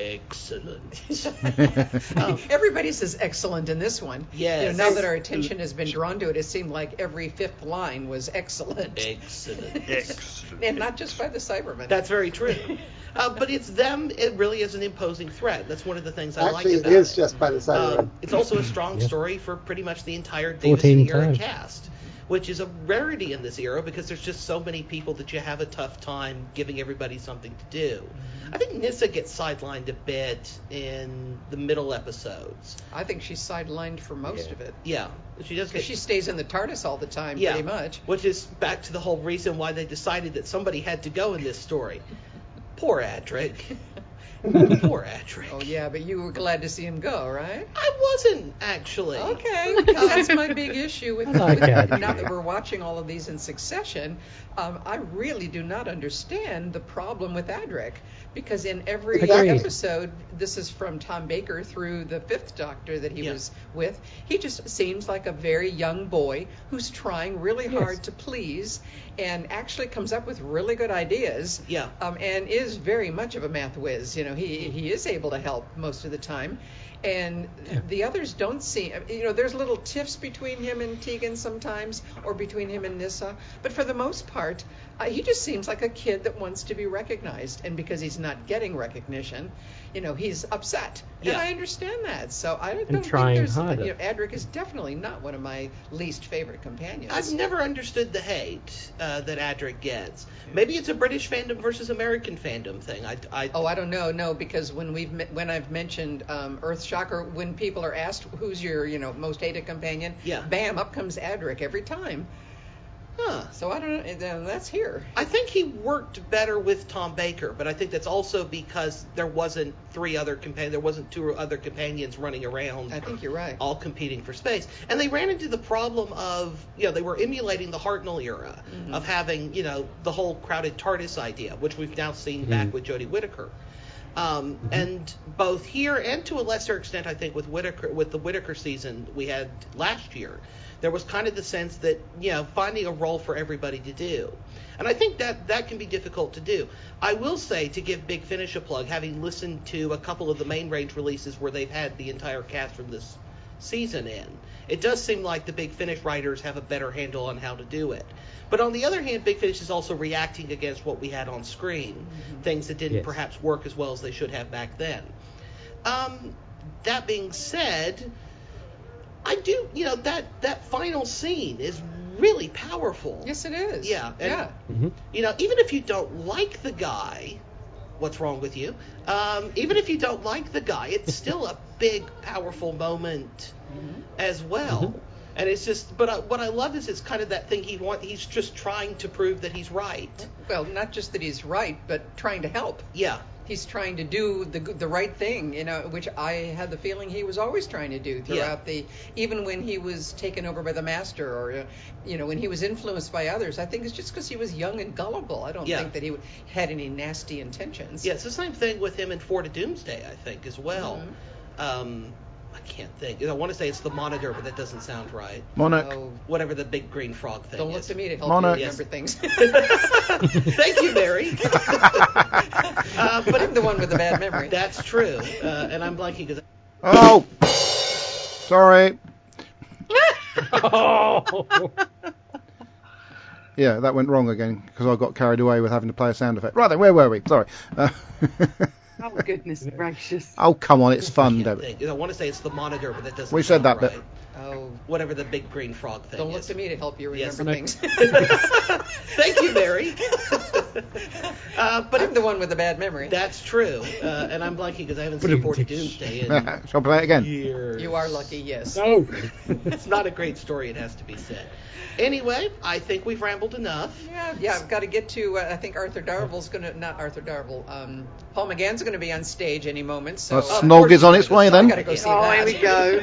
excellent. um, Everybody says excellent in this one. Yes. You know, now that our attention has been drawn to it, it seemed like every fifth line was excellent. Excellent. Excellent. And not just by the Cybermen. That's very true. Uh, but it's them, it really is an imposing threat. That's one of the things I Actually, like about it it. is just by the Cybermen. Um, it's also a strong Yeah. story for pretty much the entire Davis fourteen era times. cast, which is a rarity in this era because there's just so many people that you have a tough time giving everybody something to do. I think Nyssa gets sidelined a bit in the middle episodes. I think she's sidelined for most Yeah. of it. Yeah, she does Because get she stays in the TARDIS all the time, yeah, pretty much. which is back to the whole reason why they decided that somebody had to go in this story. Poor Adric. Poor Adric. Oh, yeah, but you were glad to see him go, right? I wasn't, actually. Okay, because that's my big issue with, I like with Adric. now that we're watching all of these in succession. Um, I really do not understand the problem with Adric, because in every Agreed. episode, this is from Tom Baker through the fifth Doctor that he Yeah. was with, he just seems like a very young boy who's trying really Yes. hard to please and actually comes up with really good ideas. Yeah. Um, and is very much of a math whiz. You know, he he is able to help most of the time. And the others don't seem, you know, there's little tiffs between him and Tegan sometimes, or between him and Nyssa. But for the most part, uh, he just seems like a kid that wants to be recognized. And because he's not getting recognition, you know, he's upset. Yeah. And I understand that. So I don't And think trying there's, harder. you know, Adric is definitely not one of my least favorite companions. I've never understood the hate uh, that Adric gets. Maybe it's a British fandom versus American fandom thing. I, I, Oh, I don't know. No, because when we've me- when I've mentioned um, Earthshocker, when people are asked who's your you know most hated companion, Yeah. bam, up comes Adric every time. huh. So I don't know. And that's here. I think he worked better with Tom Baker, but I think that's also because there wasn't three other companions, there wasn't two other companions running around. I think you're right. All competing for space. And they ran into the problem of, you know, they were emulating the Hartnell era Mm-hmm. of having, you know, the whole crowded TARDIS idea, which we've now seen Mm-hmm. back with Jodie Whittaker. Um, Mm-hmm. And both here and to a lesser extent, I think, with Whittaker, with the Whittaker season we had last year, there was kind of the sense that, you know, finding a role for everybody to do. And I think that that can be difficult to do. I will say, to give Big Finish a plug, having listened to a couple of the main range releases where they've had the entire cast from this season in, it does seem like the Big Finish writers have a better handle on how to do it. But on the other hand, Big Finish is also reacting against what we had on screen, mm-hmm. things that didn't Yes. perhaps work as well as they should have back then. Um, that being said, I do, you know, that, that final scene is really powerful. Yes, it is. Yeah. And, yeah. Mm-hmm. you know, even if you don't like the guy, what's wrong with you? Um, even if you don't like the guy, it's still a big, powerful moment mm-hmm. as well. Mm-hmm. And it's just, but I, what I love is it's kind of that thing he want. He's just trying to prove that he's right. Well, not just that he's right, but trying to help. Yeah. He's trying to do the the right thing, you know, which I had the feeling he was always trying to do throughout yeah. the, even when he was taken over by the Master, or, uh, you know, when he was influenced by others. I think it's just because he was young and gullible. I don't yeah. think that he had any nasty intentions. Yeah, it's the same thing with him in Fort of Doomsday, I think, as well. Mm-hmm. Um, I can't think. I want to say it's the Monitor, but that doesn't sound right. Monarch. Oh, whatever the big green frog thing don't is. look to me to help Monarch. you remember Yes. things. Thank you, Mary. uh, but I'm the one with the bad memory. That's true, uh, and I'm blanking because. Oh, sorry. Oh. Yeah, that went wrong again because I got carried away with having to play a sound effect. Right then, where were we? Sorry. Uh, Oh, goodness gracious. Oh, come on, it's fun, I Debbie. think. I want to say it's the monitor, but that doesn't We said sound that bit. right. Oh, Whatever the big green frog thing don't look is. to me to help you Yes, remember no. things. Thank you, Mary. uh, but I'm the one with the bad memory. that's true. Uh, and I'm blanking because I haven't supported Doomsday in Shall I play it again? years. You are lucky, yes. No. It's not a great story, it has to be said. Anyway, I think we've rambled enough. Yeah, yeah. I've got to get to. Uh, I think Arthur Darvill's going to. Not Arthur Darvill. Um, Paul McGann's going to be on stage any moment. So Well, uh, Snog is on its way I then. got to go see Oh, that.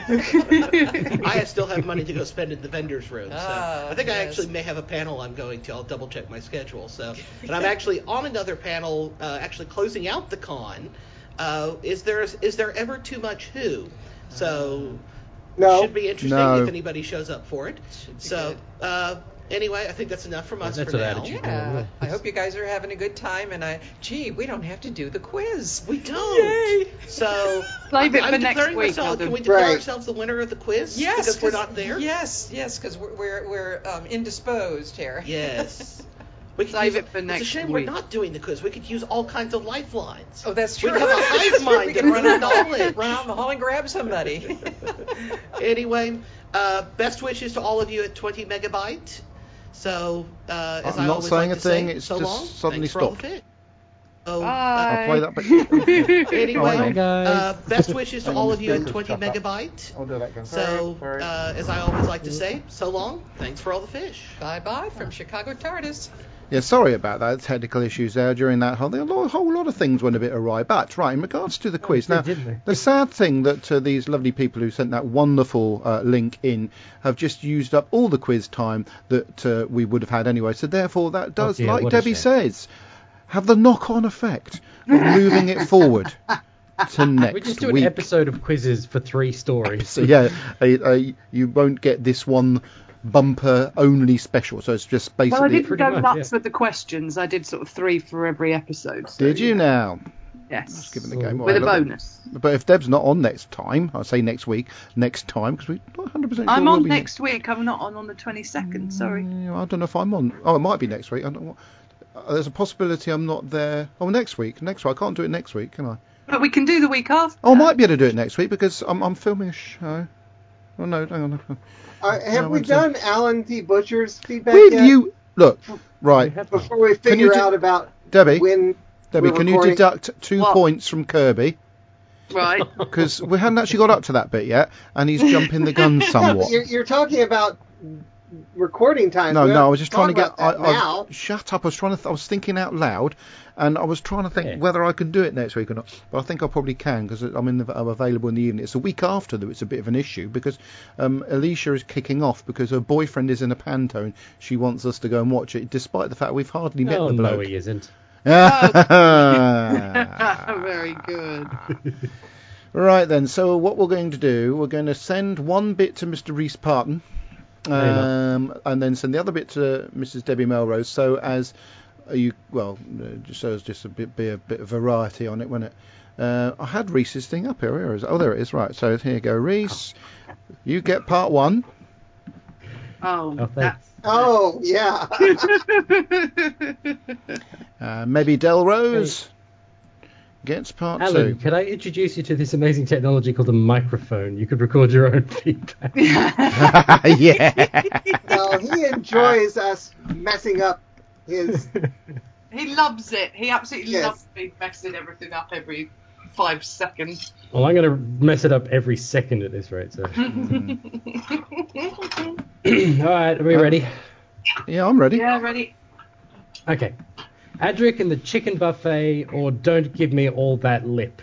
here we go. I still have money to go spend in the vendor's room. So Ah, I think I yes. actually may have a panel I'm going to. I'll double check my schedule. So, and I'm actually on another panel, uh, actually closing out the con. Uh, is there is there ever too much Who? So No. should be interesting No. if anybody shows up for it. So uh, anyway, I think that's enough from us That's for an now. attitude. Yeah, I hope you guys are having a good time. And I, gee, we don't have to do the quiz. We don't. Yay. So Save it I'm for next declaring week, myself. Adam. Can we declare Right. ourselves the winner of the quiz? Yes, because we're 'cause- not there. Yes, yes, because we're we're, we're um, indisposed here. Yes. We could Save use, it for it's next a shame week. we're not doing the quiz. We could use all kinds of lifelines. Oh, that's true. We'd have a hive mind we of can run out, knowledge. run out in the hall and grab somebody. Anyway, uh, best wishes to all of you at twenty megabyte. So, uh, as I'm I not always saying like a to thing, say, it's so just long. suddenly Thanks for all the stopped. fit. So, Bye. I'll play that bit. Anyway, Bye, guys. uh, best wishes to Hang all on, of you at this twenty shut up. megabyte. I'll do that again. So, Sorry, sorry. uh, as I always like to say, so long. Thanks for all the fish. Bye bye from Chicago TARDIS. Yeah, sorry about that. Technical issues there during that whole thing. A lot- whole lot of things went a bit awry. But, right, in regards to the quiz. they Now, did, didn't they? the sad thing that uh, these lovely people who sent that wonderful uh, link in have just used up all the quiz time that uh, we would have had anyway. So, therefore, that does, dear, like what a Debbie shame. says, have the knock-on effect of moving it forward to next We just do an week. episode of quizzes for three stories. So, yeah, a, a, you won't get this one bumper only special. So, it's just basically... Well, I didn't pretty go much, nuts yeah. with the questions. I did sort of three for every episode. So, Did you now? Yes. Just giving the game With away a little bit. bonus. But if Deb's not on next time, I'll say next week, next time, because we're not one hundred percent sure I'm we'll on be next week. I'm not on on the twenty-second. Sorry. Yeah, I don't know if I'm on. Oh, it might be next week. I don't know. Uh, there's a possibility I'm not there. Oh, next week. Next week. I can't do it next week, can I? But we can do the week after. Oh, I might be able to do it next week because I'm, I'm filming a show. Oh, no, hang on. hang on. Uh, have No, we it's, done Alan T. Butcher's feedback Will yet? you... Look, right. Before we Can you figure do- out about Debbie, when Debbie, we're can you recording- deduct two What? points from Kirby? Right. Because we hadn't actually got up to that bit yet, and he's jumping the gun somewhat. You're, you're talking about recording time. No, We're no, not I was just trying to talking get. I, about that now. I, shut up! I was trying to. Th- I was thinking out loud, and I was trying to think Yeah. whether I could do it next week or not. But I think I probably can because I'm in. The, I'm available in the evening. It's a week after that. It's a bit of an issue because um, Alicia is kicking off because her boyfriend is in a panto and she wants us to go and watch it, despite the fact we've hardly met Oh, the bloke. no, he isn't. Very good. Right then. So what we're going to do, we're going to send one bit to Mister Reese Parton. Um, and then send the other bit to Missus Debbie Melrose, so as uh, you well, uh, just so as just a bit be a bit of variety on it, wasn't it? Uh, I had Reese's thing up here. Here is oh, there it is. Right, so here you go, Reese. You get part one. Oh, Oh, thanks. Oh, yeah. Uh, maybe Delrose gets part Alan, two. can I introduce you to this amazing technology called a microphone? You could record your own feedback. Yeah. Well, he enjoys us messing up his. He loves it. He absolutely Yes. loves me messing everything up every five seconds. Well, I'm going to mess it up every second at this rate. So. All right, are we ready? Yeah, I'm ready. Yeah, ready? Okay. Adric and the Chicken Buffet, or Don't Give Me All That Lip.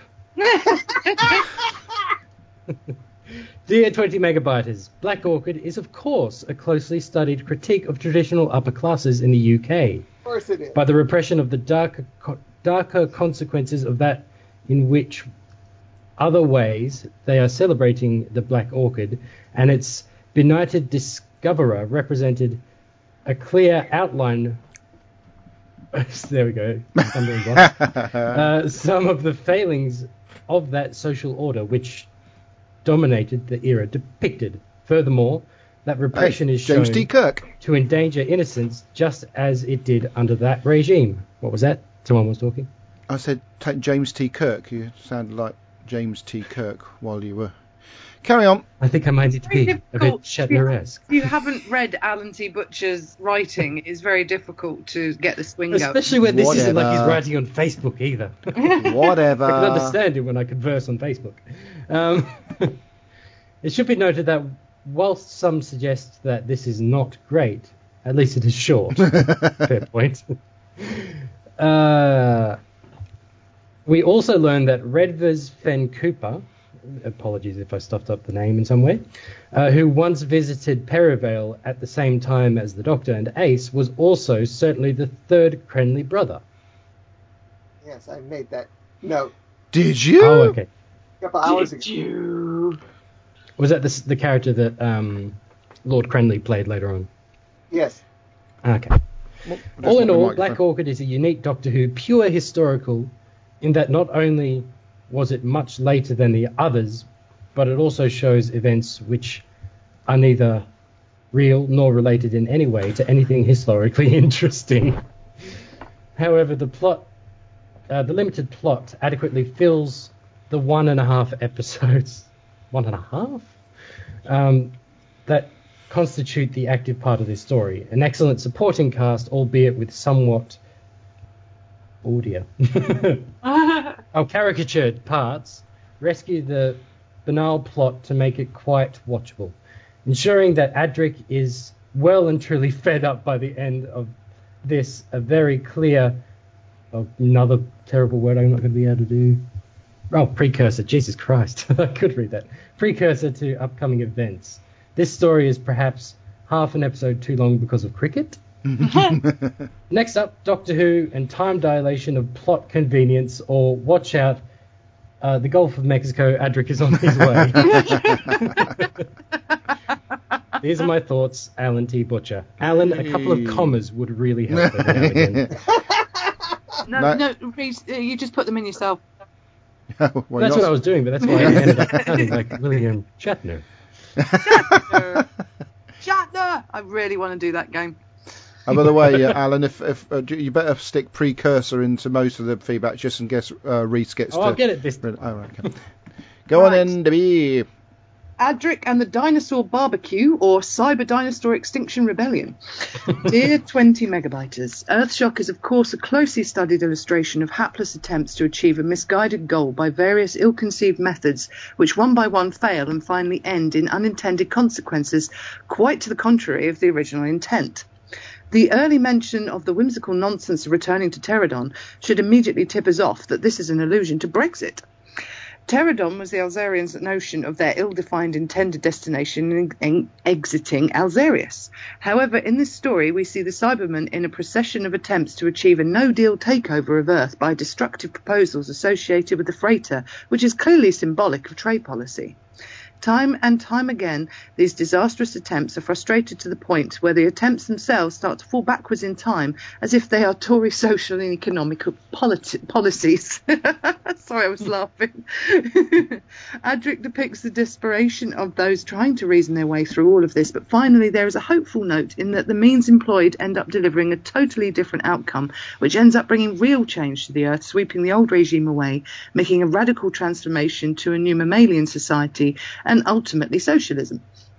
Dear twenty megabyters, Black Orchid is of course a closely studied critique of traditional upper classes in the U K. Of course it is. By the repression of the darker, co- darker consequences of that, in which other ways they are celebrating the Black Orchid, and its benighted discoverer represented a clear outline. There we go. Stumbling block. uh, some of the failings of that social order which dominated the era depicted. Furthermore, that repression Hey, is James shown D. Kirk. to endanger innocence just as it did under that regime. What was that? Someone was talking? I said take James T. Kirk. You sounded like James T. Kirk while you were... Carry on. I think I might need to be a bit Shatner-esque. If you haven't read Alan T. Butcher's writing, it's very difficult to get the swing going. Especially when this Whatever. isn't like he's writing on Facebook either. Whatever. I can understand him when I converse on Facebook. Um, it should be noted that whilst some suggest that this is not great, at least it is short. Fair point. Uh, we also learned that Redvers Fen Cooper, apologies if I stuffed up the name in some way, uh, who once visited Perivale at the same time as the Doctor and Ace, was also certainly the third Crenley brother. Yes, I made that note. Did you? Oh, okay. A couple hours Did ago. you? Was that the, the character that um, Lord Crenley played later on? Yes. Okay. Well, all in not the all, microphone. Black Orchid is a unique Doctor Who, pure historical, in that not only was it much later than the others, but it also shows events which are neither real nor related in any way to anything historically interesting. However, the plot, uh, the limited plot adequately fills the one and a half episodes, one and a half, um, that constitute the active part of this story. An excellent supporting cast, albeit with somewhat audio. Our caricatured parts rescue the banal plot to make it quite watchable, ensuring that Adric is well and truly fed up by the end of this, a very clear, oh, another terrible word I'm not going to be able to do. Oh, precursor, Jesus Christ, I could read that. Precursor to upcoming events. This story is perhaps half an episode too long because of cricket. Next up, Doctor Who and time dilation of plot convenience, or watch out, uh, the Gulf of Mexico, Adric is on his way. These are my thoughts, Alan T. Butcher. Alan, a couple of commas would really help every now and again. No, No. no, Reece, uh, you just put them in yourself. Well, That's you're- what I was doing, but that's why I ended up sounding like William Shatner. Shatner! Shatner! I really want to do that game. Oh, by the way, uh, Alan, if, if uh, you better stick precursor into most of the feedback, just in case uh, Reese gets Oh, to... I'll get it this Oh, right, okay. Go on Right. then, Debbie. Adric and the Dinosaur Barbecue, or Cyber Dinosaur Extinction Rebellion. Dear twenty megabyters, Earthshock is of course a closely studied illustration of hapless attempts to achieve a misguided goal by various ill-conceived methods which one by one fail and finally end in unintended consequences quite to the contrary of the original intent. The early mention of the whimsical nonsense of returning to Pterodon should immediately tip us off that this is an allusion to Brexit. Pterodon was the Alzarians' notion of their ill-defined intended destination in, in exiting Alzarius. However, in this story, we see the Cybermen in a procession of attempts to achieve a no-deal takeover of Earth by destructive proposals associated with the freighter, which is clearly symbolic of trade policy. Time and time again, these disastrous attempts are frustrated to the point where the attempts themselves start to fall backwards in time as if they are Tory social and economic politi- policies. Sorry, I was laughing. Adric depicts the desperation of those trying to reason their way through all of this, but finally there is a hopeful note in that the means employed end up delivering a totally different outcome, which ends up bringing real change to the Earth, sweeping the old regime away, making a radical transformation to a new mammalian society, and ultimately socialism.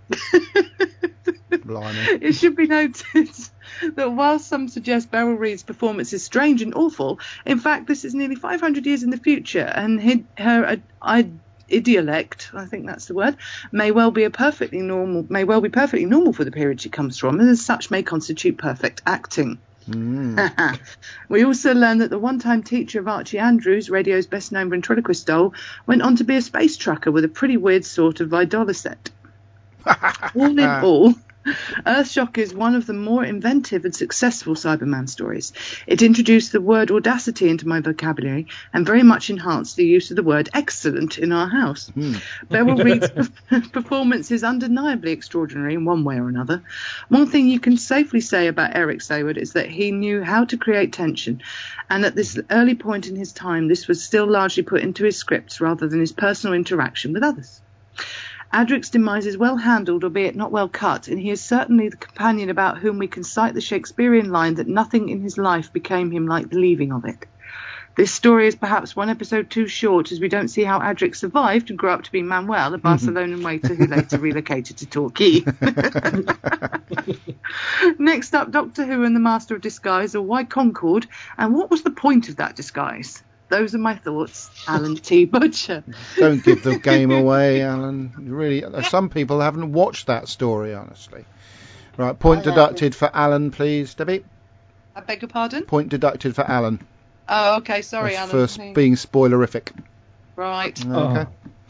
Blimey. It should be noted that while some suggest Beryl Reid's performance is strange and awful, in fact this is nearly five hundred years in the future, and hid, her uh, I, idiolect, I think that's the word, may well be a perfectly normal, may well be perfectly normal for the period she comes from, and as such may constitute perfect acting. Mm. We also learn that the one-time teacher of Archie Andrews, radio's best-known ventriloquist doll, went on to be a space trucker with a pretty weird sort of idolicet. All in all, Earthshock is one of the more inventive and successful Cyberman stories. It introduced the word audacity into my vocabulary and very much enhanced the use of the word excellent in our house. Mm. Beryl Reid's performance is undeniably extraordinary in one way or another. One thing you can safely say about Eric Sayward is that he knew how to create tension, and at this early point in his time this was still largely put into his scripts rather than his personal interaction with others. Adric's demise is well handled, albeit not well cut, and he is certainly the companion about whom we can cite the Shakespearean line that nothing in his life became him like the leaving of it. This story is perhaps one episode too short, as we don't see how Adric survived and grew up to be Manuel, a Barcelonan waiter who later relocated to Torquay. Next up, Doctor Who and the Master of Disguise, or why Concord, and what was the point of that disguise? Those are my thoughts. Alan T. Butcher. Don't give the game away, Alan. Really, some people haven't watched that story, honestly. Right, point deducted for Alan, please, Debbie. I beg your pardon? Point deducted for Alan. Oh, okay, sorry, That's Alan. for being spoilerific. Right. Okay.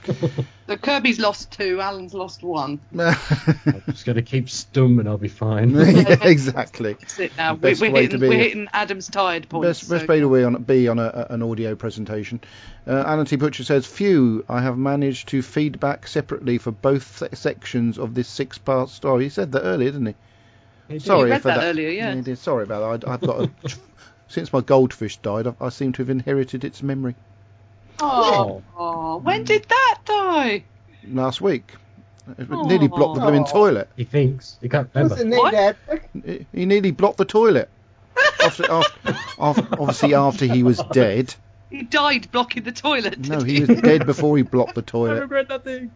So Kirby's lost two, Alan's lost one. I'm just going to keep stum and I'll be fine. Yeah, exactly. That's it now. We're, Best we're, way hitting, to be. we're hitting Adam's tired point. Best, so. best way to be on, be on a, a, an audio presentation. Uh, Alan T. Butcher says, phew, I have managed to feedback separately for both se- sections of this six-part story. He said that earlier, didn't he? He Sorry read for that that. earlier, yeah. He did. Sorry about that. I, I've got a... Since my goldfish died, I, I seem to have inherited its memory. Oh, oh, when did that die? Last week. It nearly blocked the blooming toilet. He thinks. He can't remember. Was it named Adric? He, he nearly blocked the toilet. after, after, after, obviously after he was dead. He died blocking the toilet. No, did he was dead before he blocked the I toilet. regret nothing.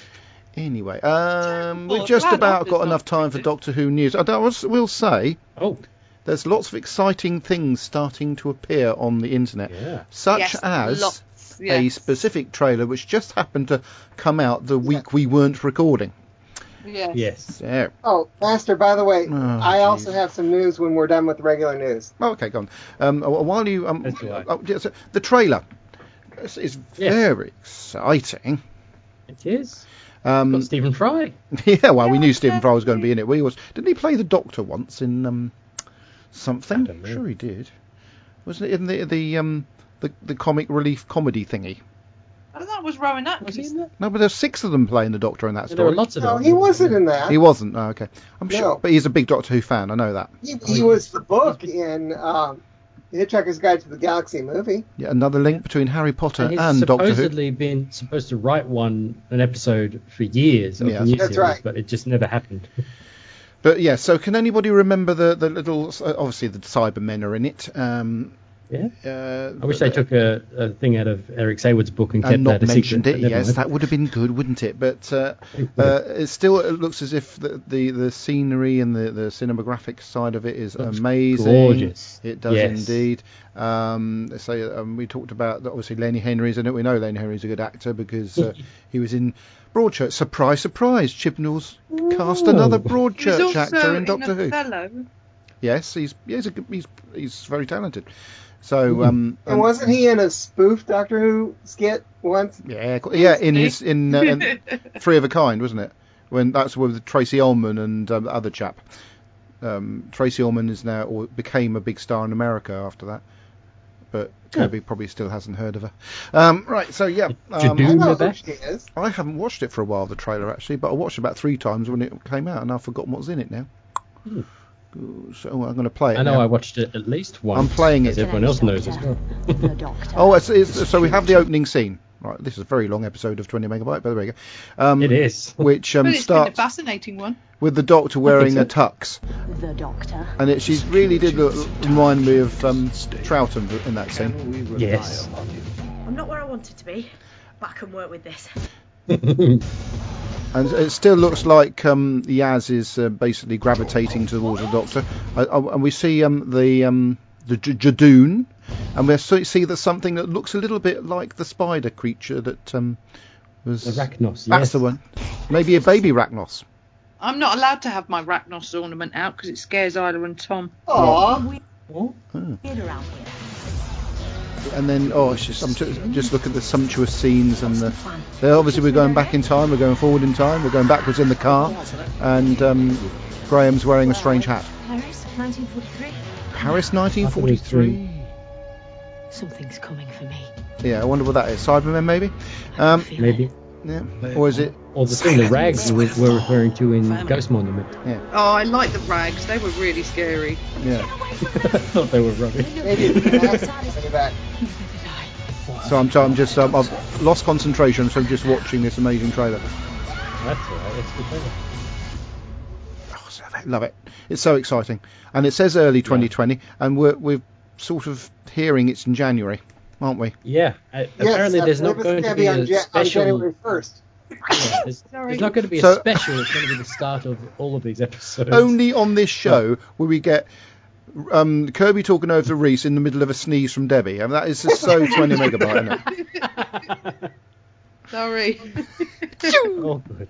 Anyway, um, Well, we've just glad about Office got not enough time for Doctor Who news. I don't- I will say... Oh. There's lots of exciting things starting to appear on the internet, Yeah. such Yes, as lots, a yes. specific trailer which just happened to come out the week we weren't recording. Yes. Yes. Yeah. Oh, Master, by the way, Oh, I geez. also have some news when we're done with regular news. Oh, okay, go on. Um, while you, um, That's all right. oh, yeah, so the trailer is, is Yes. very exciting. It is. Um, Got Stephen Fry. yeah, well, we knew Stephen Fry was going to be in it. We was didn't he play the Doctor once in um, something? I don't know. Sure, he did. Wasn't it in the the um the, the comic relief comedy thingy? I thought that was Rowan Was he Atkinson. in that? No, but there's six of them playing the Doctor in that There story. were lots of No, them. he wasn't in that. He wasn't. Oh, okay, I'm sure, No. but he's a big Doctor Who fan. I know that. He, he was the book in um, The Hitchhiker's Guide to the Galaxy movie. Yeah, another link between Harry Potter And he's and Doctor Who. supposedly been supposed to write one, an episode for years of Yeah, the new that's series, right. but it just never happened. But yeah, so can anybody remember the the little? Uh, obviously, the Cybermen are in it. Um, Yeah. uh, I wish they took a, a thing out of Eric Saywood's book and kept and not that a mentioned secret. it. but never Yes, mind. that would have been good, wouldn't it? But uh, It would. uh, it still it looks as if the the, the scenery and the, the cinematographic side of it is Looks amazing. gorgeous. It does Yes. indeed. Um, so um, we talked about obviously Lenny Henry's in it. We know Lenny Henry's a good actor because uh, he was in Broadchurch. Surprise, surprise! Chibnall's cast another He was Broadchurch also actor in in Doctor Who. Othello. Yes, he's yeah, he's, a, good- he's he's very talented. So um, And wasn't he in a spoof Doctor Who skit once? Yeah, co- yeah, in his in, uh, in Three of a Kind, wasn't it? When that's with Tracy Ullman and um, the other chap. Um, Tracy Ullman is now or became a big star in America after that, but Kirby probably still hasn't heard of her. Um, right, so yeah, um, Jadoo I know who Mabek? she is. I haven't watched it for a while, the trailer actually, but I watched it about three times when it came out, and I've forgotten what's in it now. Hmm. So I'm going to play it. I know now. I watched it at least once. I'm playing as it. everyone else knows as well. The Doctor. Oh, it's, it's, so we have the opening scene. Right, this is a very long episode of twenty megabyte, but there we go. Um, It is. Which um, But it's been a starts fascinating one. with the Doctor wearing so. a tux, The Doctor. and it she really did look, remind me of um, Troughton in that scene. Yes. I'm not where I wanted to be, but I can work with this. And it still looks like um, Yaz is uh, basically gravitating towards the Doctor, uh, uh, and we see um, the um, the J- Jadoon, and we so- see that something that looks a little bit like the spider creature that um, was. The Rachnos, That's yes. the one. Maybe a baby Rachnos. I'm not allowed to have my Rachnos ornament out because it scares Isla and Tom. Aww. Oh. Oh. Get around here. And then, oh, it's just, I'm just, just look at the sumptuous scenes and the. So obviously, we're going back in time, we're going forward in time, we're going backwards in the car, and um, Graham's wearing a strange hat. Paris, nineteen forty-three. Paris, nineteen forty-three. Something's coming for me. Yeah, I wonder what that is. Cybermen, maybe. Um, Maybe. yeah. Or is it? Or the thing the rags we were referring to in Ghost Monument. Yeah. Oh, I like the rags. They were really scary. Yeah. I thought they were rubbish. Maybe it's Maybe back. So I'm, so I'm just, um, I've lost concentration, so I'm just watching this amazing trailer. That's alright. That's good trailer. Oh, so I love it. It's so exciting, and it says early twenty twenty, and we're we're sort of hearing it's in January. aren't we? Yeah. Uh, apparently, yes, there's not Live going to Scabby be on, a Ja- on special. January first. Yeah, there's, there's not going to be a So- special. It's going to be the start of all of these episodes. Only on this show will we get um, Kirby talking over to Reese in the middle of a sneeze from Debbie. I mean, that is just so twenty megabyte, isn't it? Sorry. Oh, good.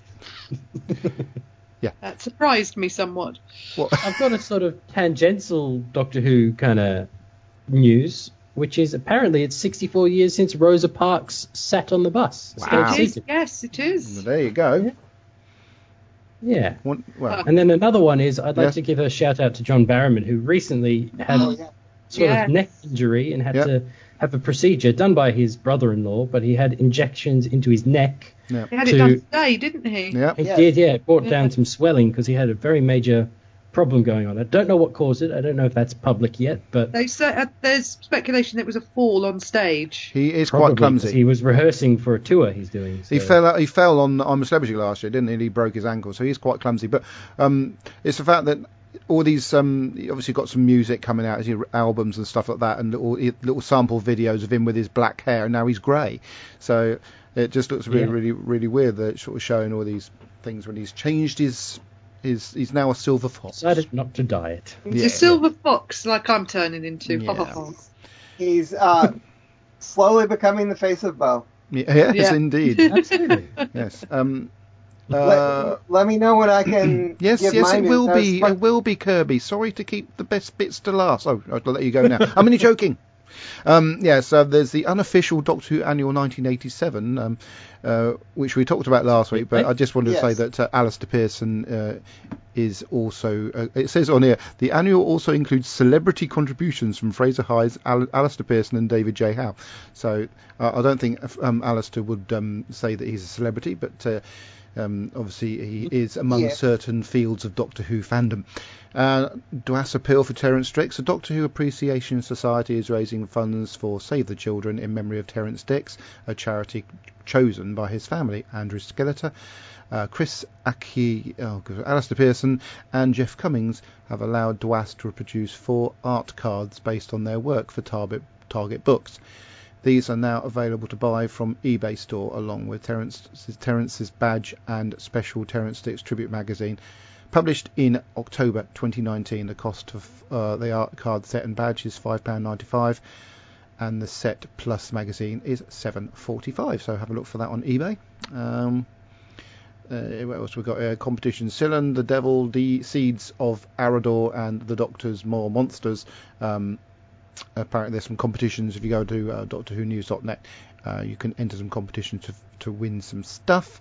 Yeah. That surprised me somewhat. What? I've got a sort of tangential Doctor Who kind of news, which is apparently it's sixty-four years since Rosa Parks sat on the bus. Wow. It is, yes, it is. Well, there you go. Yeah. One, well, And then another one is I'd like Yes. to give a shout out to John Barrowman, who recently had Oh, yeah. sort Yes. of neck injury and had Yep. to have a procedure done by his brother-in-law, but he had injections into his neck. yeah. He had it To- done today, didn't he? Yeah. He Yes. did, yeah. It brought Yeah. down some swelling because he had a very major problem going on. I don't know what caused it. I don't know if that's public yet, but They say, uh, there's speculation that it was a fall on stage. He is probably quite 'cause clumsy. he was rehearsing for a tour he's doing. He so- fell out, he fell on I'm a Celebrity last year, didn't he? And he broke his ankle, so he's quite clumsy. But um, it's the fact that all these um, he obviously got some music coming out, his albums and stuff like that, and little little sample videos of him with his black hair, and now he's grey. So it just looks really, Yeah. really, really weird that it's sort of showing all these things when he's changed his his he's now a silver fox. Decided not to dye it. It's Yeah, a silver fox, like I'm turning into. Yeah. He's uh, slowly becoming the face of Bo. Yeah, yes, Yeah. indeed. Absolutely. Yes. Um, uh, let, let me know when I can. Yes, give yes, my it news. will I was be. quite- It will be, Kirby. Sorry to keep the best bits to last. Oh, I'll let you go now. I'm only joking. Um, yeah, so there's the unofficial Doctor Who Annual nineteen eighty-seven, um, uh, which we talked about last week, but I just wanted to say Yes. that uh, Alistair Pearson uh, is also, uh, it says on here, the annual also includes celebrity contributions from Fraser Hines, Al- Alistair Pearson and David J. Howe. So uh, I don't think um, Alistair would um, say that he's a celebrity, but uh, um, obviously he is among Yeah. certain fields of Doctor Who fandom. Uh, D W A S appeal for Terence Dix. The Doctor Who Appreciation Society is raising funds for Save the Children in memory of Terence Dix, a charity chosen by his family. Andrew Skeletor, uh, Chris Aki, oh, God, Alistair Pearson and Jeff Cummings have allowed D W A S to produce four art cards based on their work for Target, Target Books. These are now available to buy from eBay store along with Terence, Terence's badge and special Terence Dix tribute magazine. Published in October twenty nineteen, the cost of uh, the art card set and badge is five pounds ninety-five, and the set plus magazine is seven pounds forty-five. So have a look for that on eBay. Um, uh, what else we got? Uh, competition: Cylon, the Devil, the Seeds of Arador, and the Doctor's More Monsters. Um, apparently, there's some competitions. If you go to uh, doctor who news dot net, uh, you can enter some competitions to to win some stuff.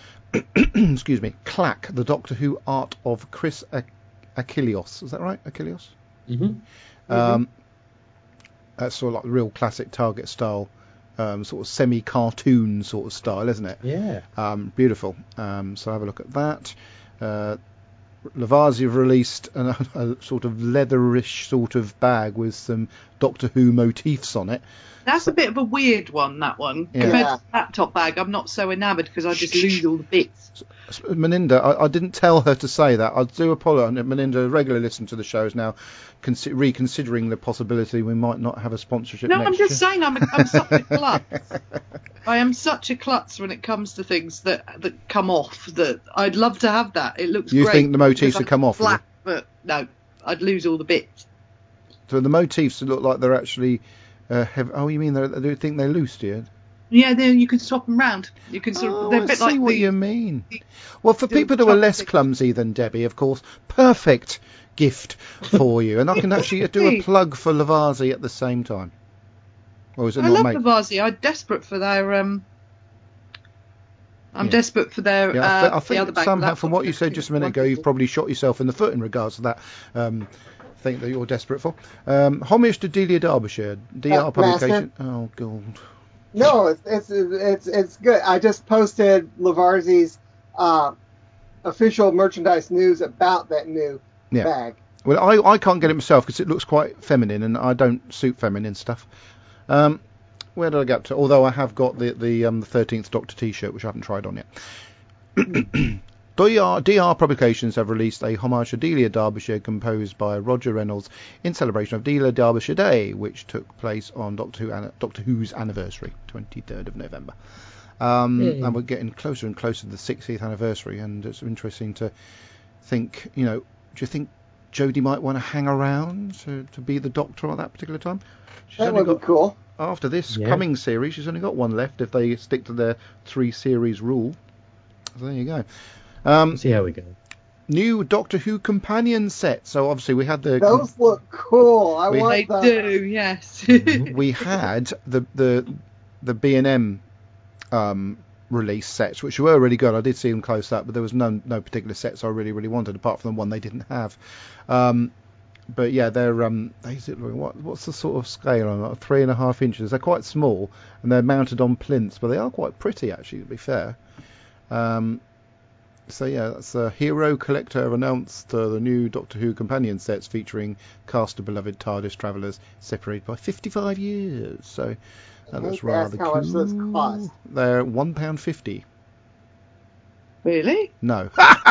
Excuse me. Clack, the Doctor Who art of Chris Ach- Achilleos. Is that right? Achilleos? Mm-hmm. Um, that's sort of like the real classic Target style, um, sort of semi-cartoon sort of style, isn't it? Yeah. Um, beautiful. Um, so have a look at that. Uh, Lavazi have released a, a sort of leatherish sort of bag with some Doctor Who motifs on it. That's a bit of a weird one, that one. Yeah. Compared Yeah. to the laptop bag, I'm not so enamoured because I just lose all the bits. Meninda, I, I didn't tell her to say that. I do apologise. Meninda, regularly listen to the show, is now consi- reconsidering the possibility we might not have a sponsorship No, next I'm just year. saying I'm, a, I'm such a klutz. I am such a klutz when it comes to things that that come off. That I'd love to have that. It looks You great. think the motifs because would I'm come off, would you? Flat, but no, I'd lose all the bits. So the motifs look like they're actually uh, have. Oh, you mean they do you think they're loose, do you? Yeah, then you can swap them round. You can sort of. Oh, They're a I bit see like what the, you mean. Well, for the people who are less chocolate- clumsy than Debbie, of course, perfect gift for you. And I can actually do a Hey. plug for Lavazi at the same time. Or is it I not, love mate? Lavazi. I'm desperate for their. Um, I'm Yeah. desperate for their. Yeah, I, uh, th- I the think other bag somehow, with from that what you one. said just a minute ago, you've probably shot yourself in the foot in regards to that um, thing that you're desperate for. Um, homage to Delia Derbyshire, D R Uh, publication. Oh, God. No, it's, it's it's it's good. I just posted Lavarzi's uh, official merchandise news about that new Yeah. bag. Well, I, I can't get it myself because it looks quite feminine, and I don't suit feminine stuff. Um, where did I get to? Although I have got the the um, the thirteenth Doctor T-shirt, which I haven't tried on yet. D R, D R Publications have released a homage to Delia Derbyshire composed by Roger Reynolds in celebration of Delia Derbyshire Day, which took place on Doctor, Who, Doctor Who's anniversary, twenty-third of November. Um, Yeah. And we're getting closer and closer to the sixtieth anniversary, and it's interesting to think, you know, do you think Jodie might want to hang around to, to be the Doctor at that particular time? She's That only would be got, cool. after this Yeah. coming series, she's only got one left if they stick to their three series rule. So there you go. Um, See how we go. New Doctor Who companion set. So obviously we had the Those look cool. I We- want They those. do, yes. we had the the the B and M um, release sets, which were really good. I did see them close up, but there was no no particular sets I really really wanted apart from the one they didn't have. Um, but yeah, they're um, they what what's the sort of scale on that? Three and a half inches. They're quite small and they're mounted on plinths, but they are quite pretty actually. To be fair. Um, So yeah, that's uh, Hero Collector have announced uh, the new Doctor Who companion sets featuring cast of beloved TARDIS travellers separated by fifty-five years. So that looks That's rather how cool. much those cost. They're one pound fifty. Really? No.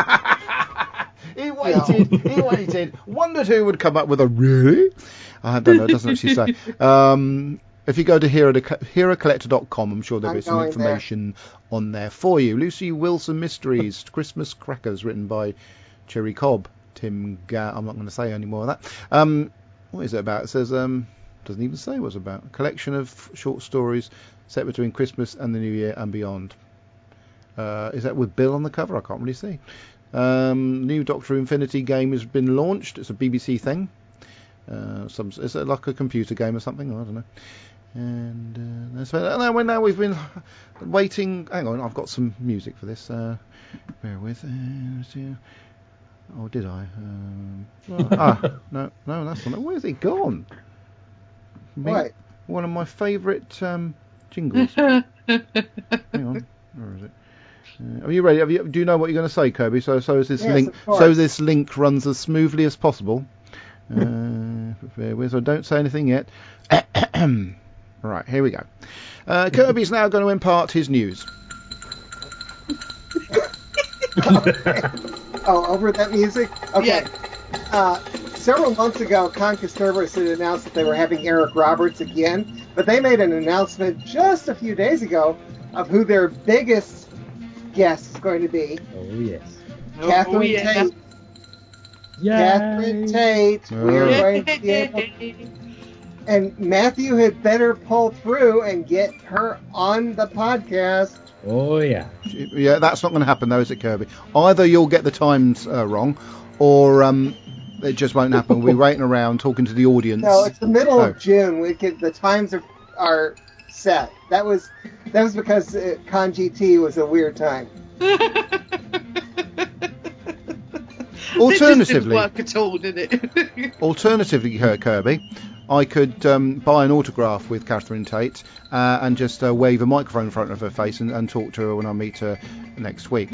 he waited. He waited. Wondered who would come up with a really. I don't know. It doesn't actually say. Um, if you go to hero hero collector dot com, I'm sure there'll I'm be some going information on there for you. Lucy Wilson Mysteries, Christmas Crackers, written by Cherry Cobb. Tim Ga- I'm not going to say any more of that. Um, what is it about? It says, um, doesn't even say what it's about. A collection of short stories set between Christmas and the New Year and beyond. Uh, is that with Bill on the cover? I can't really see. Um, new Doctor Who Infinity game has been launched. It's a B B C thing. Uh, some, is it like a computer game or something? I don't know. And uh, that's and now, now we've been waiting. Hang on, I've got some music for this. Uh, bear with. Uh, oh, did I? Um, ah, no, no, that's not. Where's it gone? Me, What? one of my favourite um, jingles. Hang on, where is it? Uh, are you ready? Have you, do you know what you're going to say, Kirby? So, so as this Yes, link, of course. so this link runs as smoothly as possible. Uh, bear with. So don't say anything yet. Right, here we go. Uh, Kirby's now going to impart his news. Oh, over that music? Okay. Yeah. Uh, several months ago, Con Conservatives had announced that they were having Eric Roberts again, but they made an announcement just a few days ago of who their biggest guest is going to be. Oh, yes. Catherine Oh, yeah. Tate. Yay. Catherine Tate. We are Oh. going to be able. And Matthew had better pull through and get her on the podcast. Oh, yeah. Yeah, that's not going to happen, though, is it, Kirby? Either you'll get the times uh, wrong, or um, it just won't happen. We'll be waiting around talking to the audience. No, it's the middle Oh. of June. We could, the times are are set. That was that was because uh, Con G T was a weird time. Alternatively, This didn't work at all, did it? Alternatively, Kir- Kirby, I could um, buy an autograph with Catherine Tate uh, and just uh, wave a microphone in front of her face and, and talk to her when I meet her next week.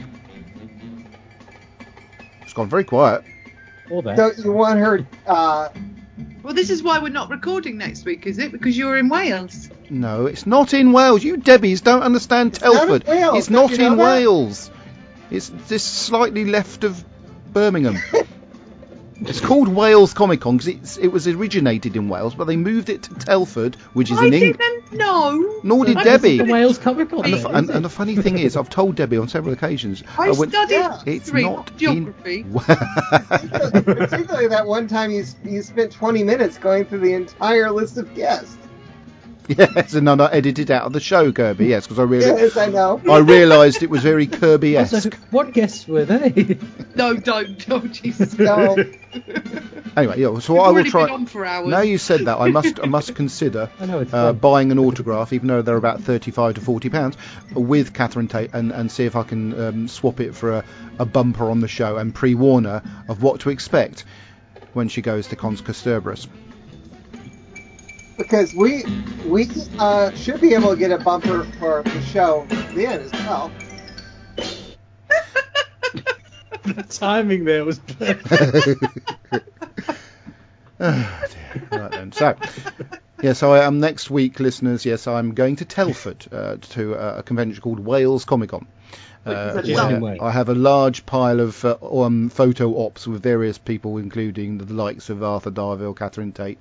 It's gone very quiet. All that. Don't you want her? Uh, Well, this is why we're not recording next week, is it? Because you're in Wales. No, it's not in Wales. You Debbies don't understand It's not in Telford. Wales. It's Don't not you know in that? Wales. It's just slightly left of Birmingham. It's called Wales Comic Con because it was originated in Wales, but they moved it to Telford, which is I in England. didn't know. Nor did I Debbie. The Wales Comic Con. And the, then, fu- and, is and the it? funny thing is, I've told Debbie on several occasions. I went, studied Yeah. It's history, not geography. in. particularly that one time you you spent twenty minutes going through the entire list of guests. Yes, and then I edited out of the show, Kirby. Yes, because I really, Yes, I know. I realised it was very Kirby-esque. Also, what guests were they? No, don't. Oh, Jesus. No. Anyway, yeah, so We've I will already try. been on for hours. Now you said that, I must I must consider I know it's uh, fun. buying an autograph, even though they're about thirty-five to forty pounds, with Catherine Tate, and, and see if I can um, swap it for a, a bumper on the show and pre-warn her of what to expect when she goes to Cons Casterbarus. Because we we uh, should be able to get a bumper for the show then as well. The timing there was perfect. Oh, dear. Right then. So, yes, I am next week, listeners. Yes, I'm going to Telford uh, to uh, a convention called Wales Comic Con. Uh, Yeah. where I have a large pile of uh, um, photo ops with various people, including the likes of Arthur Darvill, Catherine Tate.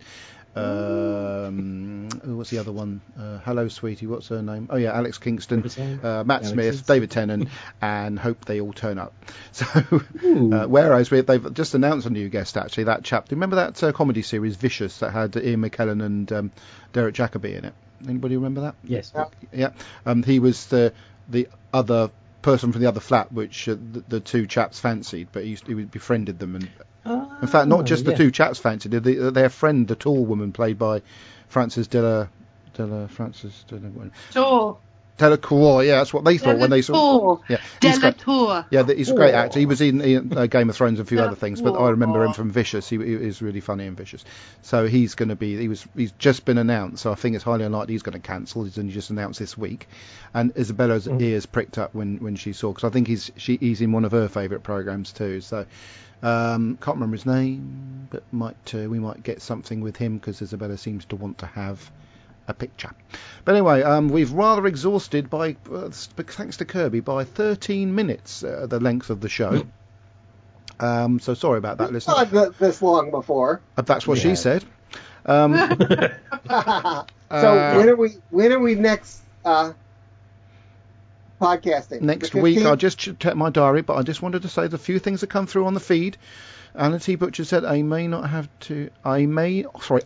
Um, oh, what's the other one? Uh, hello, sweetie. What's her name? Oh yeah, Alex Kingston, uh, Matt Alex Smith, Kingston. David Tennant, and hope they all turn up. So, uh, whereas we, they've just announced a new guest. Actually, that chap. Do you remember that uh, comedy series Vicious that had Ian McKellen and um, Derek Jacobi in it? Anybody remember that? Yes. Yeah. Yeah. Um, he was the the other person from the other flat, which uh, the, the two chaps fancied, but he, used, he befriended them and. Oh, In fact, not just the yeah. two chaps fancied it. The, their friend, the tall woman, played by Frances Della, Della Frances Della, Sure. Delacour. Yeah, that's what they thought when they saw. Yeah, he's great. Delacour. Yeah, th- he's a great actor. He was in, in uh, Game of Thrones and a few other things, but I remember him from Vicious. He, he is really funny in Vicious. So he's going to be. He was. He's just been announced. So I think it's highly unlikely he's going to cancel. He's only just announced this week. And Isabella's Mm. ears pricked up when, when she saw, because I think he's she he's in one of her favourite programs too. So. Um, can't remember his name, but might uh, we might get something with him because Isabella seems to want to have a picture. But anyway, um, we've rather exhausted by uh, thanks to Kirby by thirteen minutes, uh, the length of the show. Um, so sorry about that, listener. Not th- this long before. Uh, that's what Yeah. she said. Um, so Uh, when are we? When are we next uh, podcasting? next The week, fifteenth? I just ch- checked my diary, but I just wanted to say the few things that come through on the feed. Alan T. Butcher said, I may not have to... I may... Sorry.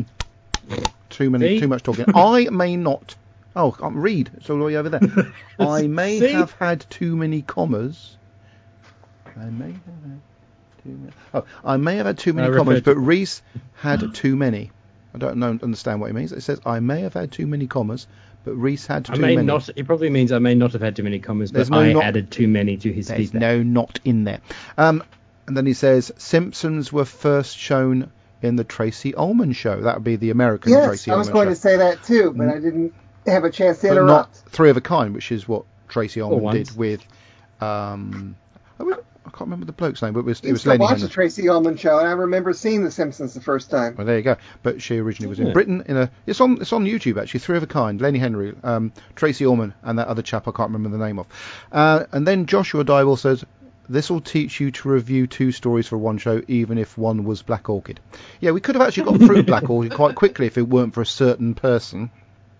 too many, See? too much talking. I may not... Oh, I can't read. It's all the way over there. I may See? have had too many commas. I may have had too many... Oh, I may have had too many I commas, referred but to- Reese had too many. I don't know, understand what it means. It says, I may have had too many commas, but Reese had too I may many. not. It probably means I may not have had too many commas, There's but no I not- added too many to his There's feedback. no not in there. Um, and then he says, Simpsons were first shown in the Tracy Ullman show. That would be the American Yes, Tracy I was Ullman going show. to say that too, but I didn't have a chance to But not interrupt. Three of a Kind, which is what Tracy Ullman once. did with... Um, I was- I can't remember the bloke's name, but it was, I it was used to Lenny watch Henry. the Tracy Ullman show, and I remember seeing The Simpsons the first time. Well, there you go. But she originally was in Yeah. Britain. In a, it's on it's on YouTube actually. Three of a Kind, Lenny Henry, um, Tracy Ullman, and that other chap I can't remember the name of. Uh, and then Joshua Dybel says, "This will teach you to review two stories for one show, even if one was Black Orchid." Yeah, we could have actually got through Black Orchid quite quickly if it weren't for a certain person.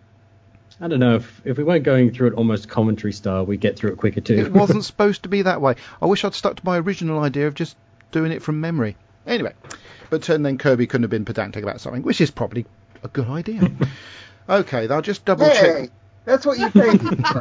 I don't know if if we weren't going through it almost commentary style, we'd get through it quicker too. It wasn't supposed to be that way. I wish I'd stuck to my original idea of just doing it from memory. Anyway, but uh, then Kirby couldn't have been pedantic about something, which is probably a good idea. Okay, I'll just double check. Hey, that's what you paid me for.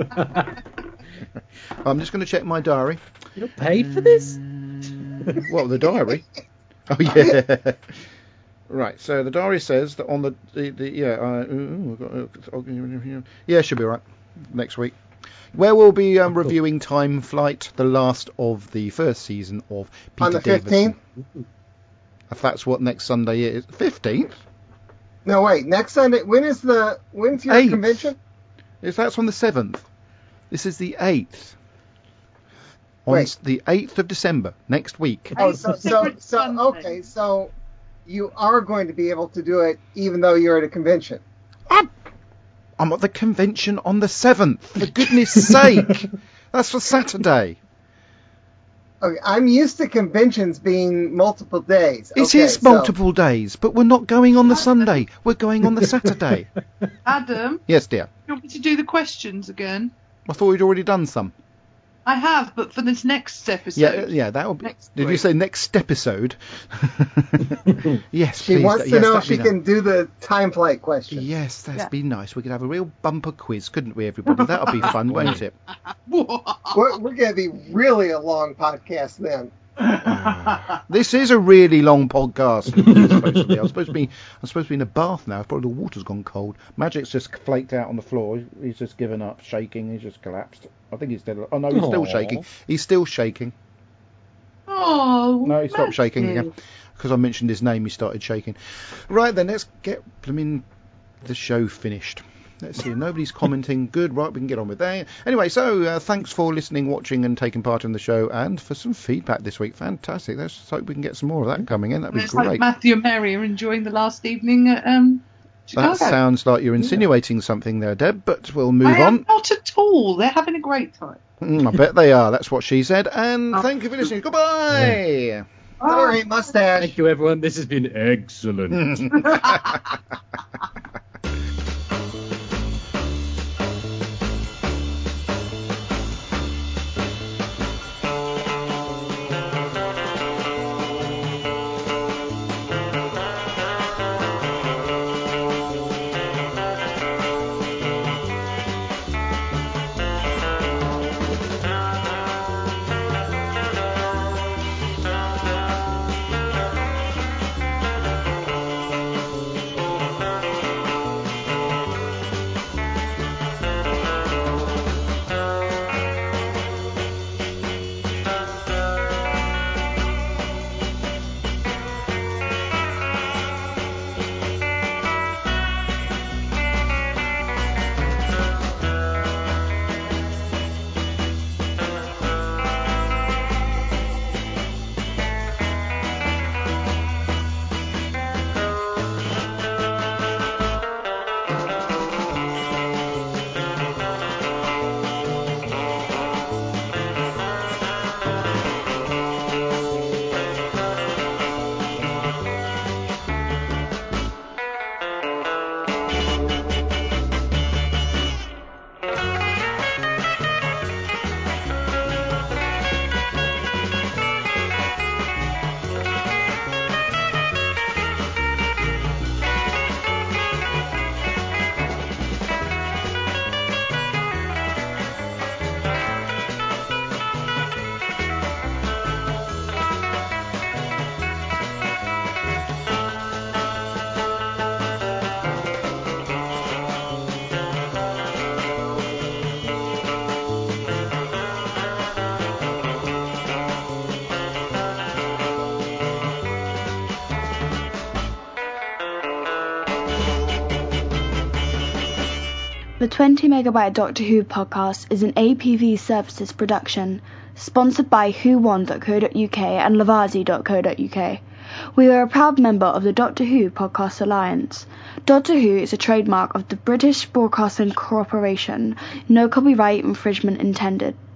I'm just going to check my diary. You're paid for this? What, the diary? Oh, yeah. Right, so the diary says that on the... the, the yeah, uh, ooh, got, uh, yeah, should be right. Next week. Where we'll be um, reviewing Time Flight, the last of the first season of Peter On the Davison. fifteenth? If that's what next Sunday is. fifteenth? No, wait. Next Sunday. When is the? When's your Eighth. convention? If that's on the seventh. This is the eighth. On Wait. s- the eighth of December, next week. Oh, so so so okay. So you are going to be able to do it even though you're at a convention. I'm at the convention on the seventh. For goodness sake. That's for Saturday. Okay, I'm used to conventions being multiple days. It okay, is so- multiple days, but we're not going on the Sunday. We're going on the Saturday. Adam, Yes, dear. you want me to do the questions again? I thought we'd already done some. I have, but for this next episode. Yeah, yeah, that will be. Next Did you week. say next episode? Yes, She please. wants to yes, know if that'd she be can do the time flight question. Yes, that'd Yeah. be nice. We could have a real bumper quiz, couldn't we, everybody? That would be fun, won't it? We're, we're going to be really a long podcast then. This is a really long podcast. It's supposed to be. I'm supposed to be. I'm supposed to be in a bath now. Probably the water's gone cold. Magic's just flaked out on the floor. He's just given up, shaking. He's just collapsed. I think he's dead. Oh no, he's still Aw. shaking. He's still shaking. Oh, No, he stopped shaking Matthew. again because I mentioned his name. He started shaking. Right then, let's get. I mean, the show finished. Let's see. Nobody's commenting. Good. Right, we can get on with that. Anyway, so uh, thanks for listening, watching, and taking part in the show, and for some feedback this week. Fantastic. Let's hope we can get some more of that coming in. That'd be It's like great. Matthew and Mary are enjoying the last evening at um, Chicago. That sounds like you're insinuating something there, Deb. But we'll move I am on. not at all. They're having a great time. Mm, I bet they are. That's what she said. And thank you for listening. Goodbye. Yeah. Sorry, mustache. Thank you, everyone. This has been excellent. The twenty megabyte Doctor Who podcast is an A P V Services production, sponsored by who one dot co dot U K and Lavazi dot co dot U K. We are a proud member of the Doctor Who Podcast Alliance. Doctor Who is a trademark of the British Broadcasting Corporation. No copyright infringement intended.